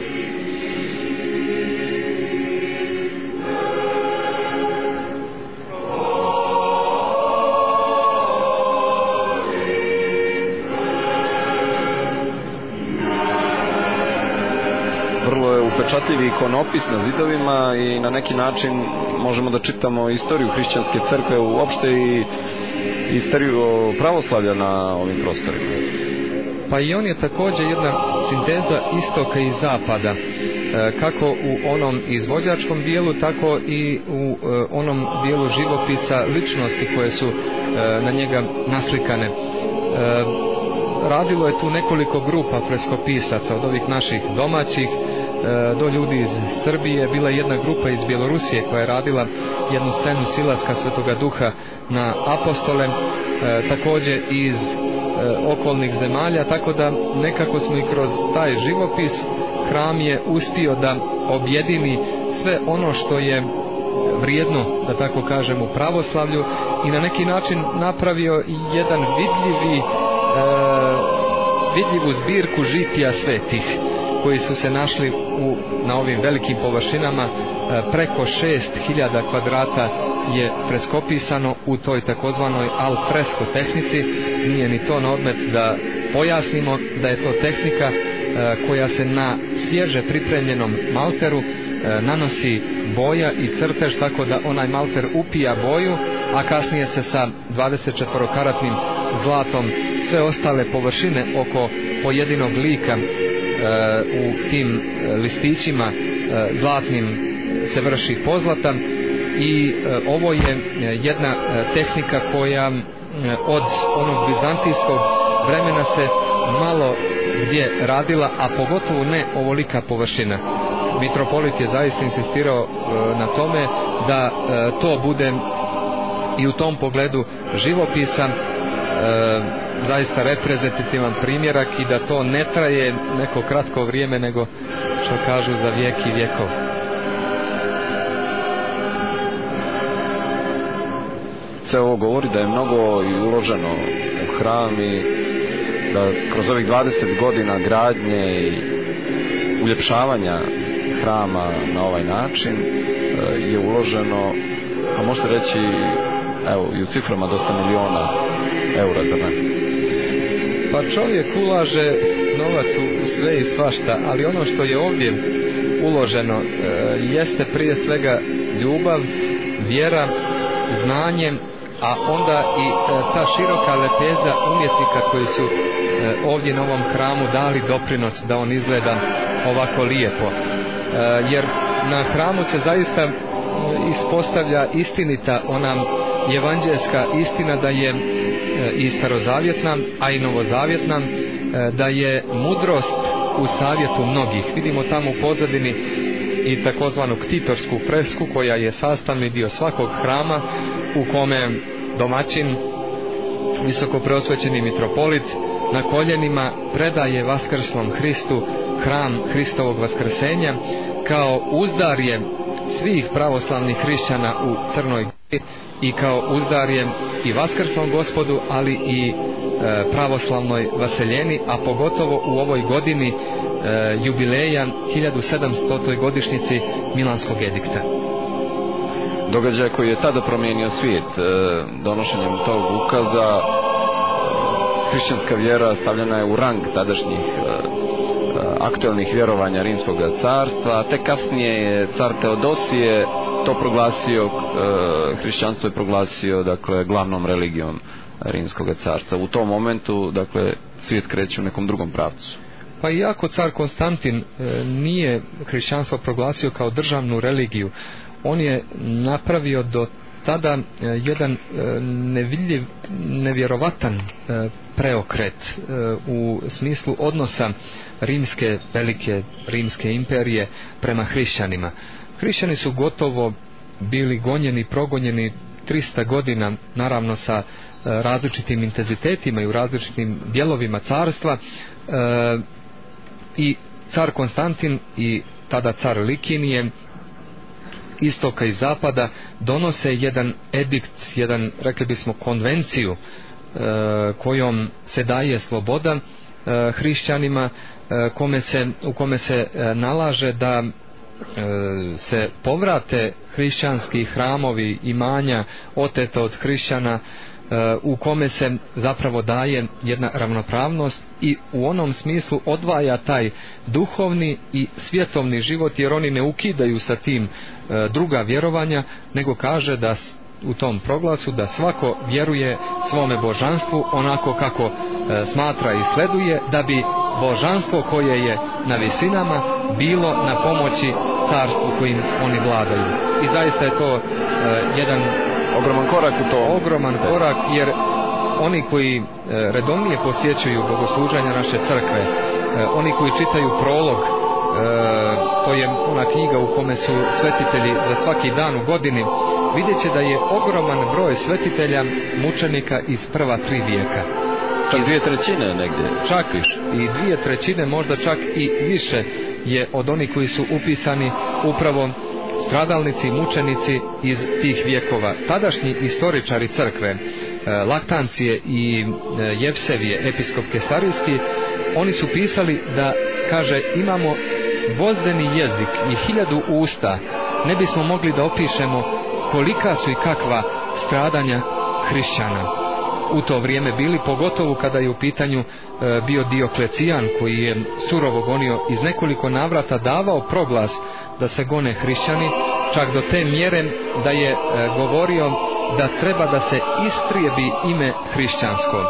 upečatljivi ikonopis na zidovima i na neki način možemo da čitamo istoriju hrišćanske crkve uopšte i istoriju pravoslavlja na ovim prostorima. Pa i on je također jedna sinteza istoka i zapada, kako u onom izvođačkom dijelu, tako i u onom dijelu živopisa ličnosti koje su na njega naslikane. Radilo je tu nekoliko grupa freskopisaca, od ovih naših domaćih do ljudi iz Srbije. Bila je jedna grupa iz Bjelorusije koja je radila jednu scenu silaska Svetoga Duha na apostole, također iz okolnih zemalja, tako da nekako smo i kroz taj živopis hram je uspio da objedini sve ono što je vrijedno, da tako kažem, u pravoslavlju i na neki način napravio jedan vidljivu zbirku žitija svetih koji su se našli na ovim velikim površinama. Preko 6000 kvadrata je freskopisano u toj takozvanoj al fresco tehnici. Nije ni to na odmet da pojasnimo da je to tehnika koja se na svježe pripremljenom malteru nanosi boja i crtež, tako da onaj malter upija boju, a kasnije se sa 24-karatnim zlatom sve ostale površine oko pojedinog lika u tim listićima zlatnim se vrši pozlata. I ovo je jedna tehnika koja od onog bizantijskog vremena se malo gdje radila, a pogotovo ne ovolika površina. Mitropolit je zaista insistirao na tome da to bude i u tom pogledu živopisa zaista reprezentativan primjerak i da to ne traje neko kratko vrijeme, nego što kažu za vijek i vjekov. Sve ovo govori da je mnogo i uloženo u hram i da kroz ovih 20 godina gradnje i uljepšavanja hrama na ovaj način je uloženo, a možete reći, evo, i u ciframa dosta miliona eura, da ne? Pa čovjek ulaže novac u sve i svašta, ali ono što je ovdje uloženo jeste prije svega ljubav, vjera, znanje, a onda i ta široka lepeza umjetnika koji su ovdje na ovom hramu dali doprinos da on izgleda ovako lijepo. Jer na hramu se zaista ispostavlja istinita ona evanđelska istina, da je i starozavjetna, a i novozavjetna, da je mudrost u savjetu mnogih. Vidimo tamo u pozadini i takozvanu ktitorsku fresku koja je sastavni dio svakog hrama, u kome domaćin, visoko preosvećeni mitropolit, na koljenima predaje vaskrslom Hristu hram Hristovog vaskrsenja kao uzdarje svih pravoslavnih hrišćana u Crnoj Gori i kao uzdarje i vaskrslom Gospodu, ali i pravoslavnoj vaseljeni, a pogotovo u ovoj godini jubileja 1700. godišnjici Milanskog edikta. Događaj koji je tada promijenio svijet, donošenjem tog ukaza hrišćanska vjera stavljena je u rang tadašnjih aktualnih vjerovanja Rimskog carstva, a tek kasnije je car Teodosije to proglasio, hrišćanstvo je proglasio, dakle, glavnom religijom Rimskog carstva. U tom momentu, dakle, svijet kreće u nekom drugom pravcu. Pa iako car Konstantin nije hrišćanstvo proglasio kao državnu religiju, on je napravio do tada jedan nevidljiv, nevjerovatan preokret u smislu odnosa velike rimske imperije prema hrišćanima. Hrišćani su gotovo bili gonjeni, progonjeni 300 godina, naravno sa različitim intenzitetima i u različitim dijelovima carstva, i car Konstantin i tada car Likinije, istoka i zapada, donose jedan edikt, rekli bismo, konvenciju kojom se daje sloboda hrišćanima, u kome se nalaže da se povrate hrišćanski hramovi, imanja oteta od hrišćana u kome se zapravo daje jedna ravnopravnost i u onom smislu odvaja taj duhovni i svjetovni život, jer oni ne ukidaju sa tim druga vjerovanja, nego kaže da u tom proglasu da svako vjeruje svome božanstvu onako kako smatra i sleduje, da bi božanstvo koje je na visinama bilo na pomoći carstvu kojim oni vladaju. I zaista je to jedan ogroman korak u to. Ogroman korak, jer oni koji redovnije posjećuju bogosluženja naše crkve, oni koji čitaju prolog, to je ona knjiga u kome su svetitelji za svaki dan u godini, vidjet će da je ogroman broj svetitelja mučenika iz prva 3 vijeka. Čak 2/3 negdje. Čak i 2/3, možda čak i više je od onih koji su upisani upravo stradalnici i mučenici iz tih vjekova. Tadašnji istoričari crkve, Laktancije i Jevsevije, episkop Kesarijski, oni su pisali da, kaže, imamo vozdeni jezik i 1000 usta, ne bismo mogli da opišemo kolika su i kakva stradanja hrišćana u to vrijeme bili, pogotovo kada je u pitanju bio Dioklecijan, koji je surovo gonio, iz nekoliko navrata davao proglas da se gone hrišćani, čak do te mjere da je govorio da treba da se istrijebi ime hrišćansko.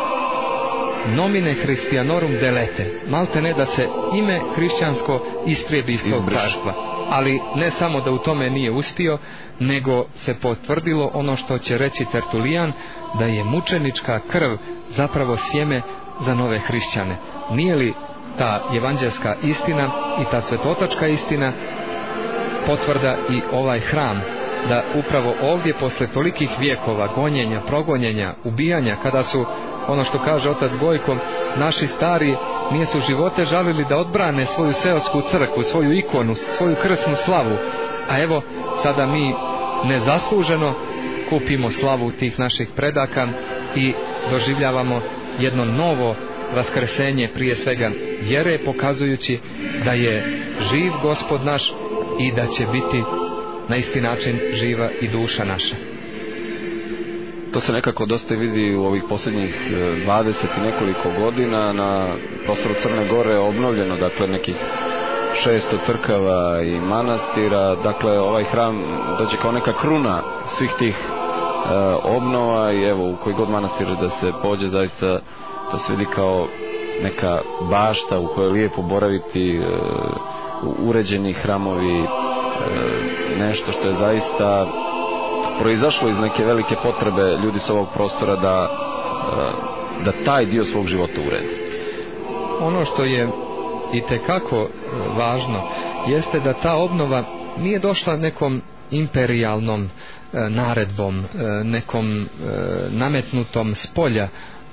Nomine Christianorum delete, malte ne da se ime hrišćansko istrijebi iz tog carstva. Ali ne samo da u tome nije uspio, nego se potvrdilo ono što će reći Tertulijan, da je mučenička krv zapravo sjeme za nove hrišćane. Nije li ta evanđelska istina i ta svetotačka istina potvrda i ovaj hram, da upravo ovdje posle tolikih vjekova gonjenja, progonjenja, ubijanja, kada su, ono što kaže otac Gojko, naši stari nisu živote žalili da odbrane svoju seosku crkvu, svoju ikonu, svoju krsnu slavu, a evo sada mi nezasluženo kupimo slavu tih naših predaka i doživljavamo jedno novo vaskrsenje, prije svega vjere, pokazujući da je živ Gospod naš i da će biti na isti način živa i duša naša. To se nekako dosta vidi u ovih posljednjih 20 i nekoliko godina. Na prostoru Crne Gore obnovljeno, dakle, nekih 600 crkava i manastira. Dakle, ovaj hram dođe kao neka kruna svih tih obnova i evo, u koji god manastir da se pođe, zaista to se vidi kao neka bašta u kojoj je lijepo boraviti, uređeni hramovi, nešto što je zaista proizašlo iz neke velike potrebe ljudi s ovog prostora da taj dio svog života uredi. Ono što je itekako važno jeste da ta obnova nije došla nekom imperijalnom naredbom, nekom nametnutom spolja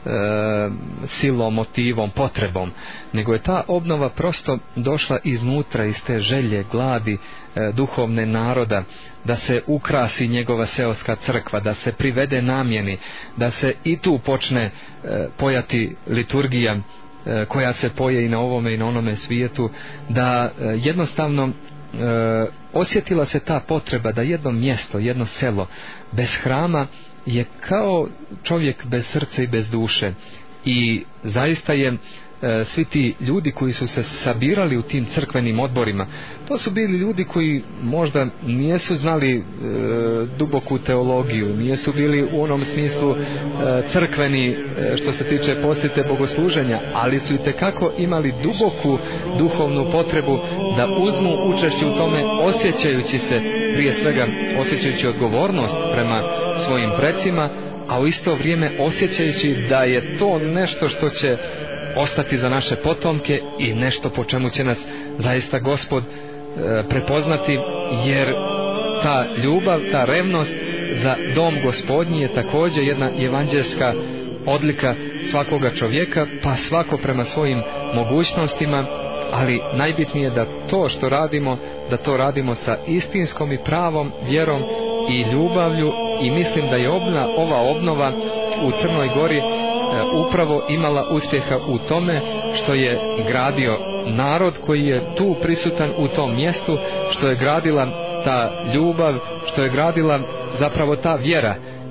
silom, motivom, potrebom, nego je ta obnova prosto došla iznutra, iz te želje, gladi duhovne naroda, da se ukrasi njegova seoska crkva, da se privede namjeni, da se i tu počne pojati liturgija koja se poje i na ovome i na onome svijetu, da jednostavno osjetila se ta potreba da jedno mjesto, jedno selo bez hrama je kao čovjek bez srca i bez duše. I zaista je svi ti ljudi koji su se sabirali u tim crkvenim odborima, to su bili ljudi koji možda nijesu znali duboku teologiju, nijesu bili u onom smislu crkveni što se tiče posjete bogosluženja, ali su itekako imali duboku duhovnu potrebu da uzmu učešće u tome, osjećajući se, prije svega osjećajući odgovornost prema svojim precima, a u isto vrijeme osjećajući da je to nešto što će ostati za naše potomke i nešto po čemu će nas zaista Gospod prepoznati, jer ta ljubav, ta revnost za dom Gospodnji je također jedna evanđelska odlika svakoga čovjeka, pa svako prema svojim mogućnostima, ali najbitnije da to što radimo, da to radimo sa istinskom i pravom vjerom i ljubavlju, i mislim da je ova obnova u Crnoj Gori upravo imala uspjeha u tome što je gradio narod koji je tu prisutan u tom mjestu, što je gradila ta ljubav, što je gradila zapravo ta vjera.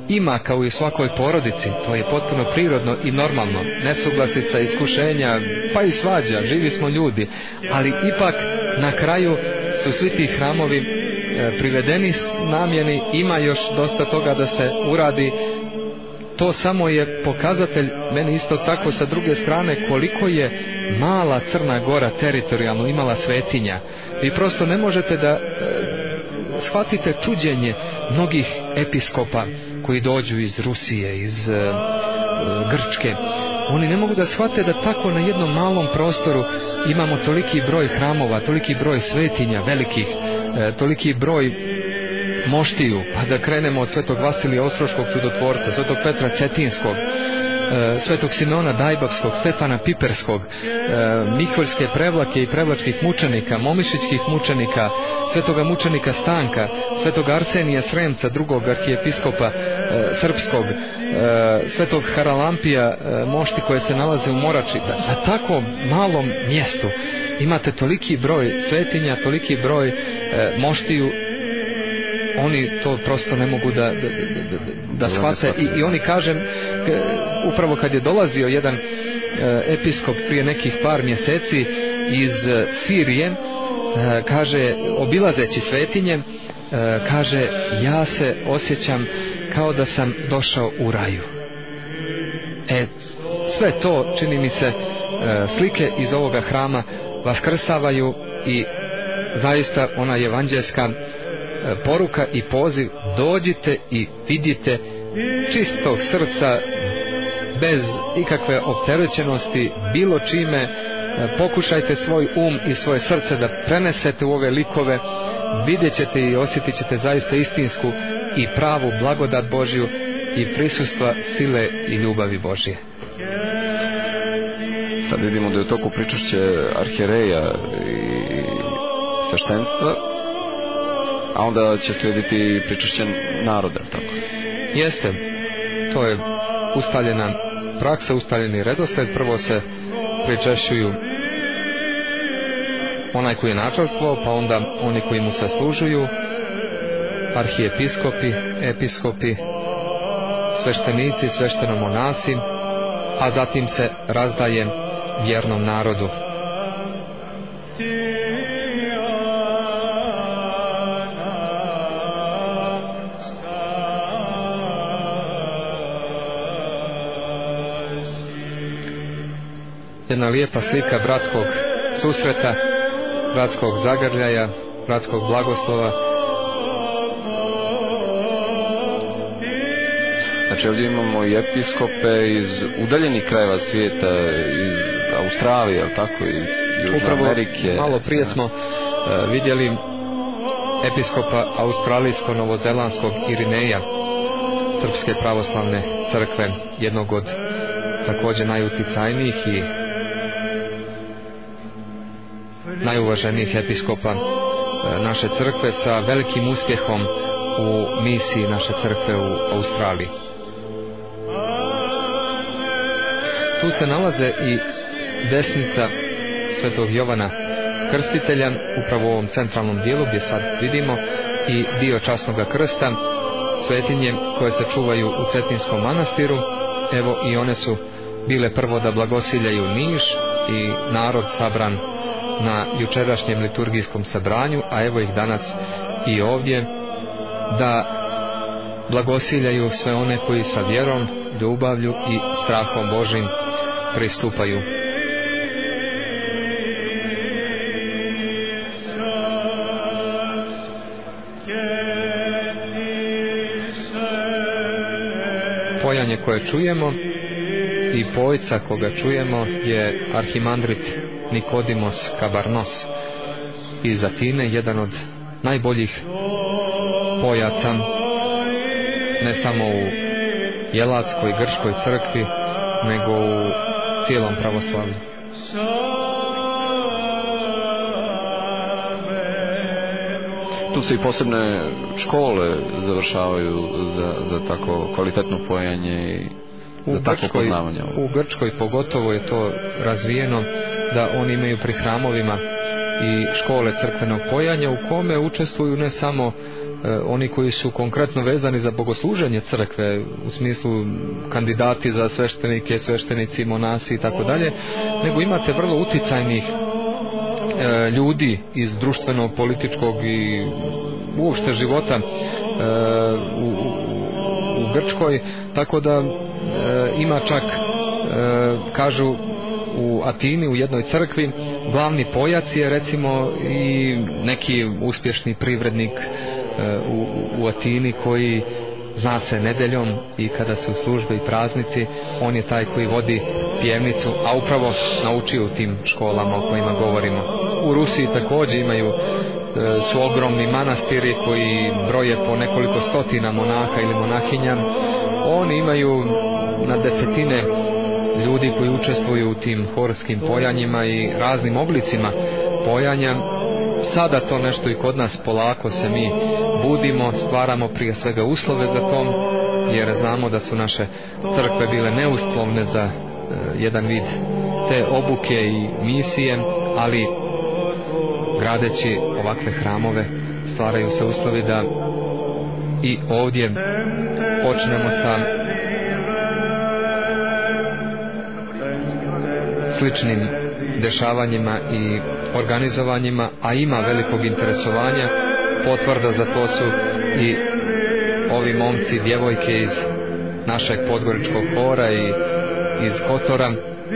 ima kao i u svakoj porodici, to je potpuno prirodno i normalno, nesuglasica, iskušenja, pa i svađa, živi smo ljudi, ali ipak na kraju su svi ti hramovi privedeni namjeni, ima još dosta toga da se uradi. To samo je pokazatelj, meni isto tako sa druge strane, koliko je mala Crna Gora teritorijalno imala svetinja. Vi prosto ne možete da shvatite čuđenje mnogih episkopa koji dođu iz Rusije, iz Grčke. Oni ne mogu da shvate da tako na jednom malom prostoru imamo toliki broj hramova, toliki broj svetinja velikih, toliki broj moštiju, pa da krenemo od svetog Vasilija Ostroškog čudotvorca, svetog Petra Cetinskog, svetog Simeona Dajbavskog, Stefana Piperskog, Miholjske prevlake i prevlačkih mučenika, Momišićkih mučenika, svetoga mučenika Stanka, svetog Arsenija Sremca, drugog arhijepiskopa srpskog, svetog Haralampija, mošti koje se nalaze u Morači. Na tako malom mjestu imate toliki broj svetinja, toliki broj moštiju, oni to prosto ne mogu da shvate. I oni, kažem, upravo kad je dolazio jedan episkop prije nekih par mjeseci iz Sirije, kaže, obilazeći svetinje, kaže, ja se osjećam kao da sam došao u raju. Sve to, čini mi se, slike iz ovoga hrama vaskrsavaju i zaista ona evanđelska poruka i poziv, dođite i vidite čistog srca, bez ikakve opterećenosti bilo čime, pokušajte svoj i svoje srce da prenesete u ove likove, vidjet ćete i osjetit ćete zaista istinsku i pravu blagodat Božju i prisustva sile i ljubavi Božje. Sad vidimo da je u toku pričašće arhijereja i sveštenstva, a onda će slijediti pričašće naroda, tako? Jeste, to je ustaljena praksa, ustaljeni redosled. Prvo se pričašćuju onaj koji je načelstvo, pa onda oni koji mu se služuju, arhijepiskopi, episkopi, sveštenici, sveštenomonasi, a zatim se razdaje vjernom narodu. Jedna lijepa slika bratskog susreta, bratskog zagrljaja, bratskog blagoslova. Znači ovdje imamo i episkope iz udaljenih krajeva svijeta, iz Australije, tako, iz Južne Amerike. Malo prije smo vidjeli episkopa australijsko-novozelandskog Irineja, Srpske pravoslavne crkve, jednog od također najuticajnijih i najuvaženijih episkopa naše crkve, sa velikim uspjehom u misiji naše crkve u Australiji. Tu se nalaze i desnica svetog Jovana Krstitelja, upravo u ovom centralnom dijelu gdje sad vidimo, i dio časnoga krsta, svetinje koje se čuvaju u Cetinskom manastiru. Evo, i one su bile prvo da blagosiljaju Niš i narod sabran na jučerašnjem liturgijskom sabranju, a evo ih danas i ovdje da blagosiljaju sve one koji sa vjerom, ljubavlju i strahom Božim pristupaju. Pojanje koje čujemo i pojca koga čujemo je arhimandrit Nikodimos Kabarnos iz Atine, jedan od najboljih pojaca ne samo u Jelatskoj grčkoj crkvi, nego u cijelom pravoslavlju. Tu se i posebne škole završavaju za tako kvalitetno pojanje i za takvo poznavanje. U Grčkoj pogotovo je to razvijeno, da oni imaju pri hramovima i škole crkvenog pojanja u kome učestvuju ne samo oni koji su konkretno vezani za bogosluženje crkve, u smislu kandidati za sveštenike, sveštenici, monasi i tako dalje, nego imate vrlo uticajnih ljudi iz društvenog, političkog i uopšte života u Grčkoj, tako da ima čak, kažu, u Atini u jednoj crkvi glavni pojac je recimo i neki uspješni privrednik u Atini koji zna se nedeljom i kada su službe i praznici, on je taj koji vodi pjevnicu, a upravo naučio u tim školama o kojima govorimo. U Rusiji također su ogromni manastiri koji broje po nekoliko stotina monaha ili monahinja. Oni imaju na desetine ljudi koji učestvuju u tim horskim pojanjima i raznim oblicima pojanja. Sada to nešto i kod nas polako se mi budimo, stvaramo prije svega uslove za to, jer znamo da su naše crkve bile neuslovne za jedan vid te obuke i misije, ali gradeći ovakve hramove stvaraju se uslovi da i ovdje počnemo sa sličnim dešavanjima i organizovanjima, a ima velikog interesovanja. Potvrda za to su i ovi momci, djevojke iz našeg podgoričkog hora i iz Kotora,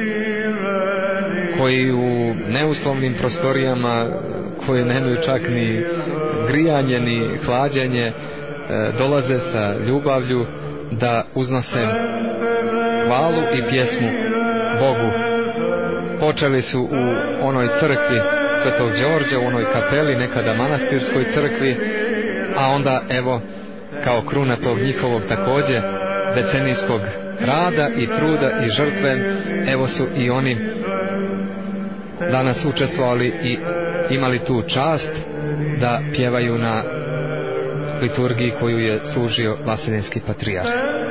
koji u neuslovnim prostorijama, koje nemaju čak ni grijanje ni hlađenje, dolaze sa ljubavlju da uznose hvalu i pjesmu Bogu. Počeli su u onoj crkvi Svetog Đorđa, u onoj kapeli, nekada manastirskoj crkvi, a onda evo kao kruna tog njihovog također decenijskog rada i truda i žrtve, evo su i oni danas učestvovali i imali tu čast da pjevaju na liturgiji koju je služio Vaseljenski patrijarh.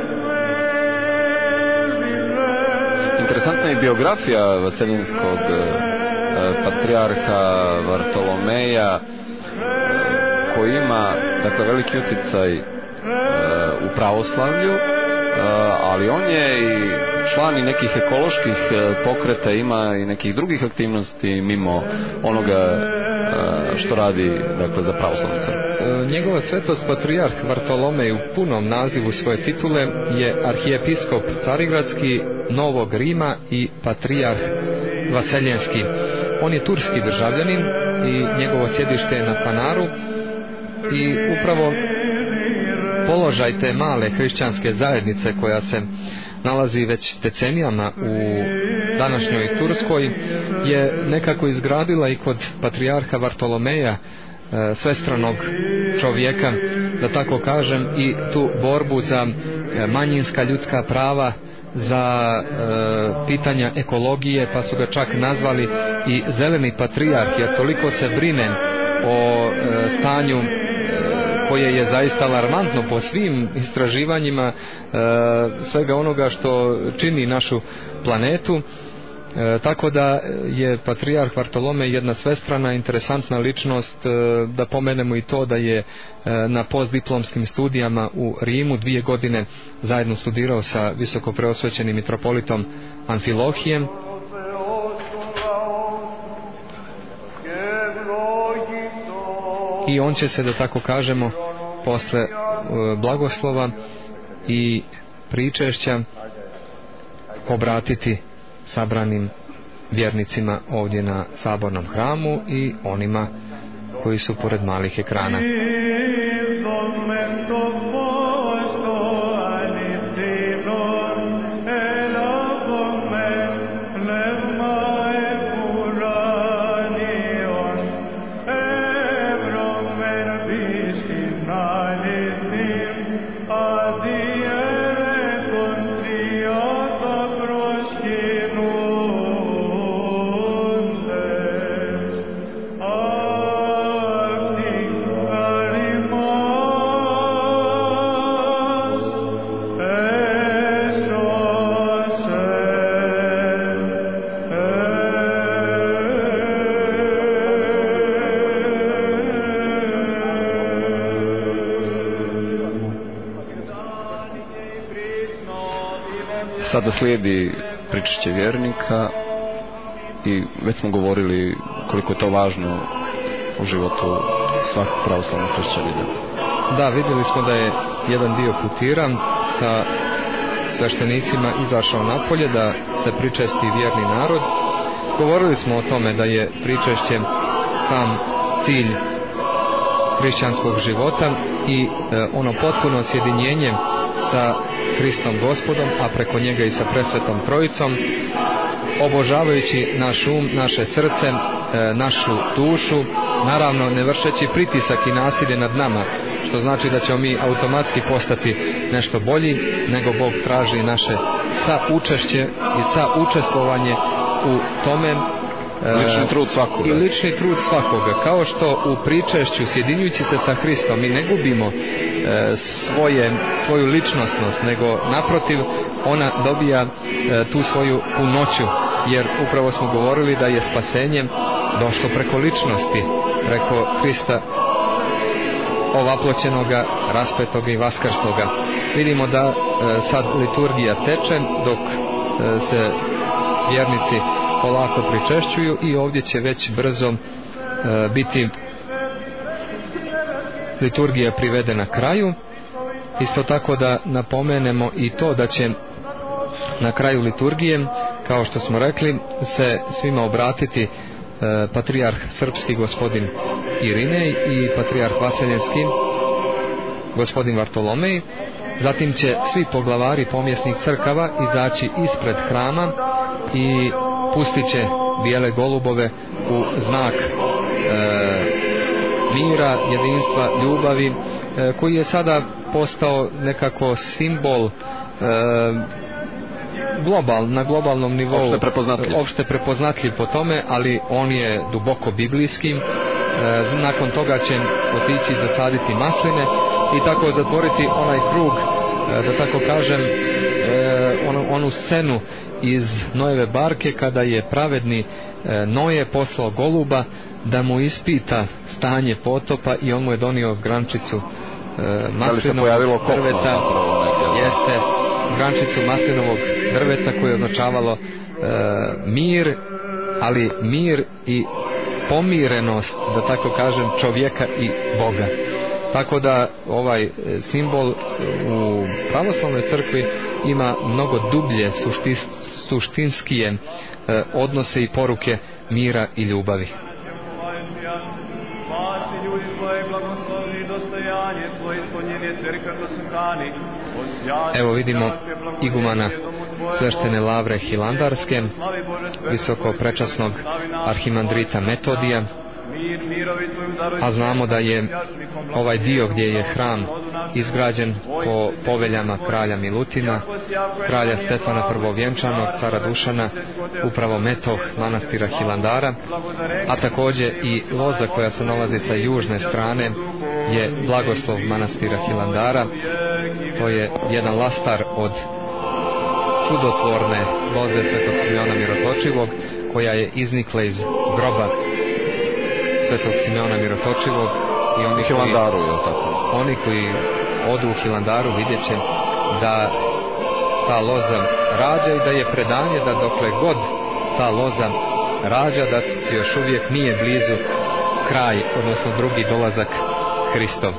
Interesantna je biografija Vaseljenskog patrijarha Vartolomeja, koji ima, dakle, veliki utjecaj u pravoslavlju, ali on je i član i nekih ekoloških pokreta, ima i nekih drugih aktivnosti mimo onoga što radi, dakle, za pravoslavnu crkvu. Njegova svetost patrijarh Vartolomej u punom nazivu svoje titule je arhijepiskop Carigradski, Novog Rima i patrijarh Vaseljenski. On je turski državljanin i njegovo sjedište je na Fanaru, i upravo položaj te male hrišćanske zajednice koja se nalazi već decenijama u današnjoj Turskoj je nekako izgradila i kod patrijarha Vartolomeja, svestranog čovjeka, da tako kažem, i tu borbu za manjinska ljudska prava, za pitanja ekologije, pa su ga čak nazvali i zeleni patrijarh, jer toliko se brine o stanju koje je zaista alarmantno po svim istraživanjima svega onoga što čini našu planetu. Tako da je patrijarh Vartolomej jedna svestrana, interesantna ličnost. Da pomenemo i to da je na postdiplomskim studijama u Rimu 2 godine zajedno studirao sa visoko preosvećenim mitropolitom Amfilohijem. I on će se, da tako kažemo, posle blagoslova i pričešća obratiti sabranim vjernicima ovdje na sabornom hramu i onima koji su pored malih ekrana. Oh Sada slijedi pričešće vjernika i već smo govorili koliko je to važno u životu svakog pravoslavnog hrišćanina. Da, vidjeli smo da je jedan dio putira sa sveštenicima izašao napolje da se pričesti vjerni narod. Govorili smo o tome da je pričešće sam cilj hrišćanskog života i ono potpuno sjedinjenje sa Hristom Gospodom, a preko njega i sa Presvetom Trojicom, obožavajući naš um, naše srce, našu dušu, naravno ne vršeći pritisak i nasilje nad nama, što znači da ćemo mi automatski postati nešto bolji, nego Bog traži naše saučešće i saučestvovanje u tome. Lični trud svakoga. I lični trud svakoga. Kao što u pričešću, sjedinjujući se sa Hristom, mi ne gubimo svoju ličnosnost, nego naprotiv ona dobija tu svoju punoću, jer upravo smo govorili da je spasenje došlo preko ličnosti, preko Hrista ovaploćenoga, raspetoga i vaskrsloga. Vidimo da sad liturgija teče dok se vjernici polako pričešćuju i ovdje će već brzo biti liturgija privedena kraju. Isto tako da napomenemo i to da će na kraju liturgije, kao što smo rekli, se svima obratiti patrijarh srpski gospodin Irinej i patrijarh vaseljenski gospodin Vartolomej. Zatim će svi poglavari pomjesnih crkava izaći ispred hrama i pustit će bijele golubove u znak mira, jedinstva, ljubavi, koji je sada postao nekako simbol na globalnom nivou, opšte prepoznatljiv po tome, ali on je duboko biblijski. Nakon toga će otići zasaditi masline i tako zatvoriti onaj krug, da tako kažem, onu scenu iz Noeve barke kada je pravedni Noje poslao goluba da mu ispita stanje potopa i on mu je donio grančicu maslinovog drveta. Jeste, grančicu maslinovog drveta koje je označavalo mir, ali mir i pomirenost, da tako kažem, čovjeka i Boga. Tako da ovaj simbol u pravoslavnoj crkvi ima mnogo dublje suštinskije odnose i poruke mira i ljubavi. Evo vidimo igumana sveštene lavre Hilandarske, visoko prečasnog arhimandrita Metodija, a znamo da je ovaj dio gdje je hram izgrađen po poveljama kralja Milutina, kralja Stefana Prvovjenčanog, cara Dušana, upravo metoh manastira Hilandara, a također i loza koja se nalazi sa južne strane je blagoslov manastira Hilandara. To je jedan lastar od čudotvorne loze Svetog Simeona Mirotočivog, koja je iznikla iz groba Svetog Simeona Mirotočivog, i oni koji odu u Hilandaru vidjet će da ta loza rađa i da je predanje da dokle god ta loza rađa, da još uvijek nije blizu kraj, odnosno drugi dolazak Hristov.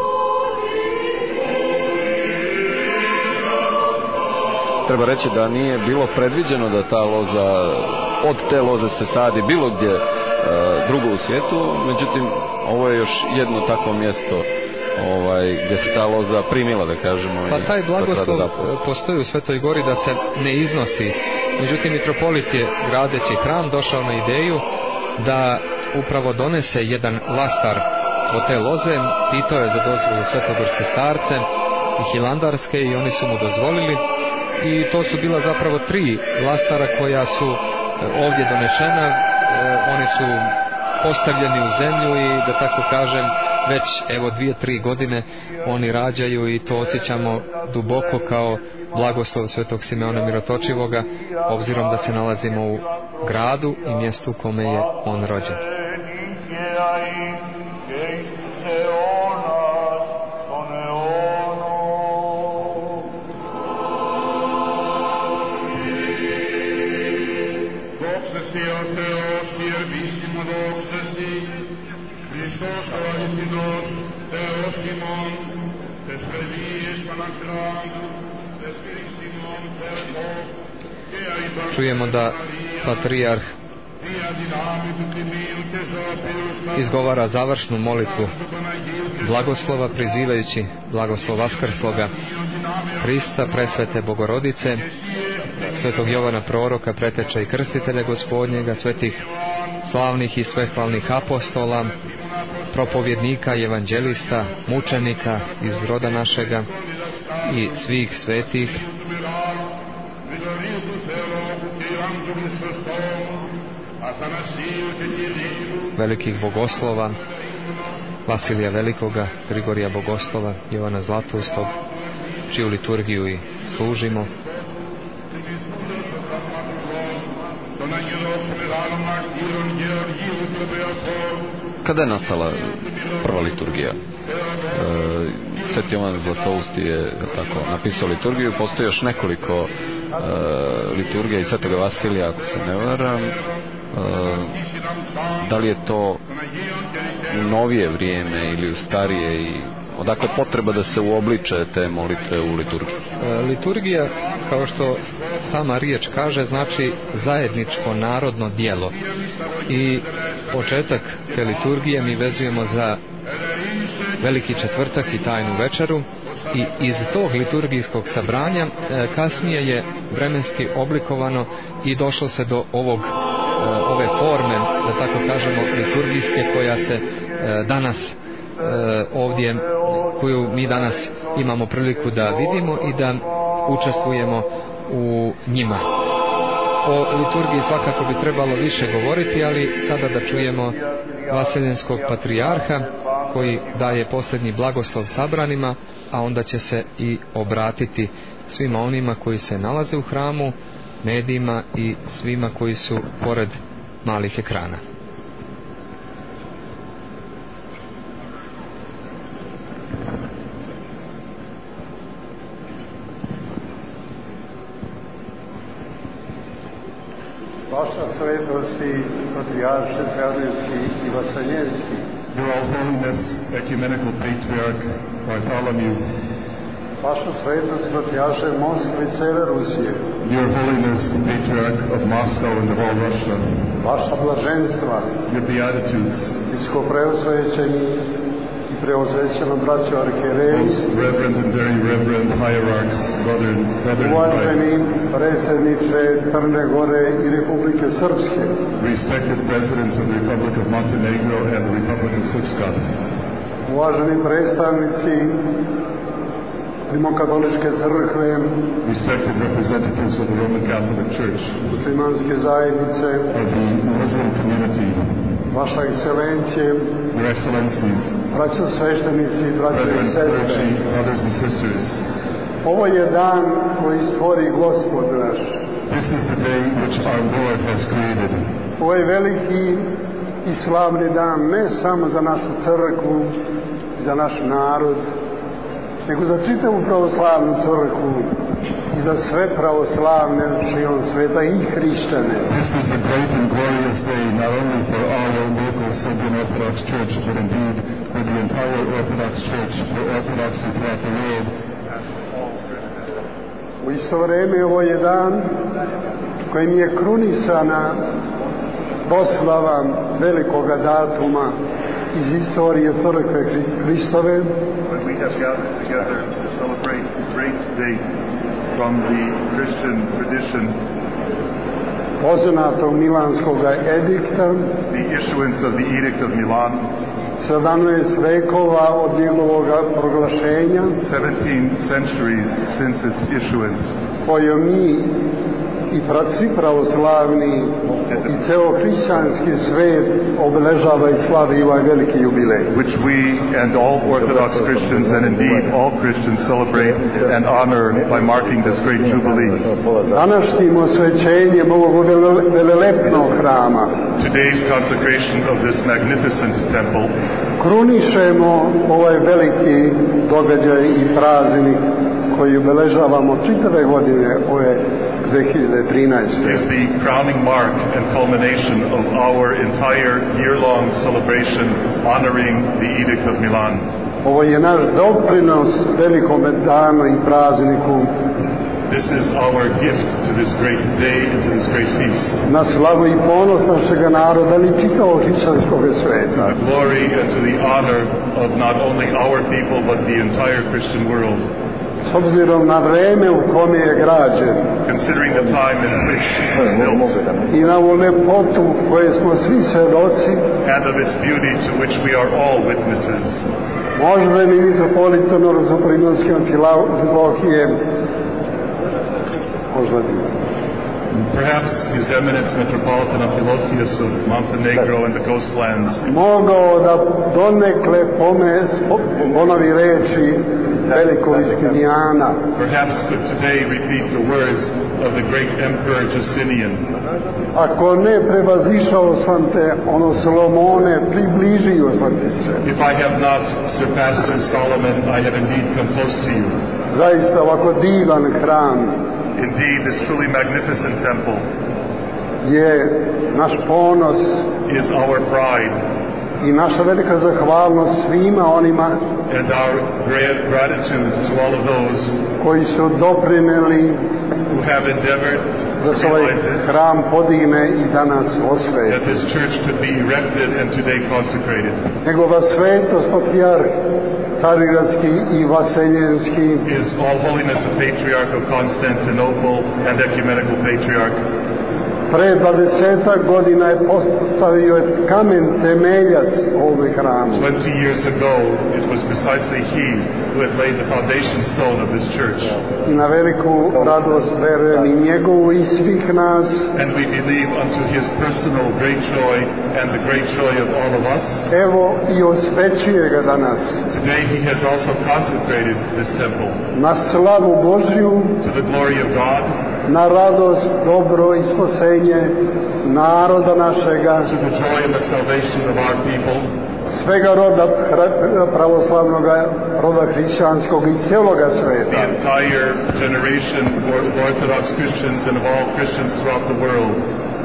Treba reći da nije bilo predviđeno da ta loza, od te loze se sadi bilo gdje drugo u svijetu, međutim ovo je još jedno takvo mjesto gdje se ta loza primila, da kažemo. Pa taj blagoslov postoji u Svetoj Gori da se ne iznosi, međutim mitropolit je gradeći hram došao na ideju da upravo donese jedan lastar od te loze, pitao je za dozvolu svetogorske starce i hilandarske i oni su mu dozvolili, i to su bila zapravo 3 lastara koja su ovdje donešena. Oni su postavljeni u zemlju i, da tako kažem, već evo 2-3 godine oni rađaju i to osjećamo duboko kao blagoslov Svetog Simeona Mirotočivoga, obzirom da se nalazimo u gradu i mjestu u kome je on rođen. Čujemo da patrijarh izgovara završnu molitvu blagoslova, prizivajući blagoslov vaskrsloga Hrista, presvete Bogorodice, svetog Jovana proroka, preteče i krstitelja Gospodnjega, svetih slavnih i svehvalnih apostola, propovjednika, evanđelista, mučenika iz roda našega i svih svetih, velikih bogoslova, Vasilija Velikoga, Grigorija Bogoslova, Jovana Zlatoustog, čiju liturgiju i služimo. Kada je nastala prva liturgija? Sveti Jovan Zlatousti je tako napisao liturgiju, postoji još nekoliko liturgija i Svetoga Vasilija, ako se ne varam. Da li je to u novije vrijeme ili u starije i odakle potreba da se uobliče te molitve u liturgiji? Liturgija, kao što sama riječ kaže, znači zajedničko narodno djelo i početak te liturgije mi vezujemo za Veliki četvrtak i tajnu večeru i iz tog liturgijskog sabranja kasnije je vremenski oblikovano i došlo se do ove forme, da tako kažemo, liturgijske, koja se danas ovdje, koju mi danas imamo priliku da vidimo i da učestvujemo u njima. O liturgiji svakako bi trebalo više govoriti, ali sada da čujemo Vaseljenskog patrijarha koji daje posljednji blagoslov sabranima, a onda će se i obratiti svima onima koji se nalaze u hramu, medijima i svima koji su pored malih ekrana. Vaša svetosti, patrijarše Zgradevski i Vaseljenski, Your All Holiness Ecumenical Patriarch Bartholomew, Vaša svetost, patrijarše Moskve i cele Rusije, Your Holiness Patriarch of Moscow and of all Russia, Vaša blaženstva, Your Beatitudes, viskopreosvećeni i preosvećeno braćo arhijereji, most reverend and very reverend hierarchs, brother in Christ, uvaženi predsjedniče Crne Gore i Republike Srpske, respected presidents of the Republic of Montenegro and the Republic of Srpska, uvaženi predstavnici Rimokatoličke crkve, respected representatives of the Roman Catholic Church, muslimanske zajednice, of the Muslim community, Vaša ekscelencije, Your Excellencies, braćo sveštenici, braćo i brethren, sestre, clergy, brothers and sisters, ovo je dan koji stvori Gospod naš. this is the day which our Lord has created. Ovo je veliki i slavni dan ne samo za našu crkvu, za naš narod, nego za čitavu pravoslavnu crkvu i za sve pravoslavne širom sveta i hrišćane. This is a great and glorious day not only for our local Serbian Orthodox Church, but indeed for the entire Orthodox Church, for Orthodoxy throughout the world. U isto vreme ovo je dan kojim je krunisana proslava velikoga datuma iz istorije Crkve Hristove. But we have gathered together to celebrate a great day from the Christian tradition, poznatog Milanskog edikta, the issuance of the Edict of Milan, 17 vekova od njegovog proglašenja, 17 centuries since its issuance, koju mi i svi pravoslavni i ceo hrišćanski svet obeležava i slavi ovaj veliki jubilej. which we and all Orthodox Christians and indeed all Christians celebrate and honor by marking this great jubilee. Današnjim osvećenjem ovog velelepnog hrama Today's consecration of this magnificent temple krunišemo ovaj veliki događaj i praznik koji obeležavamo čitave godine ove 2013. is the crowning mark and culmination of our entire year-long celebration honoring the Edict of Milan. Ovo je naš doprinos velikome danu i prazniku. This is our gift to this great day and to this great feast. Na slavu i ponos našega naroda, ali čitavog hrišćanskog sveta. To the glory and to the honor of not only our people but the entire Christian world. S obzirom na vreme u kome je građen, considering the time in which it was built, i na ovu lepotu koje smo svi svedoci, and of its beauty to which we are all witnesses. Moždani mitropolit Crnogorsko-Primorske Amfilohije, perhaps His Eminence Metropolitan Amphilochius of Montenegro and the coastlands mogao da donekle ponovi reči velikog Justinijana. Perhaps could today repeat the words of the great Emperor Justinian. Ako ne prevazišao sam te, ono Solomone, približio sam ti se. If I have not surpassed you, Solomon, I have indeed come close to you. Zaista ovako divan hram. Indeed, this truly magnificent temple je naš ponos, is our pride, i naša velika zahvalnost svima onima and our gratitude to all of those koji su doprineli who have endeavored da se ovaj hram podigne i danas osveti. That this church could be erected and today consecrated. Njegova svetost patrijarh Carigradski i Vaseljenski, His All Holiness the Patriarch of Constantinople and Ecumenical Patriarch, pre 20 godina je postavio kamen temeljac ovog hrama. 20 years ago, it was precisely he who had laid the foundation stone of this church. I na veliku radost verujem i njegovu i svih nas. And we believe unto his personal great joy and the great joy of all of us. Evo i osvećuje ga danas. Today he has also consecrated this temple. Na slavu Božju, to the glory of God, na radost, dobro i spasenje naroda našega, to the joy and the salvation of our people, svega roda pravoslavnog, roda hrišćanskog i celoga sveta. The entire generation of Orthodox Christians and of all Christians throughout the world.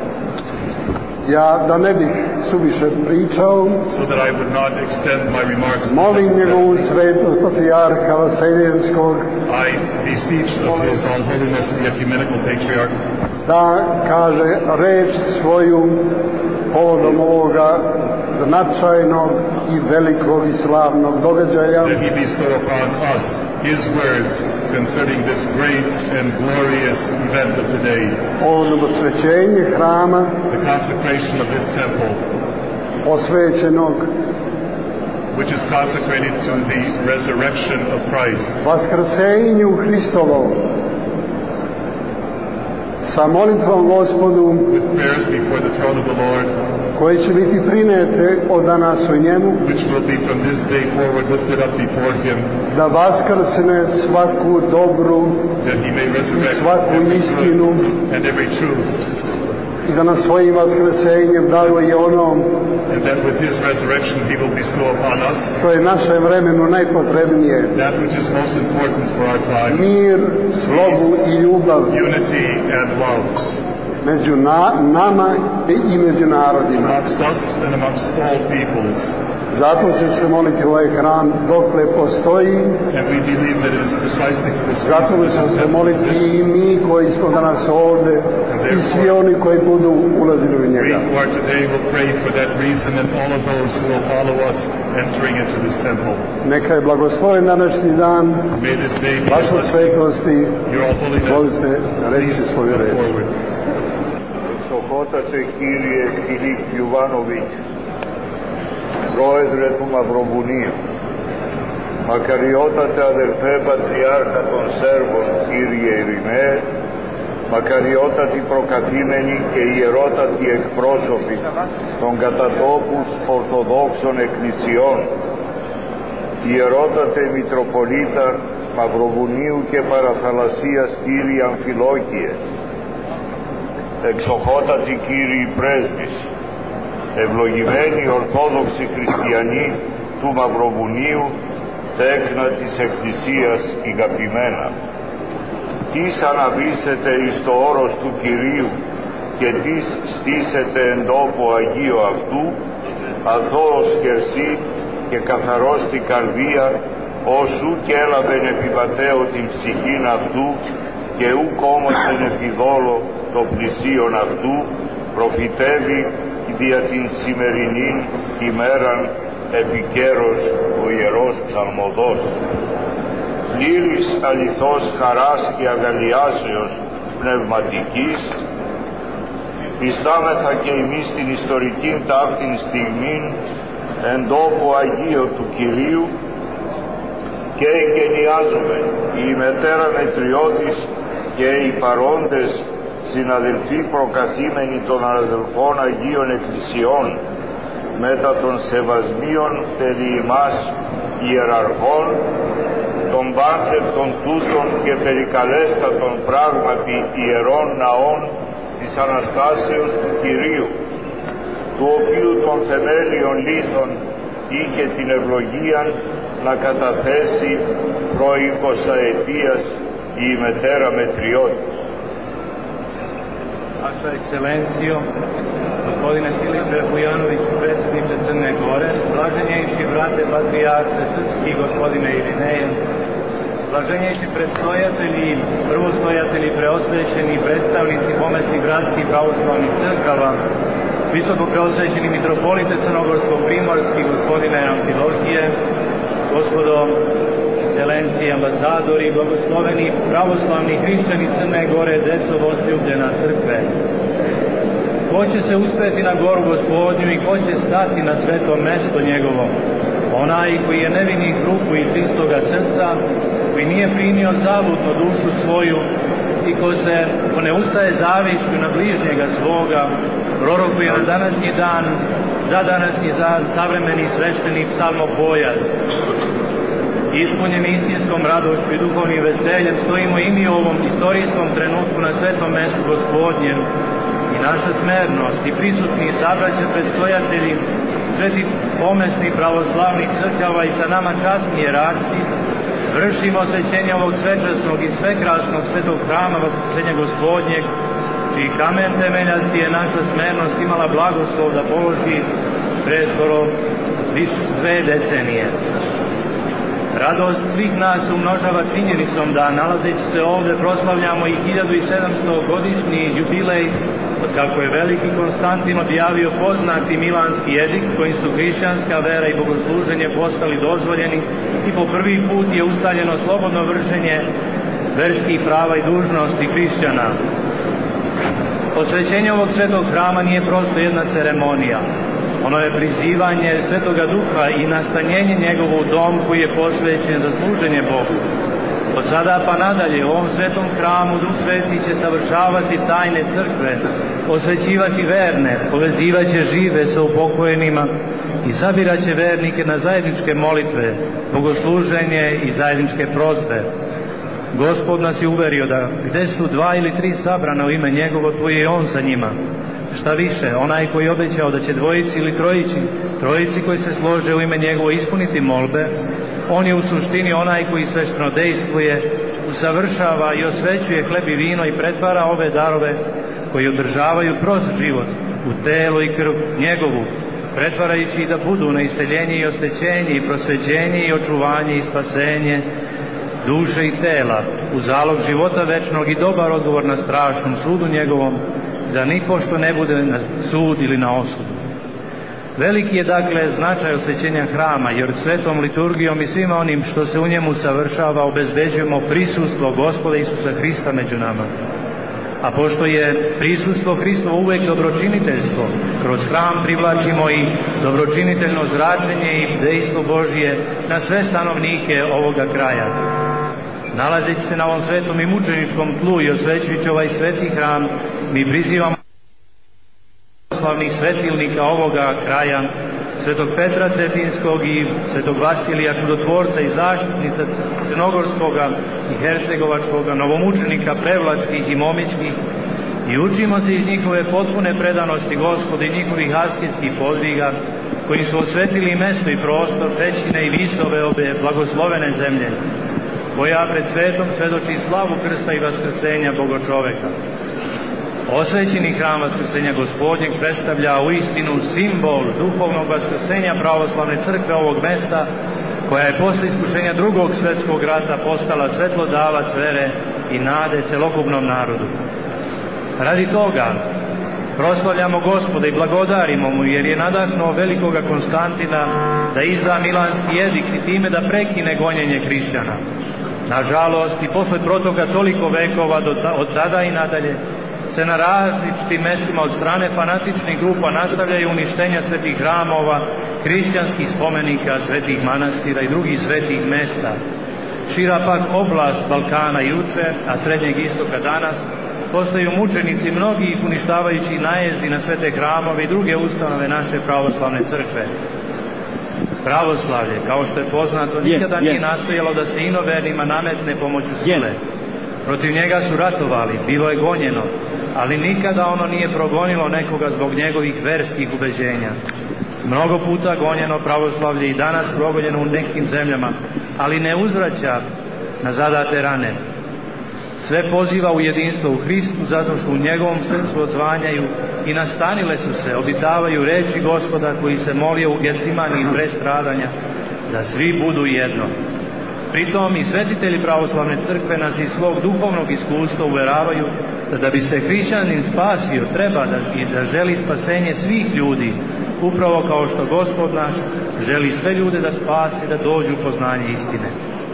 Ja da ne bih suviše pričao, so that I would not extend my remarks, molim njegovu svetost patrijarha Vaseljenskog, I beseech of His All Holiness the Ecumenical Patriarch, da kaže reč svoju povodom ovoga značajnog i velikog i slavnog događaja. That he bestow upon us his words concerning this great and glorious event of today. Ovo osvećenje hrama, the consecration of this temple, osvećenog, which is consecrated to the resurrection of Christ, vaskrsenju Hristovom, sa molitvom Gospodu, with prayers before the throne of the Lord, koje će biti prinete od danas u njemu, which will be from this day forward lifted up before him, da vaskrsne svaku dobru that he may resurrect i svaku istinu, and every truth, i da na svojim vaskrsenjem daruje ono, and that with his resurrection he will bestow upon us, što je našem vremenu najpotrebnije, that which is most important for our time, mir, slobu i ljubav, unity and love, među nama i među narodima. Amongst us and amongst all peoples. Zato će se moliti ovaj hram dokle postoji. And we believe that it is precisely for this reason. Zato će se moliti i mi koji smo danas ovde i svi oni koji budu ulazili u njega. We who are today will pray for that reason and all of those who will follow us entering into this temple. Neka je blagosloven današnji dan. May this day be vaša svetosti. Your all holiness. Izvolite reći svoju reč. Otače Kirije Filip Jovanović, πρόεδρε του Μαυροβουνίου, μακαριότατε αδελφέ Πατριάρχα των Σέρβων Κύριε Ειρηναίε, μακαριότατοι προκαθήμενοι και ιερότατοι εκπρόσωποι των κατατόπους Ορθοδόξων Εκκλησιών, ιερότατε Μητροπολίτα Μαυροβουνίου και Παραθαλασσίας Κύριε Αμφιλόκιε, εξοχότατοι κύριοι πρέσβεις, ευλογημένοι Ορθόδοξοι Χριστιανοί του Μαυροβουνίου, τέκνα της Εκκλησίας ηγαπημένα. Τις αναβήσετε εις το όρος του Κυρίου και τις στήσετε εν τόπο Αγίου αυτού, αθώος χερσί και καθαρός την καρδία, όσου και έλαβεν επιβατέω την ψυχήν αυτού και ουκ όμως εν επιδόλο το πλησίον αυτού, προφητεύει δια την σημερινήν ημέραν επικέρος ο Ιερός Ψαλμοδός. Πλήρης αληθώς χαράς και αγαλιάσεως πνευματικής, πιστάμεθα και εμείς στην ιστορική ταύτην στιγμήν εν τόπο Αγίο του Κυρίου και εγκαινιάζουμε η μετέρα μετριώτης και οι παρόντες συναδελφοί προκαθήμενοι των αδελφών Αγίων Εκκλησιών μετά των σεβασμίων περί ημάς ιεραρχών, των βάσευτων τούτων και περικαλέστατων πράγματι ιερών ναών της Αναστάσεως του Κυρίου, του οποίου των θεμέλιων λίθων είχε την ευλογία να καταθέσει προ 20 ετίας η μετέρα μετριώτης. Vaša ekscelencijo, gospodine Filipe Vujanović, predsjedniče Crne Gore, blaženjejši brate patrijarce srpski, gospodine Irineje, blaženjejši predstojatelji, prvostojatelji, preosvećeni predstavnici pomesnih gradskih pravoslavnih crkava, visoko preosvećeni mitropolite Crnogorsko-Primorski, gospodine Amfilohije, gospodo ekscelencije, ambasadori, blagosloveni pravoslavni hrišćani Crne Gore, deco возljubljena crkve. Ko će se uspeti na goru Gospodnju i ko će stati na sveto mesto njegovo? Onaj koji je nevinih ruku i čistoga srca, koji nije primio zavutno dušu svoju i ko ne ustaje zavišću na bližnjega svoga, prorokuje na današnji dan, za današnji savremeni svešteni psalmopojac. Ispunjeni istinskom radošću i duhovnim veseljem stojimo i mi u ovom istorijskom trenutku na svetom mestu Gospodnjem i naša smernost i prisutni sabraća predstojatelji sveti pomesni pravoslavnih crkava i sa nama časni jerarsi vršimo osvećenje ovog svečasnog i svekrasnog svetog hrama Vaskrsenja Gospodnjeg, čiji kamen temeljac je naša smernost imala blagoslov da položi pre skoro više 2 decenije. Radost svih nas umnožava činjenicom da, nalazeći se ovde, proslavljamo i 1700-godišnji jubilej od kako je veliki Konstantin objavio poznati Milanski edikt kojim su hrišćanska vera i bogosluženje postali dozvoljeni i po prvi put je ustaljeno slobodno vršenje verskih prava i dužnosti hrišćana. Posvećenje ovog svetog hrama nije prosto jedna ceremonija. Ono je prizivanje Svetoga Duha i nastanjenje njegovo u dom koji je posvećen za služenje Bogu. Od sada pa nadalje u ovom svetom hramu Duh Sveti će savršavati tajne crkve, osvećivati verne, povezivaće žive sa upokojenima i sabiraće vernike na zajedničke molitve, bogosluženje i zajedničke prosbe. Gospod nas je uverio da gde su 2 ili 3 sabrana u ime njegovo, tu je on sa njima. Šta više, onaj koji je obećao da će 2 ili 3 koji se slože u ime njegovo ispuniti molbe, on je u suštini onaj koji svešteno dejstvuje, usavršava i osvećuje hleb i vino i pretvara ove darove koji održavaju prost život u telo i krv njegovu, pretvarajući da budu na iseljenje i osvećenje i prosvećenje i očuvanje i spasenje duše i tela u zalog života večnog i dobar odgovor na strašnom sudu njegovom, da nipošto ne bude na sud ili na osudu. Veliki je dakle značaj osvećenja hrama, jer svetom liturgijom i svima onim što se u njemu savršava obezbeđujemo prisustvo Gospoda Isusa Hrista među nama. A pošto je prisustvo Hristovo uvek dobročiniteljstvo, kroz hram privlačimo i dobročiniteljno zračenje i dejstvo Božije na sve stanovnike ovoga kraja. Nalazeći se na ovom svetom i mučeničkom tlu i osvećujući ovaj sveti hram, mi prizivamo slavnih svetilnika ovoga kraja, svetog Petra Cetinskog i svetog Vasilija Čudotvorca i zaštitnica Crnogorskoga i Hercegovačkoga, novomučenika Prevlačkih i Momičkih, i učimo se iz njihove potpune predanosti Gospodu i njihovih asketskih podviga, kojim su osvetili mesto i prostor, pećine i visove obe blagoslovene zemlje, koja pred svetom svedoči slavu krsta i vaskrsenja Bogočoveka. Osvećeni hram vaskrsenja Gospodnjeg predstavlja u istinu simbol duhovnog vaskrsenja pravoslavne crkve ovog mesta, koja je posle iskušenja Drugog svjetskog rata postala svetlodavac vere i nade celokupnom narodu. Radi toga proslavljamo Gospoda i blagodarimo mu, jer je nadahnuo velikoga Konstantina da izda Milanski edikt i time da prekine gonjenje hrišćana. Nažalost, i posle protoka toliko vekova od tada i nadalje se na različitim mestima od strane fanatičnih grupa nastavljaju uništenja svetih hramova, hrišćanskih spomenika, svetih manastira i drugih svetih mesta. Šira pak oblast Balkana juče, a Srednjeg istoka danas, postaju mučenici mnogih uništavajući najezdi na svete hramove i druge ustanove naše pravoslavne crkve. Pravoslavlje, kao što je poznato, nikada nije nastojalo da se inovernima nametne pomoću sile. Protiv njega su ratovali, bilo je gonjeno, ali nikada ono nije progonilo nekoga zbog njegovih verskih ubeđenja. Mnogo puta gonjeno pravoslavlje i danas progonjeno u nekim zemljama, ali ne uzvraća na zadate rane. Sve poziva u jedinstvo u Hristu, zato što u njegovom srcu odzvanjaju i nastanile su se, obitavaju reči Gospoda koji se molio u Getsimani pre stradanja, da svi budu jedno. Pritom i svetitelji pravoslavne crkve nas iz svog duhovnog iskustva uveravaju da bi se hrišćanin spasio, treba da želi spasenje svih ljudi, upravo kao što Gospod naš želi sve ljude da spasi, da dođu u poznanje istine.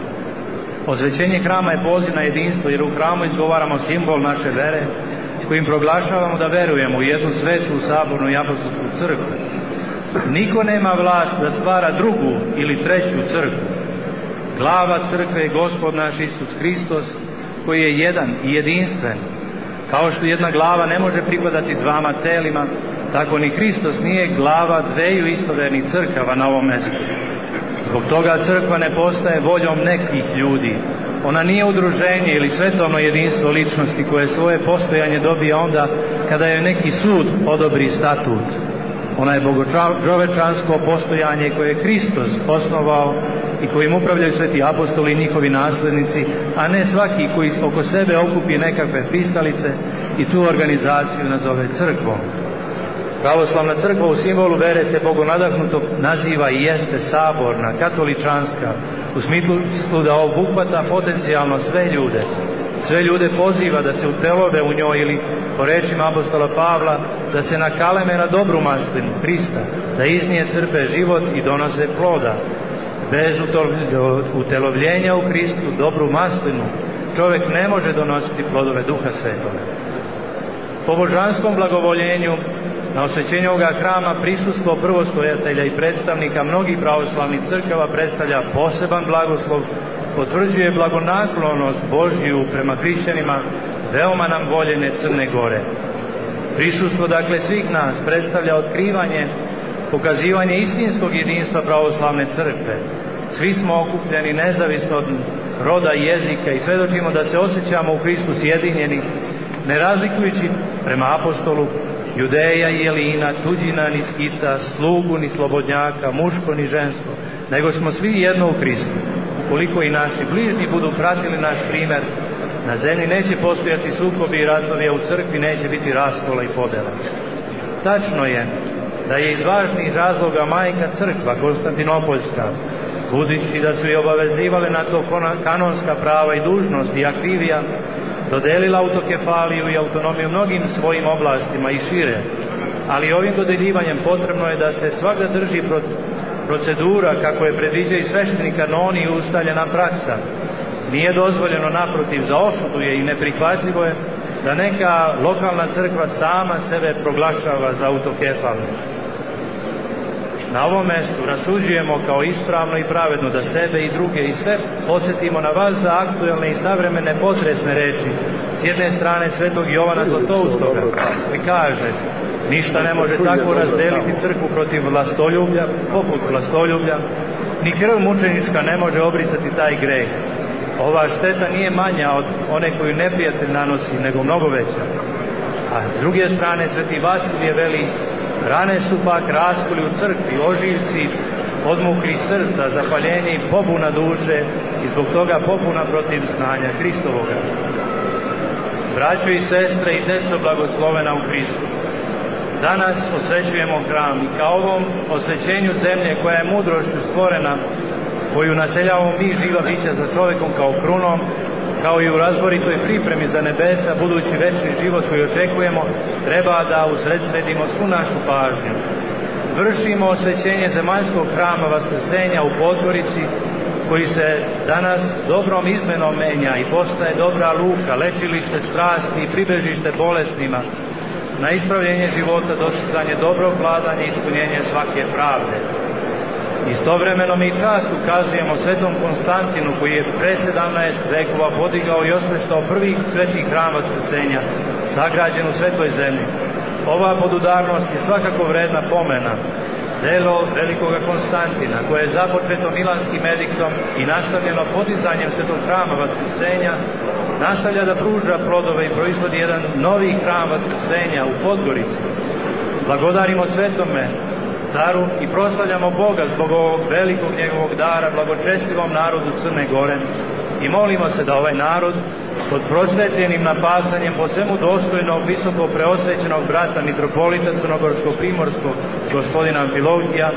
Osvećenje hrama je poziv na jedinstvo, jer u hramu izgovaramo simbol naše vere, kojim proglašavamo da verujemo u jednu svetu, sabornu i apostolsku crkvu. Niko nema vlast da stvara drugu ili treću crkvu. Glava crkve je Gospod naš Isus Hristos, koji je jedan i jedinstven. Kao što jedna glava ne može pripadati dvama telima, tako ni Hristos nije glava dveju istovernih crkava na ovom mjestu. Zbog toga crkva ne postaje voljom nekih ljudi. Ona nije udruženje ili svetovno jedinstvo ličnosti koje svoje postojanje dobije onda kada je neki sud odobri statut. Ona je bogočovečansko postojanje koje je Hristos osnovao i kojim upravljaju sveti apostoli i njihovi naslednici, a ne svaki koji oko sebe okupi nekakve pristalice i tu organizaciju nazove crkvom. Pravoslavna crkva u simbolu vere se bogonadahnuto naziva i jeste saborna, katoličanska, u smislu da obuhvata potencijalno sve ljude. Sve ljude poziva da se utelove u njoj ili, po rečima apostola Pavla, da se nakaleme na dobru maslinu Hrista, da iz nje crpe život i donose ploda. Bez utelovljenja u Hristu, dobru maslinu, čovjek ne može donositi plodove Duha Svetoga. Po božanskom blagovoljenju na osvećenju ovoga hrama prisustvo prvostojatelja i predstavnika mnogih pravoslavnih crkava predstavlja poseban blagoslov, potvrđuje blagonaklonost Božju prema hrišćanima veoma nam voljene Crne Gore. Prisustvo dakle svih nas predstavlja otkrivanje, pokazivanje istinskog jedinstva pravoslavne crkve. Svi smo okupljeni nezavisno od roda i jezika i svedočimo da se osjećamo u Hristu sjedinjeni, ne razlikujući prema apostolu Judeja i Elina, tuđina ni skita, slugu ni slobodnjaka, muško ni žensko, nego smo svi jedno u Hristu. Ukoliko i naši bližnji budu pratili naš primjer, na zemlji neće postojati sukobi i ratovi, a u crkvi neće biti raskola i podela. Tačno je da je iz važnih razloga majka crkva Konstantinopoljska, budući da su i obavezivale na to kanonska prava i dužnost i aktivija, dodelila autokefaliju i autonomiju mnogim svojim oblastima i šire, ali ovim dodeljivanjem potrebno je da se svakda drži procedura kako je predviđaju svešteni kanoni i ustaljena praksa. Nije dozvoljeno, naprotiv, za osudu je i neprihvatljivo je da neka lokalna crkva sama sebe proglašava za autokefalnu. Na ovom mjestu rasuđujemo kao ispravno i pravedno da sebe i druge i sve podsjetimo na vazda aktuelne i savremene potresne reči. S jedne strane svetog Jovana Zlatoustoga, koji kaže: ništa ne može tako razdeliti crkvu protiv vlastoljublja, poput vlastoljublja, ni krv mučenička ne može obrisati taj greh. Ova šteta nije manja od one koju neprijatelj nanosi, nego mnogo veća. A s druge strane sveti Vasilije veli: Rane su pak raskoli u crkvi, ožiljci odmukli srca, zapaljenje i pobuna duše i zbog toga pobuna protiv znanja Hristovoga. Braćo i sestre i deco blagoslovena u Hristu, danas osvećujemo hram i kao ovom osvećenju zemlje koja je mudrošću stvorena, koju naseljavamo mi živa bića za čovekom kao krunom, kao i u razboritoj pripremi za nebesa, budući večni život koji očekujemo, treba da usredsredimo svu našu pažnju. Vršimo osvećenje zemaljskog hrama Vaskrsenja u Podgorici, koji se danas dobrom izmenom menja i postaje dobra luka, lečilište strasti i pribežište bolesnima, na ispravljenje života, dostizanje dobrog vladanja i ispunjenje svake pravde. Istovremeno mi čast ukazujemo svetom Konstantinu, koji je pre 17 vekova podigao i osveštao prvi sveti hram Vaskrsenja, sagrađen u svetoj zemlji. Ova podudarnost je svakako vredna pomena. Delo velikoga Konstantina, koje je započeto Milanskim ediktom i nastavljeno podizanjem svetog hrama Vaskrsenja, nastavlja da pruža plodove i proizvodi jedan novi hram Vaskrsenja u Podgorici. Blagodarimo svetome caru i proslavljamo Boga zbog ovog velikog njegovog dara blagočestivom narodu Crne Gore i molimo se da ovaj narod pod prosvetljenim napasanjem po svemu dostojnog visoko preosvećenog brata mitropolita Crnogorsko-Primorskog gospodina Amfilohija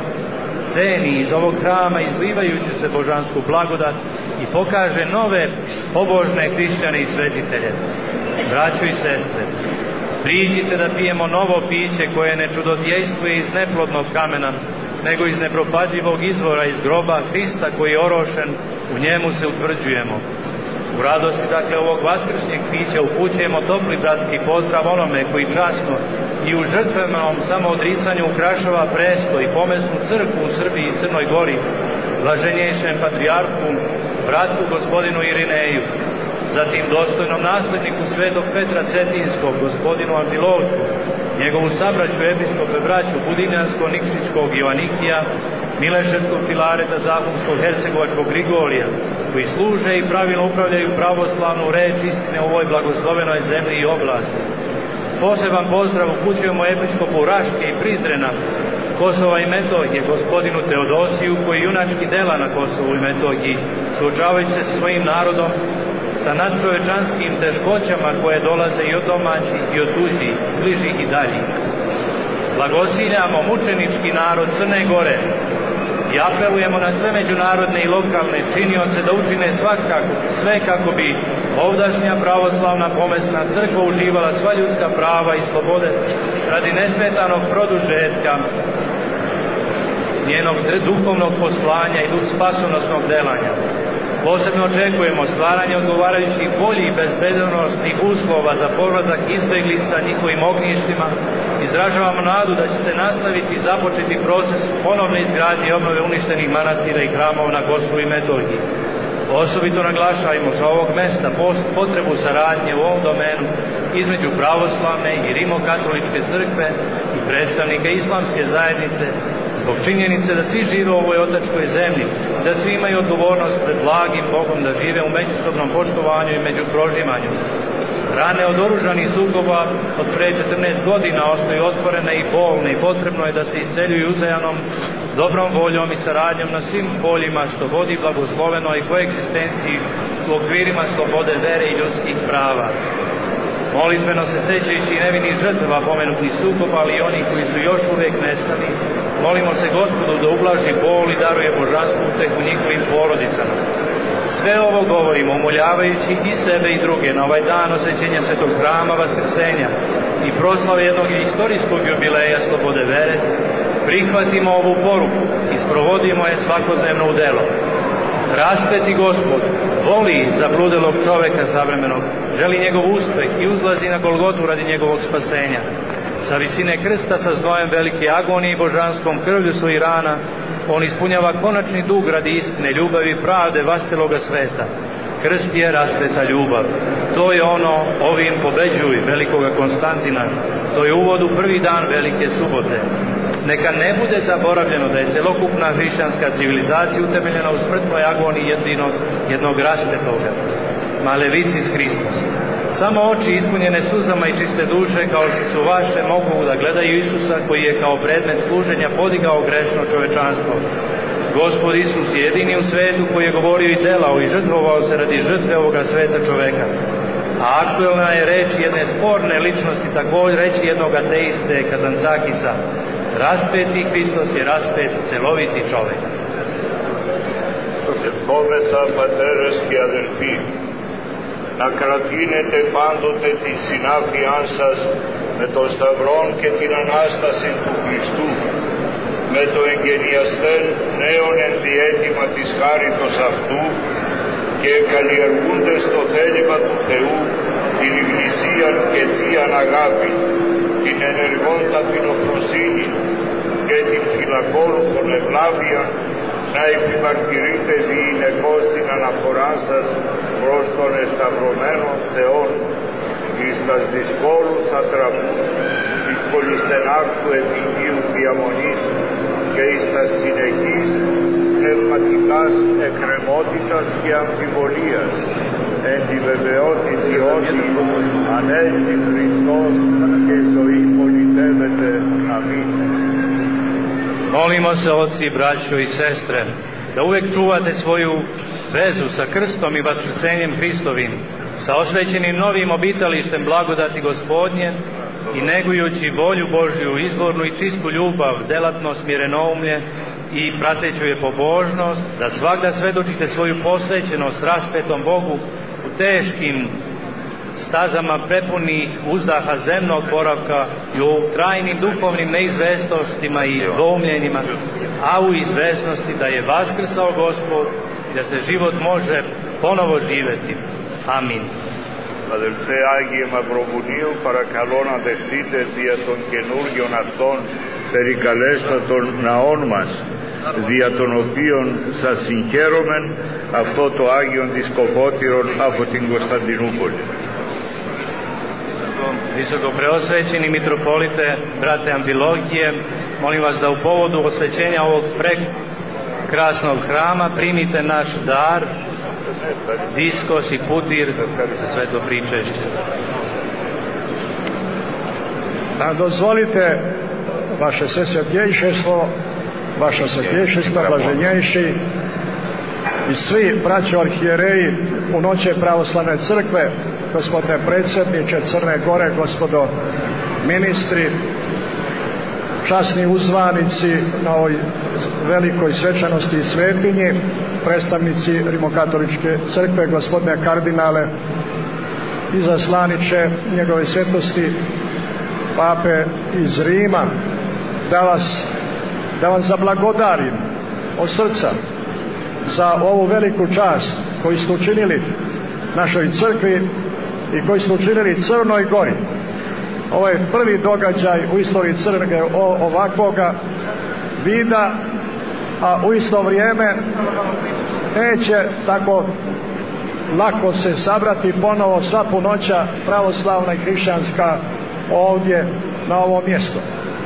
ceni iz ovog hrama izlivajući se božansku blagodat i pokaže nove pobožne hrišćane i svetitelje. Braćo i sestre, priđite da pijemo novo piće koje ne čudodejstvuje iz neplodnog kamena, nego iz nepropadljivog izvora iz groba Hrista koji je orošen, u njemu se utvrđujemo. U radosti, dakle, ovog vaskršnjeg pića upućujemo topli bratski pozdrav onome koji časno i u žrtvenom samoodricanju ukrašava presto i pomesnu crkvu u Srbiji i Crnoj Gori, blaženjejšem patrijarhu, bratu gospodinu Irineju, zatim dostojnom nasledniku svetog Petra Cetinskog, gospodinu Amfilohiju, njegovu sabraću episkope braću Budinjansko-Nikšićkog Joanikija, Mileševskog Filareta, Zahumskog Hercegovačkog Grigorija, koji služe i pravilno upravljaju pravoslavnu reč istine u ovoj blagoslovenoj zemlji i oblasti. Poseban pozdrav upućujemo episkopu Raške i Prizrena, Kosova i Metohije, gospodinu Teodosiju, koji junački dela na Kosovu i Metohiji, suočavajući se svojim narodom sa nadčovečanskim teškoćama koje dolaze i od domaćih i od tuđih, bližih i daljih. Blagosiljamo mučenički narod Crne Gore i apelujemo na sve međunarodne i lokalne činioce da učine svakako sve kako bi ovdašnja pravoslavna pomesna crkva uživala sva ljudska prava i slobode radi nesmetanog produžetka njenog duhovnog poslanja i spasonosnog delanja. Posebno očekujemo stvaranje odgovarajućih boljih i bezbednosnih uslova za povratak izbeglica njihovim ognjištima. Izražavamo nadu da će se nastaviti i započeti proces ponovne izgradnje i obnove uništenih manastira i hramova na Kosovu i Metohiji. Osobito naglašavamo sa ovog mesta potrebu saradnje u ovom domenu između pravoslavne i rimokatoličke crkve i predstavnika islamske zajednice, zbog činjenice da svi žive u ovoj otačkoj zemlji, da svi imaju odgovornost pred blagim Bogom da žive u međusobnom poštovanju i među prožimanju. Rane od oružanih sukoba od pre 14 godina ostaju otvorene i bolne i potrebno je da se isceljuju uzajamnom dobrom voljom i saradnjom na svim poljima što vodi blagoslovenoj koegzistenciji u okvirima slobode vere i ljudskih prava. Molitveno se sećajući nevinih žrtava pomenutih sukoba, ali i onih koji su još uvijek nestali, molimo se Gospodu da ublaži bol i daruje božansku utehu njihovim porodicama. Sve ovo govorimo umoljavajući i sebe i druge na ovaj dan osvećenja svetog hrama Vaskrsenja i proslave jednog istorijskog jubileja slobode vere. Prihvatimo ovu poruku i sprovodimo je svakodnevno u delo. Raspeti Gospod voli zabludelog čoveka savremenog, želi njegov uspeh i uzlazi na Golgotu radi njegovog spasenja. Sa visine krsta sa znojem velike agonije i božanskom krvlju svojih rana, on ispunjava konačni dug radi istine, ljubavi i pravde vasteloga sveta. Krst je rasveta ljubav. To je ono, ovim pobeđuj velikoga Konstantina. To je uvod u prvi dan velike subote. Neka ne bude zaboravljeno da je celokupna hrišćanska civilizacija utemeljena u smrtnoj agoniji jednog raspetoga. Malevicis Hristos. samo oči ispunjene suzama i čiste duše kao što su vaše mogu da gledaju Isusa koji je kao predmet služenja podigao grešno čovečanstvo. Gospod Isus je jedini u svetu koji je govorio i delao i žrtvovao se radi žrtve ovoga sveta čoveka. A aktuelna je reč jedne sporne ličnosti, također reći jednog ateiste Kazantzakisa. Raspeti Hristos je raspet celoviti čovek. Ευχόμεθα πατέρες και αδελφοί, να κρατήνετε πάντοτε την συνάφειάν σας με το Σταυρόν και την Ανάσταση του Χριστού, με το εγγενιαστέν νέον ενδιέτημα της χάριτος αυτού και καλλιεργούντες το θέλημα του Θεού, την Εκκλησίαν και θείαν αγάπη, την ενεργόν ταπεινοφροσύνη και την φιλακόλουθον ευλάβεια, να επιμαρτυρείτε διηνεκώς την αναφορά σας προς τον εσταυρωμένο Θεόν εις τας δυσκόλους ατραπούς της πολυστενάκτου επικίου διαμονής και εις τας συνεχής πνευματικάς εκκρεμότητας και αμφιβολίας εν τη βεβαιότητη ότι ανέστη Χριστός και ζωή πολιτεύεται. Αμήν. Molimo se, oci, braćo i sestre, da uvek čuvate svoju vezu sa krstom i vaskrsenjem Hristovim, sa osvećenim novim obitalištem blagodati Gospodnje i negujući volju Božju, izvornu i čistu ljubav, delatno smirenoummje i prateću je pobožnost, da svagda svedočite svoju posvećenost raspetom Bogu u teškim stazama prepunih uzdaha zemnog boravka i u trajnim duhovnim neizvestostima i doumljenjima, a u izvesnosti da je vaskrsao Gospod i da se život može ponovo živeti. Amin. Αδελφέ Άγιε Μαυροβουνίου, παρακαλώ να δεχτείτε δια των καινούργιων αυτών περικαλέστατων ναών μας, δια των οποίων σας συγχαίρομεν αυτό το Άγιον Δισκοπότηρον από την Κωνσταντινούπολη. Visoko preosvećeni mitropolite, brate Amfilohije, molim vas da u povodu osvećenja ovog prekrasnog hrama primite naš dar, diskos i putir za sveto pričešće. Dozvolite vaše svesvjetljejšestvo, vaša svjetljejšestva, blaženjejši i svi braćo arhijereji u noće pravoslavne crkve, gospodine predsjedniče Crne Gore, gospodo ministri, časni uzvanici na ovoj velikoj svečanosti i svetinji, predstavnici Rimokatoličke crkve, gospodine kardinale, izaslaniče njegove svetosti pape iz Rima, da vam zablagodarim od srca za ovu veliku čast koju ste učinili našoj crkvi i koji ste učinili Crnoj Gori. Ovo je prvi događaj u istoriji Crne ovakvoga vida, a u isto vrijeme neće tako lako se sabrati ponovo sva punoća pravoslavna i hrišćanska ovdje na ovom mjestu.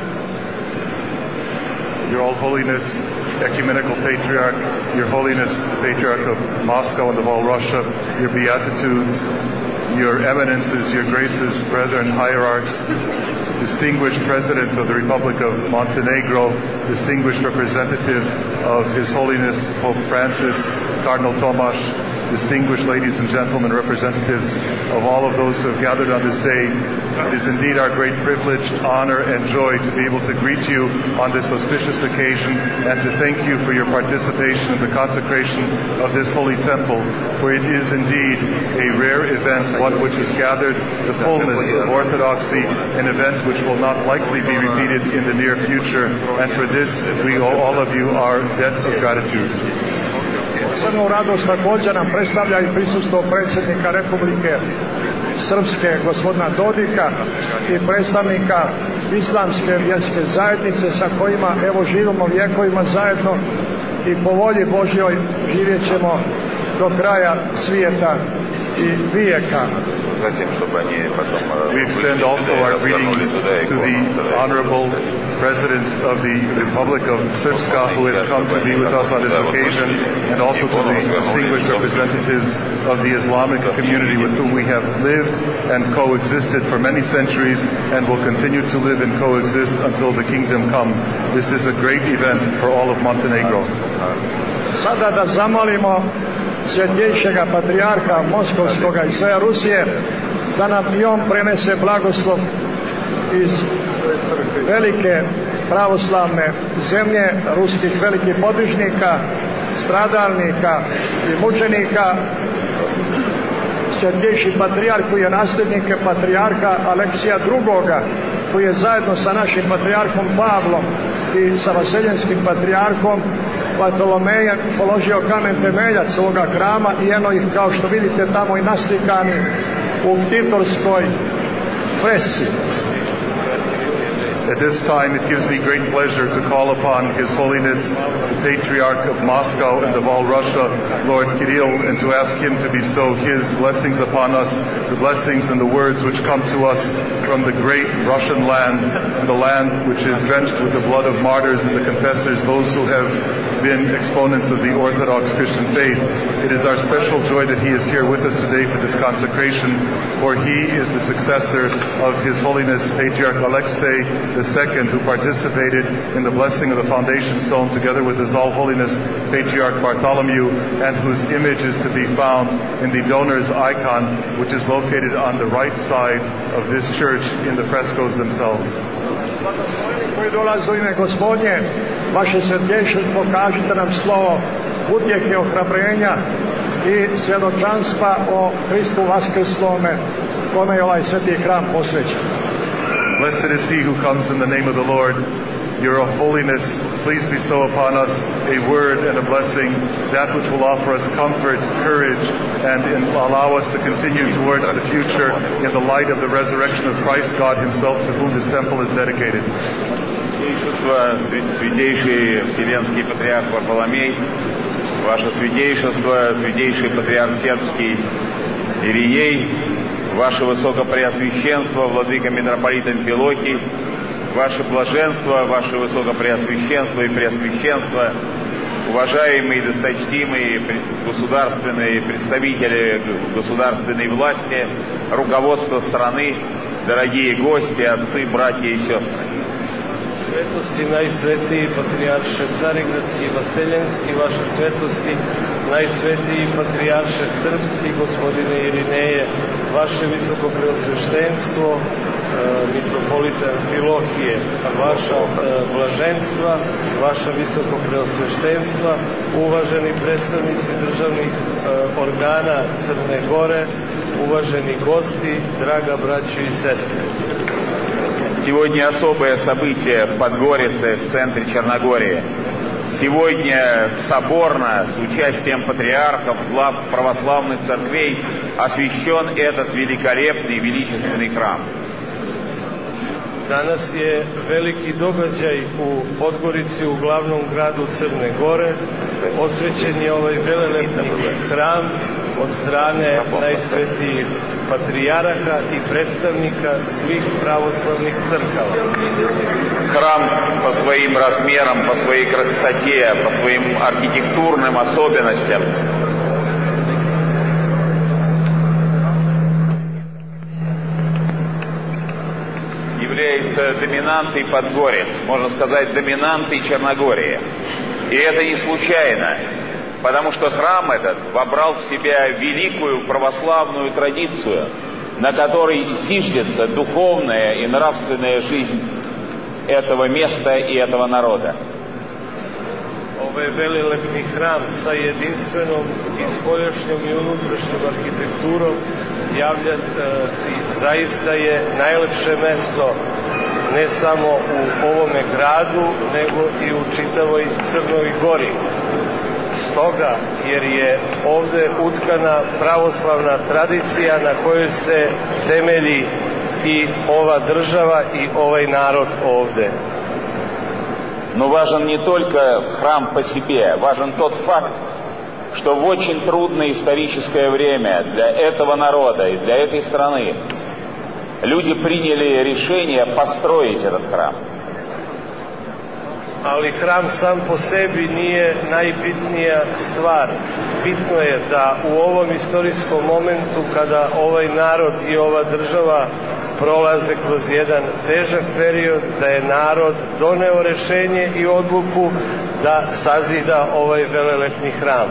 Your All Holiness, Ecumenical Patriarch, Your Holiness, the Patriarch of Moscow and of all Russia, Your Beatitudes, Your Eminences, Your Graces, Brethren, Hierarchs, Distinguished President of the Republic of Montenegro, Distinguished Representative of His Holiness Pope Francis, Cardinal Tomasz, distinguished ladies and gentlemen, representatives of all of those who have gathered on this day, it is indeed our great privilege, honor, and joy to be able to greet you on this auspicious occasion and to thank you for your participation in the consecration of this holy temple, for it is indeed a rare event, one which has gathered the fullness of orthodoxy, an event which will not likely be repeated in the near future, and for this we owe all of you our debt of gratitude. Posebnu radost također nam predstavlja i prisustvo predsjednika Republike Srpske gospodina Dodika i predstavnika islamske vjerske zajednice sa kojima evo živimo vjekovima zajedno i po volji Božjoj živjet ćemo do kraja svijeta i vijeka. We extend also our greetings to the Honorable President of the Republic of Srpska, who has come to be with us on this occasion, and also to the distinguished representatives of the Islamic community with whom we have lived and coexisted for many centuries and will continue to live and coexist until the kingdom come. This is a great event for all of Montenegro. Sada da zamolimo Svjetljejšega patrijarha Moskovskoga i sve Rusije da nam i on prenese blagoslov iz velike pravoslavne zemlje, ruskih velikih podižnika, stradalnika i mučenika. Svjetljejši patrijarh koji je nasljednik patrijarha Aleksija II, koji je zajedno sa našim patrijarhom Pavlom i sa vaseljenskim patrijarhom Bartolomejem položio kamen temeljac ovoga hrama i eno ih, kao što vidite, tamo i naslikani u Titorskoj fresci. At this time, it gives me great pleasure to call upon His Holiness, the Patriarch of Moscow and of all Russia, Lord Kirill, and to ask him to bestow his blessings upon us, the blessings and the words which come to us from the great Russian land, the land which is drenched with the blood of martyrs and the confessors, those who have been exponents of the Orthodox Christian faith. It is our special joy that he is here with us today for this consecration, for he is the successor of His Holiness Patriarch Alexei II, who participated in the blessing of the foundation stone together with His All Holiness Patriarch Bartholomew, and whose image is to be found in the donor's icon, which is located on the right side of this church in the frescoes themselves. Koji dolaze u ime Gospodnje, vaše svjetljejšstvo, kažite nam slovo utjehe, ohrabrenja i svjedočanstva o Hristu vaskrslome, kome je ovaj sveti hram posvećen. Blessed is he who comes in the name of the Lord. Your Holiness, please bestow upon us a word and a blessing, that which will offer us comfort, courage, and allow us to continue towards the future in the light of the resurrection of Christ God Himself, to whom this temple is dedicated. Святейший Вселенский Патриарх Варфоломей, Ваше Святейшество, Святейший Патриарх Сербский Ирией, Ваше Высокопреосвященство, Владыка Митрополит Амфилохий, Ваше Блаженство, Ваше Высокопреосвященство и Преосвященство, уважаемые и досточтимые государственные представители государственной власти, руководство страны, дорогие гости, отцы, братья и сестры. Svetosti najsvetiji patrijarše Carigradski i Vaseljenski, vaše svetosti najsvetiji patrijarše Srpski, gospodine Irineje, vaše visoko preosveštenstvo, mitropolita Amfilohije, vaša blaženstva, vaša visoko preosveštenstva, uvaženi predstavnici državnih organa Crne Gore, uvaženi gosti, draga braćo i sestre. Сегодня особое событие в Подгорице, в центре Черногории. Сегодня соборно, с участием патриархов, глав православных церквей, освящен этот великолепный, величественный храм. Danas je veliki događaj u Podgorici, u glavnom gradu Crne Gore. Osvećen je ovaj velelepni hram od strane najsvetijih patrijarha i predstavnika svih pravoslavnih crkava. Храм по своим размерам, по своей красоте, по своим архитектурным особенностям является доминантой Подгорец, можно сказать, доминантой Черногории. И это не случайно, потому что храм этот вобрал в себя великую православную традицию, на которой зиждется духовная и нравственная жизнь этого места и этого народа. Ovaj velelepni hram sa jedinstvenom i spoljašnjom i unutrašnjom arhitekturom zaista je najlepše mesto ne samo u ovome gradu, nego i u čitavoj Crnoj Gori. Stoga, jer je ovde utkana pravoslavna tradicija na kojoj se temelji i ova država i ovaj narod ovde. Но важен не только храм по себе, важен тот факт, что в очень трудное историческое время для этого народа и для этой страны люди приняли решение построить этот храм. Ali hram sam po sebi nije najbitnija stvar. Bitno je da u ovom istorijskom momentu kada ovaj narod i ova država prolaze kroz jedan težak period, da je narod doneo rešenje i odluku da sazida ovaj velelepni hram.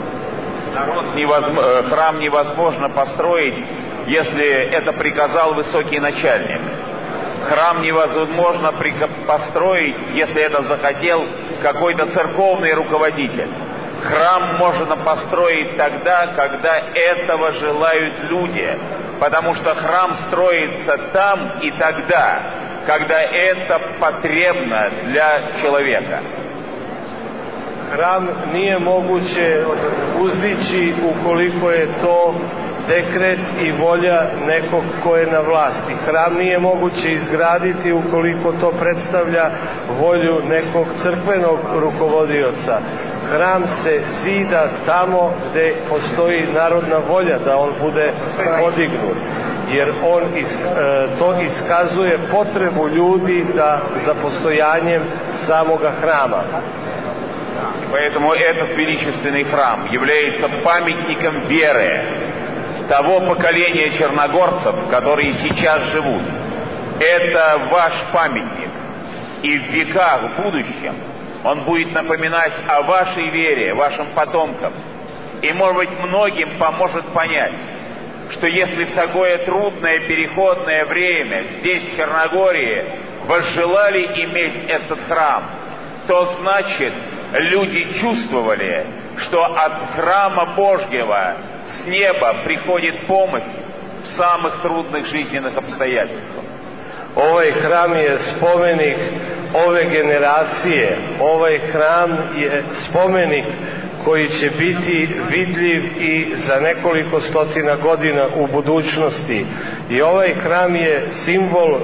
Храм невозможно построить, если это приказал высокий начальник. Храм невозможно построить, если это захотел какой-то церковный руководитель. Храм можно построить тогда, когда этого желают люди, потому что храм строится там и тогда, когда это потребно для человека. Hram nije moguće uzdići ukoliko je to dekret i volja nekog ko je na vlasti. Hram nije moguće izgraditi ukoliko to predstavlja volju nekog crkvenog rukovodioca. Hram se zida tamo gde postoji narodna volja da on bude podignut, jer on to iskazuje potrebu ljudi da za postojanjem samoga hrama. Поэтому этот величественный храм является памятником веры того поколения черногорцев, которые сейчас живут. Это ваш памятник. И в веках, в будущем, он будет напоминать о вашей вере, вашим потомкам. И, может быть, многим поможет понять, что если в такое трудное переходное время здесь, в Черногории, возжелали иметь этот храм, то значит, люди чувствовали, что от храма Божьего с неба приходит помощь в самых трудных жизненных обстоятельствах. Ovaj hram je spomenik ove generacije. Ovaj hram je spomenik koji će biti vidljiv i za nekoliko stotina godina u budućnosti. I ovaj hram je simbol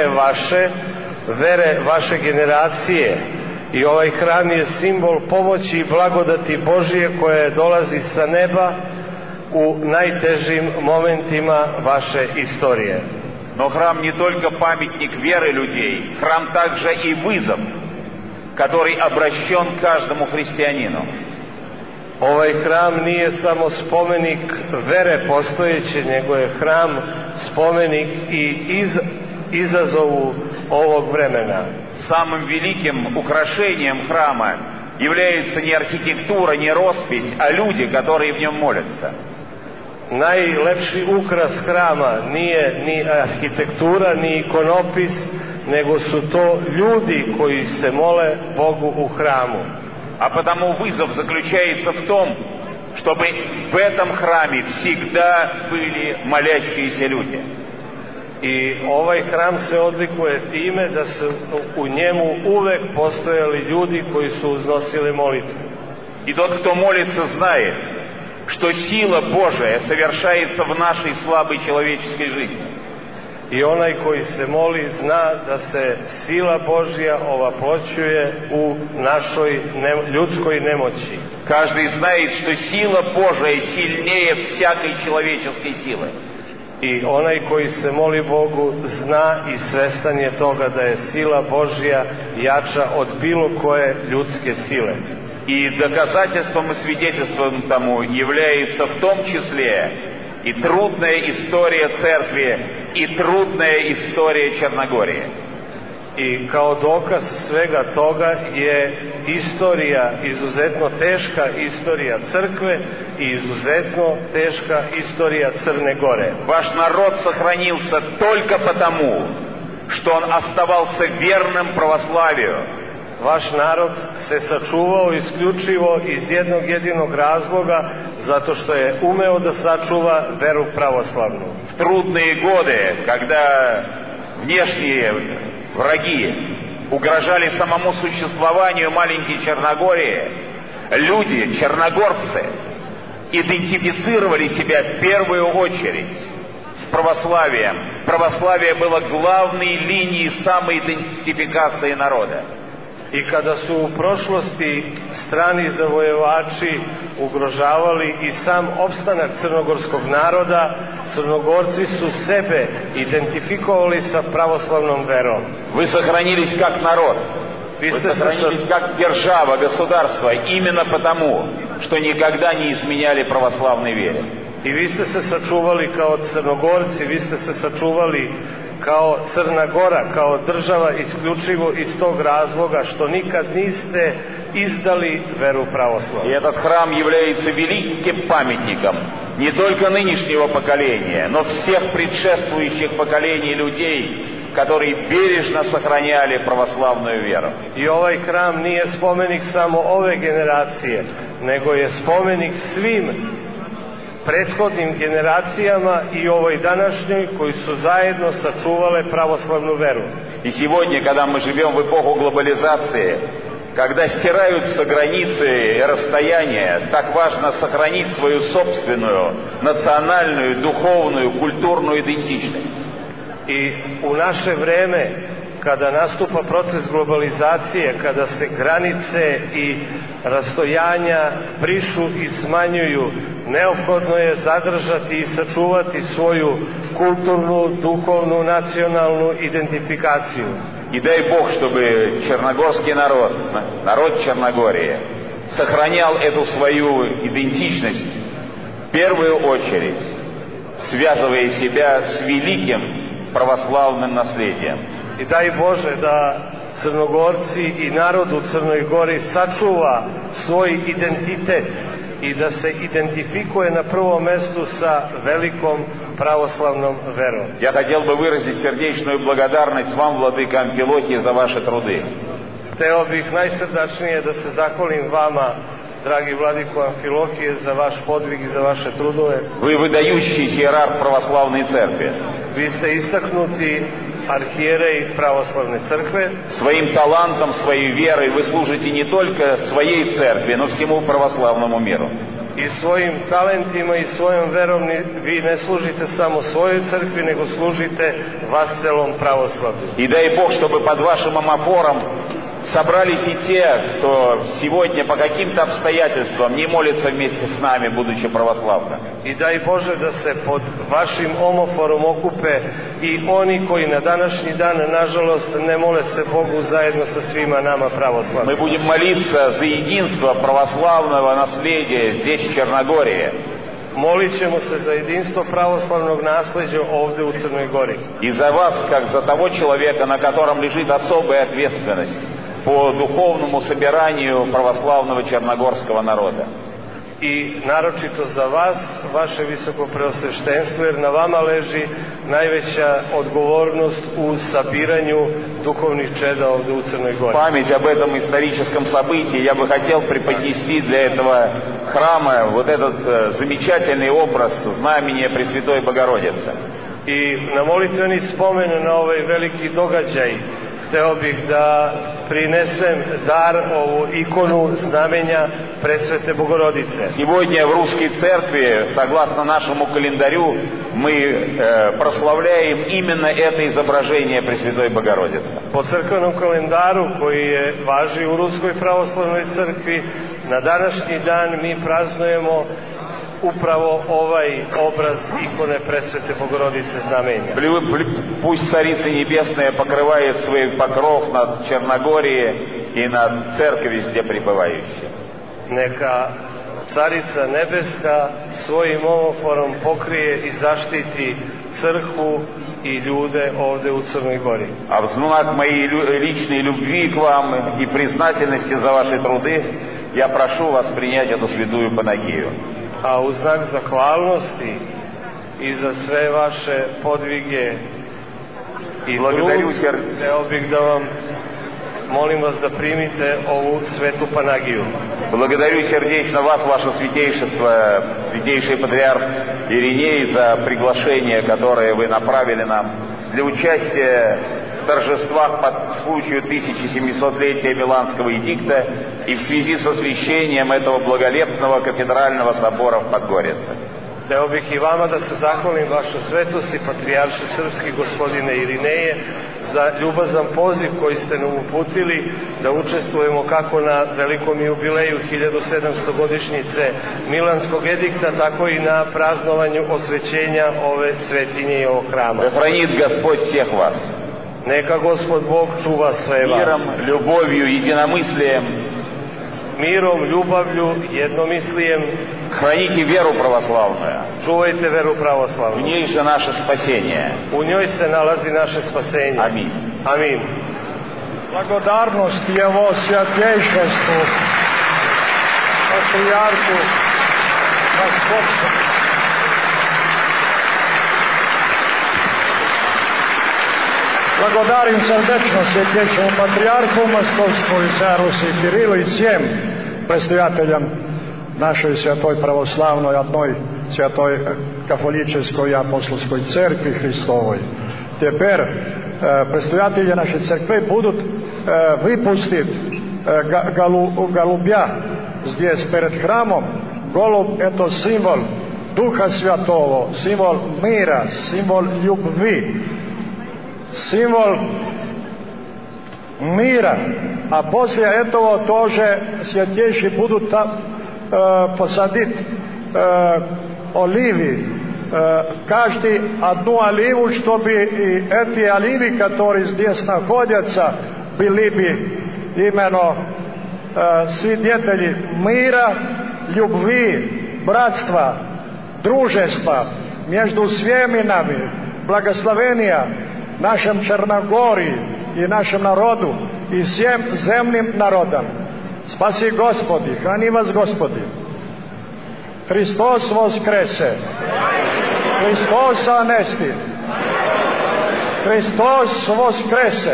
vere vaše generacije. I ovaj hram je simbol pomoći i blagodati Božije koja dolazi sa neba u najtežim momentima vaše istorije. Но храм не только памятник веры людей, храм также и вызов, который обращен каждому христианину. Ovaj hram nije samo spomenik vere postojeće, nego je hram spomenik i izazovu ovog vremena. Самым великим украшением храма является не архитектура, не роспись, а люди, которые в нем молятся. Najlepši ukras hrama nije ni arhitektura, ni ikonopis, nego su to ljudi koji se mole Bogu u hramu. А потому вызов заключается в том, чтобы в этом храме всегда были молящиеся люди. I ovaj hram se odlikuje time da su u njemu uvek postojali ljudi koji su uznosili molitvu. И тот, кто молится, знает, что сила Божия совершается в нашей слабой человеческой жизни. I onaj koji se moli zna da se sila Božja ovaploćuje u našoj ljudskoj nemoći. Каждый знает, что сила Божия сильнее всякой человеческой силы. I onaj koji se moli Bogu zna i svestan je toga da je sila Božja jača od bilo koje ljudske sile. И доказательством и свидетельством тому является в том числе и трудная история церкви, и трудная история Черногории. I kao dokaz svega toga je istorija, izuzetno teška istorija crkve i izuzetno teška istorija Crne Gore. Ваш народ сохранился только потому, что он оставался верным православию. Vaš narod se sačuvao isključivo iz jednog jedinog razloga, zato što je umeo da sačuva veru pravoslavnu. В трудные годы, когда внешние враги угрожали самому существованию маленькой Черногории, люди, черногорцы, идентифицировали себя в первую очередь с православием. Православие было главной линией самоидентификации народа. I kada su u prošlosti strani zavojevači ugrožavali i sam opstanak crnogorskog naroda, Crnogorci su sebe identifikovali sa pravoslavnom verom. Вы сохранились как народ. Вы сохранились как держава, государство, именно потому, что никогда не изменяли православной вере. I vi ste se sačuvali kao Crnogorci, vi ste se sačuvali kao Crna Gora, kao država isključivo iz tog razloga što nikad niste izdali veru pravoslavnu. И этот храм является великим памятником не только нынешнего поколения, но всех предшествующих поколений людей, которые бережно сохраняли православную веру. I ovaj hram nije spomenik samo ove generacije, nego je spomenik svim prethodnim generacijama i ovoj današnjoj koji su zajedno sačuvale pravoslavnu veru. И сегодня, когда мы живем в эпоху глобализации, когда стираются границы и расстояния, так важно сохранить свою собственную национальную, духовную, культурную идентичность. I u naše vreme, kada nastupa proces globalizacije, kada se granice i rastojanja brišu i smanjuju, neophodno je zadržati i sačuvati svoju kulturnu, duhovnu, nacionalnu identifikaciju. И дай Бог, чтобы черногорский народ, народ Черногории, сохранял эту свою идентичность в первую очередь, связывая себя с великим православным наследием. I daj Bože da Crnogorci i narod u Crnoj Gori sačuva svoj identitet i da se identifikuje na prvom mestu sa velikom pravoslavnom verom. Я хотел бы выразить сердечную благодарность вам, владыка Амфилохий, за ваши труды. Hteo bih najsrdačnije da se zahvalim vama, dragi vladiko Amfilohije, za vaš podvig i za vaše trudove. Вы выдающийся иерарх православной церкви. Vi ste istaknuti архиерей православной церкви. Своим талантом, своей верой вы служите не только своей церкви, но всему православному миру. I svojim talentima i svojom verom vi ne služite samo svojoj crkvi, nego služite vascelom pravoslavlju. И дай Бог, чтобы под вашим амофором собрались и те, кто сегодня по каким-то обстоятельствам не молится вместе с нами, будучи православными. I daj Bože da se pod vašim omoforom okupe i oni koji na današnji dan, nažalost, ne mole se Bogu zajedno sa svima nama pravoslavnim. Мы будем молиться за единство православного наследия здесь, в Черногории. Molit ćemo se za jedinstvo pravoslavnog nasleđa ovde u Crnoj Gori. И за вас, как за того человека, на котором лежит особая ответственность по духовному собиранию православного черногорского народа. I naročito za vas, vaše visoko preosveštenstvo, jer na vama leži najveća odgovornost u sabiranju duhovnih čeda ovde u Crnoj Gori. Память об этом историческом событии я бы хотел преподнести для этого храма вот этот замечательный образ знамения Пресвятой Богородицы. I na molitveni spomen na ovaj veliki događaj hteo bih da prinesem dar, ovu ikonu znamenja Presvete Bogorodice. Сегодня в русской церкви, согласно нашему календарю, мы прославляем именно это изображение Пресвятой Богородицы. Po crkvenom kalendaru koji je važi u Ruskoj pravoslavnoj crkvi, na današnji dan mi praznujemo upravo ovaj obraz ikone Presvete Bogorodice znamenja. Пусть Царица Небесная покрывает свой покров над Черногорией и над церковью везде пребывающей. Neka Carica Nebeska svojim omoforom pokrije i zaštiti crkvu i ljude ovde u Crnoj Gori. А в знак моей личной любви к вам и признательности за ваши труды я прошу вас принять эту святую Панагию. A u znak zahvalnosti i za sve vaše podvige i trud, hteo bih da vam molim vas da primite ovu svetu Panagiju. Благодарю сердечно вас, ваше святейшество, святейший патриарх Ириней, за приглашение, которое вы направили нам для участия в торжествах по случаю 1700-летия Миланского эдикта и в связи с освящением этого благолепного кафедрального собора в Подгорице. Hteo bih i vama da se zahvalim vaša svetosti, patrijarše srpski gospodine Irineje, za ljubazan poziv koji ste nam uputili da učestvujemo kako na velikom jubileju 1700 godišnjice Milanskog edikta, tako i na praznovanju osvećenja ove svetinje i ovog hrama. Да хранит Господь всех вас. Neka Gospod Bog čuva sve vas. Миром, любовью, единомыслием. Mirom, ljubavlju, jednomislijem. Храните веру православную. Čuvajte veru pravoslavnu. В ней же наше спасение. U njoj se nalazi naše spasenje. Amin. Amin. Благодарност Его святейшеству, патриарху Московскому. Благодарим сърдечно святейшему патриарху Московскому Царусу Кирилу и всем предстоятелям нашей святой православной, одной святой католической и апостольской церкви Христовой. Теперь предстоятели нашей церкви будут выпустить голубя здесь перед храмом. Голубь — это символ Духа Святого, символ мира, символ любви, символ мира. А после этого тоже святейшие будут посадить оливы, каждый одну оливу, чтобы и эти оливы, которые здесь находятся, были бы именно свидетели мира, любви, братства, дружества между всеми нами, благословения нашем Черногории и нашему народу и всем земным народам. Спаси Господи, храни вас Господи. Христос воскресе! Христос анести! Христос воскресе!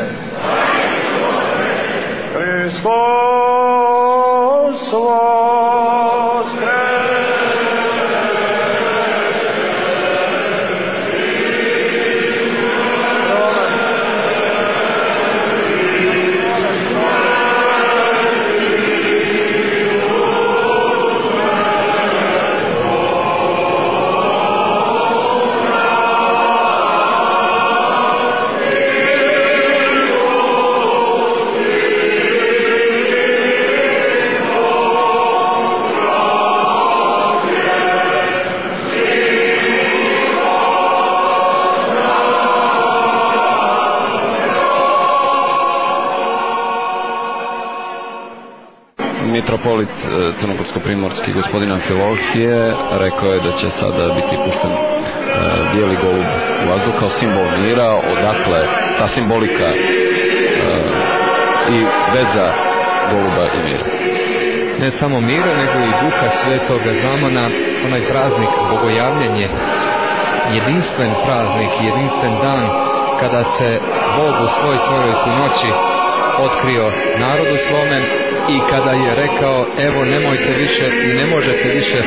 Христос воскресе! Mitropolit crnogorsko-primorski gospodin Amfilohije rekao je da će sada biti pušten bijeli golub u vazduh kao simbol mira, odakle ta simbolika i veza goluba i mira. Ne samo mira, nego i Duha Svetoga. Znamo na onaj praznik Bogojavljenje, jedinstven praznik, jedinstven dan kada se Bog u svojoj punoći otkrio narodu svome i kada je rekao: evo, nemojte više i ne možete više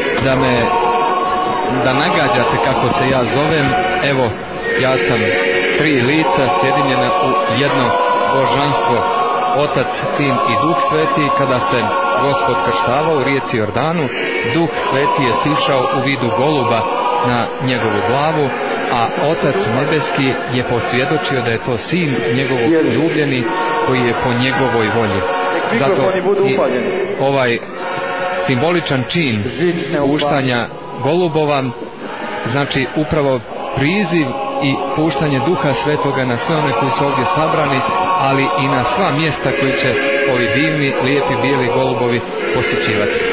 da nagađate kako se ja zovem, evo, ja sam tri lica sjedinjena u jedno božanstvo, Otac, Sin i Duh Sveti. Kada se Gospod krštavao u rijeci Jordanu, Duh Sveti je sišao u vidu goluba na njegovu glavu, a Otac Nebeski je posvjedočio da je to Sin njegov ljubljeni koji je po njegovoj volji. Zato i ovaj simboličan čin puštanja golubova znači upravo priziv i puštanje Duha Svetoga na sve one koji su ovdje sabrani, ali i na sva mjesta koji će ovi divni, lijepi, bijeli golubovi posjećivati.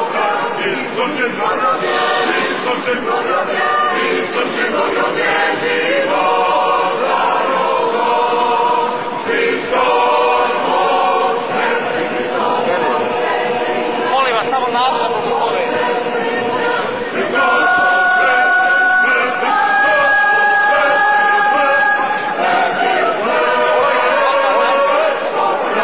Hristos się bogobierze,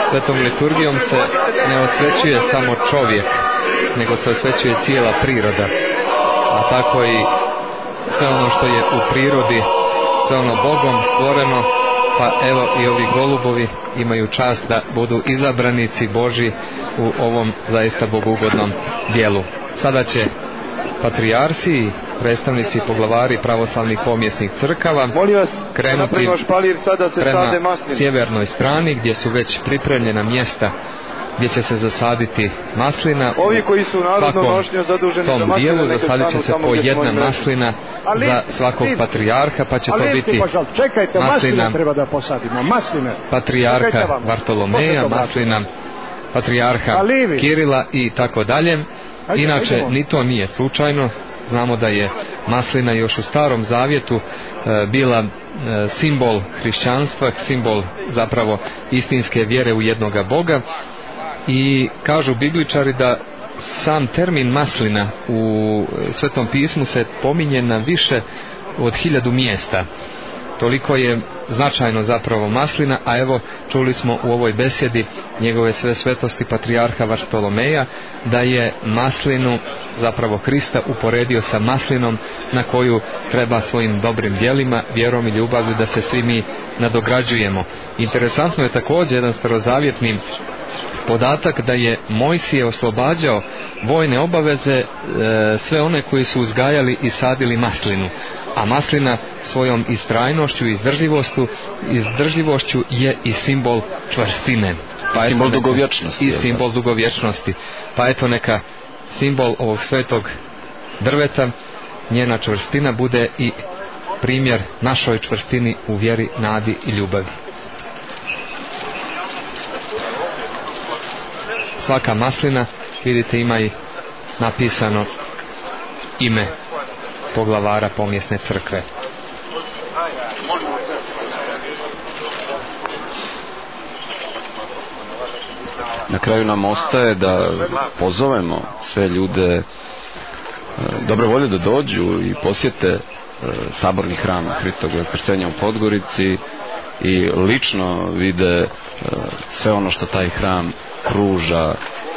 Svetom liturgijom se ne osvećuje samo čovjek, nego se osvećuje cijela priroda, a tako i sve ono što je u prirodi, sve ono Bogom stvoreno, pa evo i ovi golubovi imaju čast da budu izabranici Božji u ovom zaista bogugodnom dijelu. Sada će patrijarsi i predstavnici poglavari pravoslavnih pomjesnih crkava krenuti prema sjevernoj strani gdje su već pripremljena mjesta gdje će se zasaditi maslina. Ovi koji su narodnom nošnjom zaduženi tom dijelu zasadit će se po jedna maslina za svakog patrijarha, pa će to biti maslina treba da posadimo, masline patrijarha Vartolomeja, maslina patrijarha Kirila i tako dalje. Inače ni to nije slučajno. Znamo da je maslina još u Starom Zavjetu bila simbol hrišćanstva, simbol zapravo istinske vjere u jednoga Boga, i kažu bibličari da sam termin maslina u Svetom pismu se pominje na više od 1000 mjesta. Toliko je značajno zapravo maslina, a evo čuli smo u ovoj besjedi njegove sve svetosti patrijarha Vartolomeja da je maslinu, zapravo Krista, uporedio sa maslinom na koju treba svojim dobrim djelima, vjerom i ljubavlju da se svi mi nadograđujemo. Interesantno je također jedan starozavjetni podatak da je Mojsije oslobađao vojne obaveze sve one koji su uzgajali i sadili maslinu, a maslina svojom istrajnošću i izdržljivošću je i simbol čvrstine, pa simbol dugovječnosti, i simbol dugovječnosti. Pa eto neka simbol ovog svetog drveta, njena čvrstina bude i primjer našoj čvrstini u vjeri, nadi i ljubavi. Svaka maslina, vidite, ima i napisano ime poglavara pomjesne crkve. Na kraju nam ostaje da pozovemo sve ljude dobre volje da dođu i posjete saborni hram Hristovog Vaskrsenja u Podgorici i lično vide sve ono što taj hram pruža,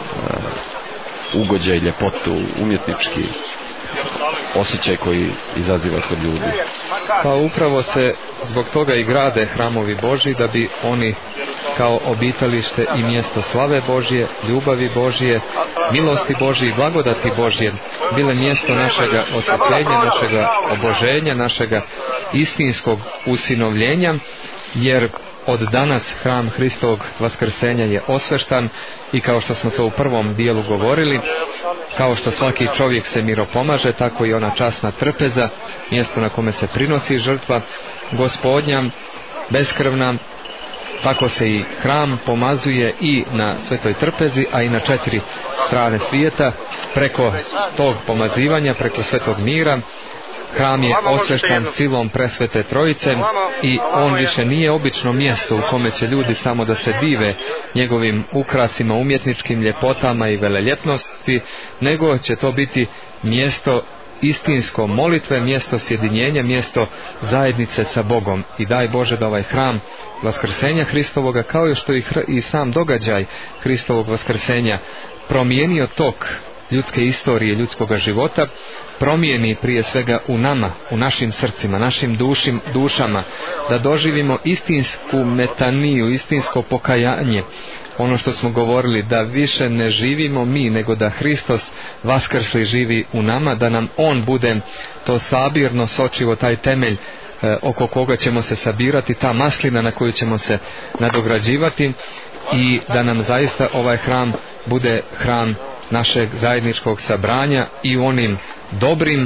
ugođaj, ljepotu, umjetnički osjećaj koji izaziva kod ljudi. Pa upravo se zbog toga i grade hramovi Božji, da bi oni kao obitalište i mjesto slave Božje, ljubavi Božje, milosti Božje i blagodati Božje bile mjesto našega osvjetljenja, našega oboženja, našega istinskog usinovljenja, jer od danas hram Hristovog Vaskrsenja je osveštan i kao što smo to u prvom dijelu govorili, kao što svaki čovjek se miropomaže, tako i ona časna trpeza, mjesto na kome se prinosi žrtva Gospodnja, beskrvna, tako se i hram pomazuje i na Svetoj trpezi, a i na 4 strane svijeta. Preko tog pomazivanja, preko Svetog mira, hram je osveštan silom presvete Trojice i on više nije obično mjesto u kome će ljudi samo da se dive njegovim ukrasima, umjetničkim ljepotama i veleljetnosti, nego će to biti mjesto istinsko molitve, mjesto sjedinjenja, mjesto zajednice sa Bogom. I daj Bože da ovaj hram Vaskrsenja Hristovoga, kao što i sam događaj Hristovog Vaskrsenja promijenio tok ljudske istorije, ljudskoga života, promijeni prije svega u nama, u našim srcima, našim dušama, da doživimo istinsku metaniju, istinsko pokajanje. Ono što smo govorili, da više ne živimo mi, nego da Hristos vaskrsli živi u nama, da nam On bude to sabirno sočivo, taj temelj oko koga ćemo se sabirati, ta maslina na koju ćemo se nadograđivati, i da nam zaista ovaj hram bude hram našeg zajedničkog sabranja i u onim dobrim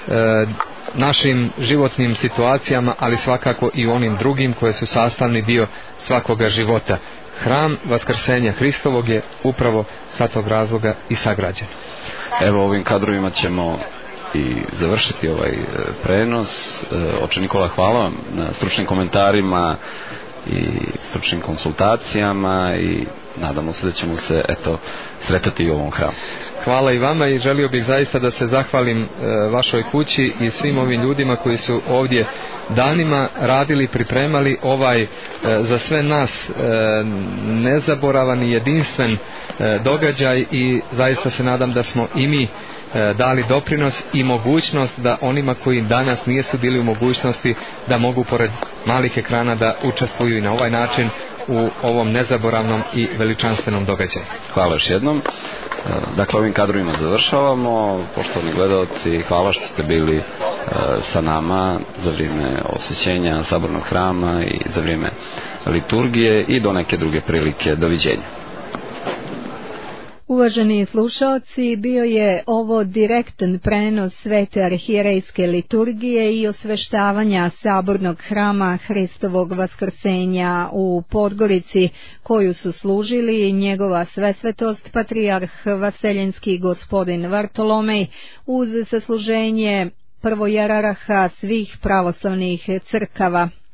našim životnim situacijama, ali svakako i u onim drugim koje su sastavni dio svakoga života. Hram Vaskrsenja Hristovog je upravo sa tog razloga i sagrađen. Evo, ovim kadrovima ćemo i završiti ovaj prenos. Oče Nikola, hvala vam na stručnim komentarima i stručnim konsultacijama i nadamo se da ćemo se sretati i u ovom hramu. Hvala i vama i želio bih zaista da se zahvalim vašoj kući i svim ovim ljudima koji su ovdje danima radili, pripremali ovaj za sve nas nezaboravan i jedinstven događaj i zaista se nadam da smo i mi dali doprinos i mogućnost da onima koji danas nisu bili u mogućnosti da mogu pored malih ekrana da učestvuju i na ovaj način u ovom nezaboravnom i veličanstvenom događaju. Hvala još jednom. Dakle, ovim kadrovima završavamo. Poštovani gledalci, hvala što ste bili sa nama za vrijeme osvećenja Sabornog hrama i za vrijeme liturgije i do neke druge prilike. Doviđenja. Uvaženi slušalci, bio je ovo direktan prenos Svete arhijerejske liturgije i osveštavanja Sabornog hrama Hristovog vaskrsenja u Podgorici, koju su služili njegova svesvetost patrijarh vaseljenski gospodin Vartolomej uz sasluženje prvojerarha svih pravoslavnih crkava.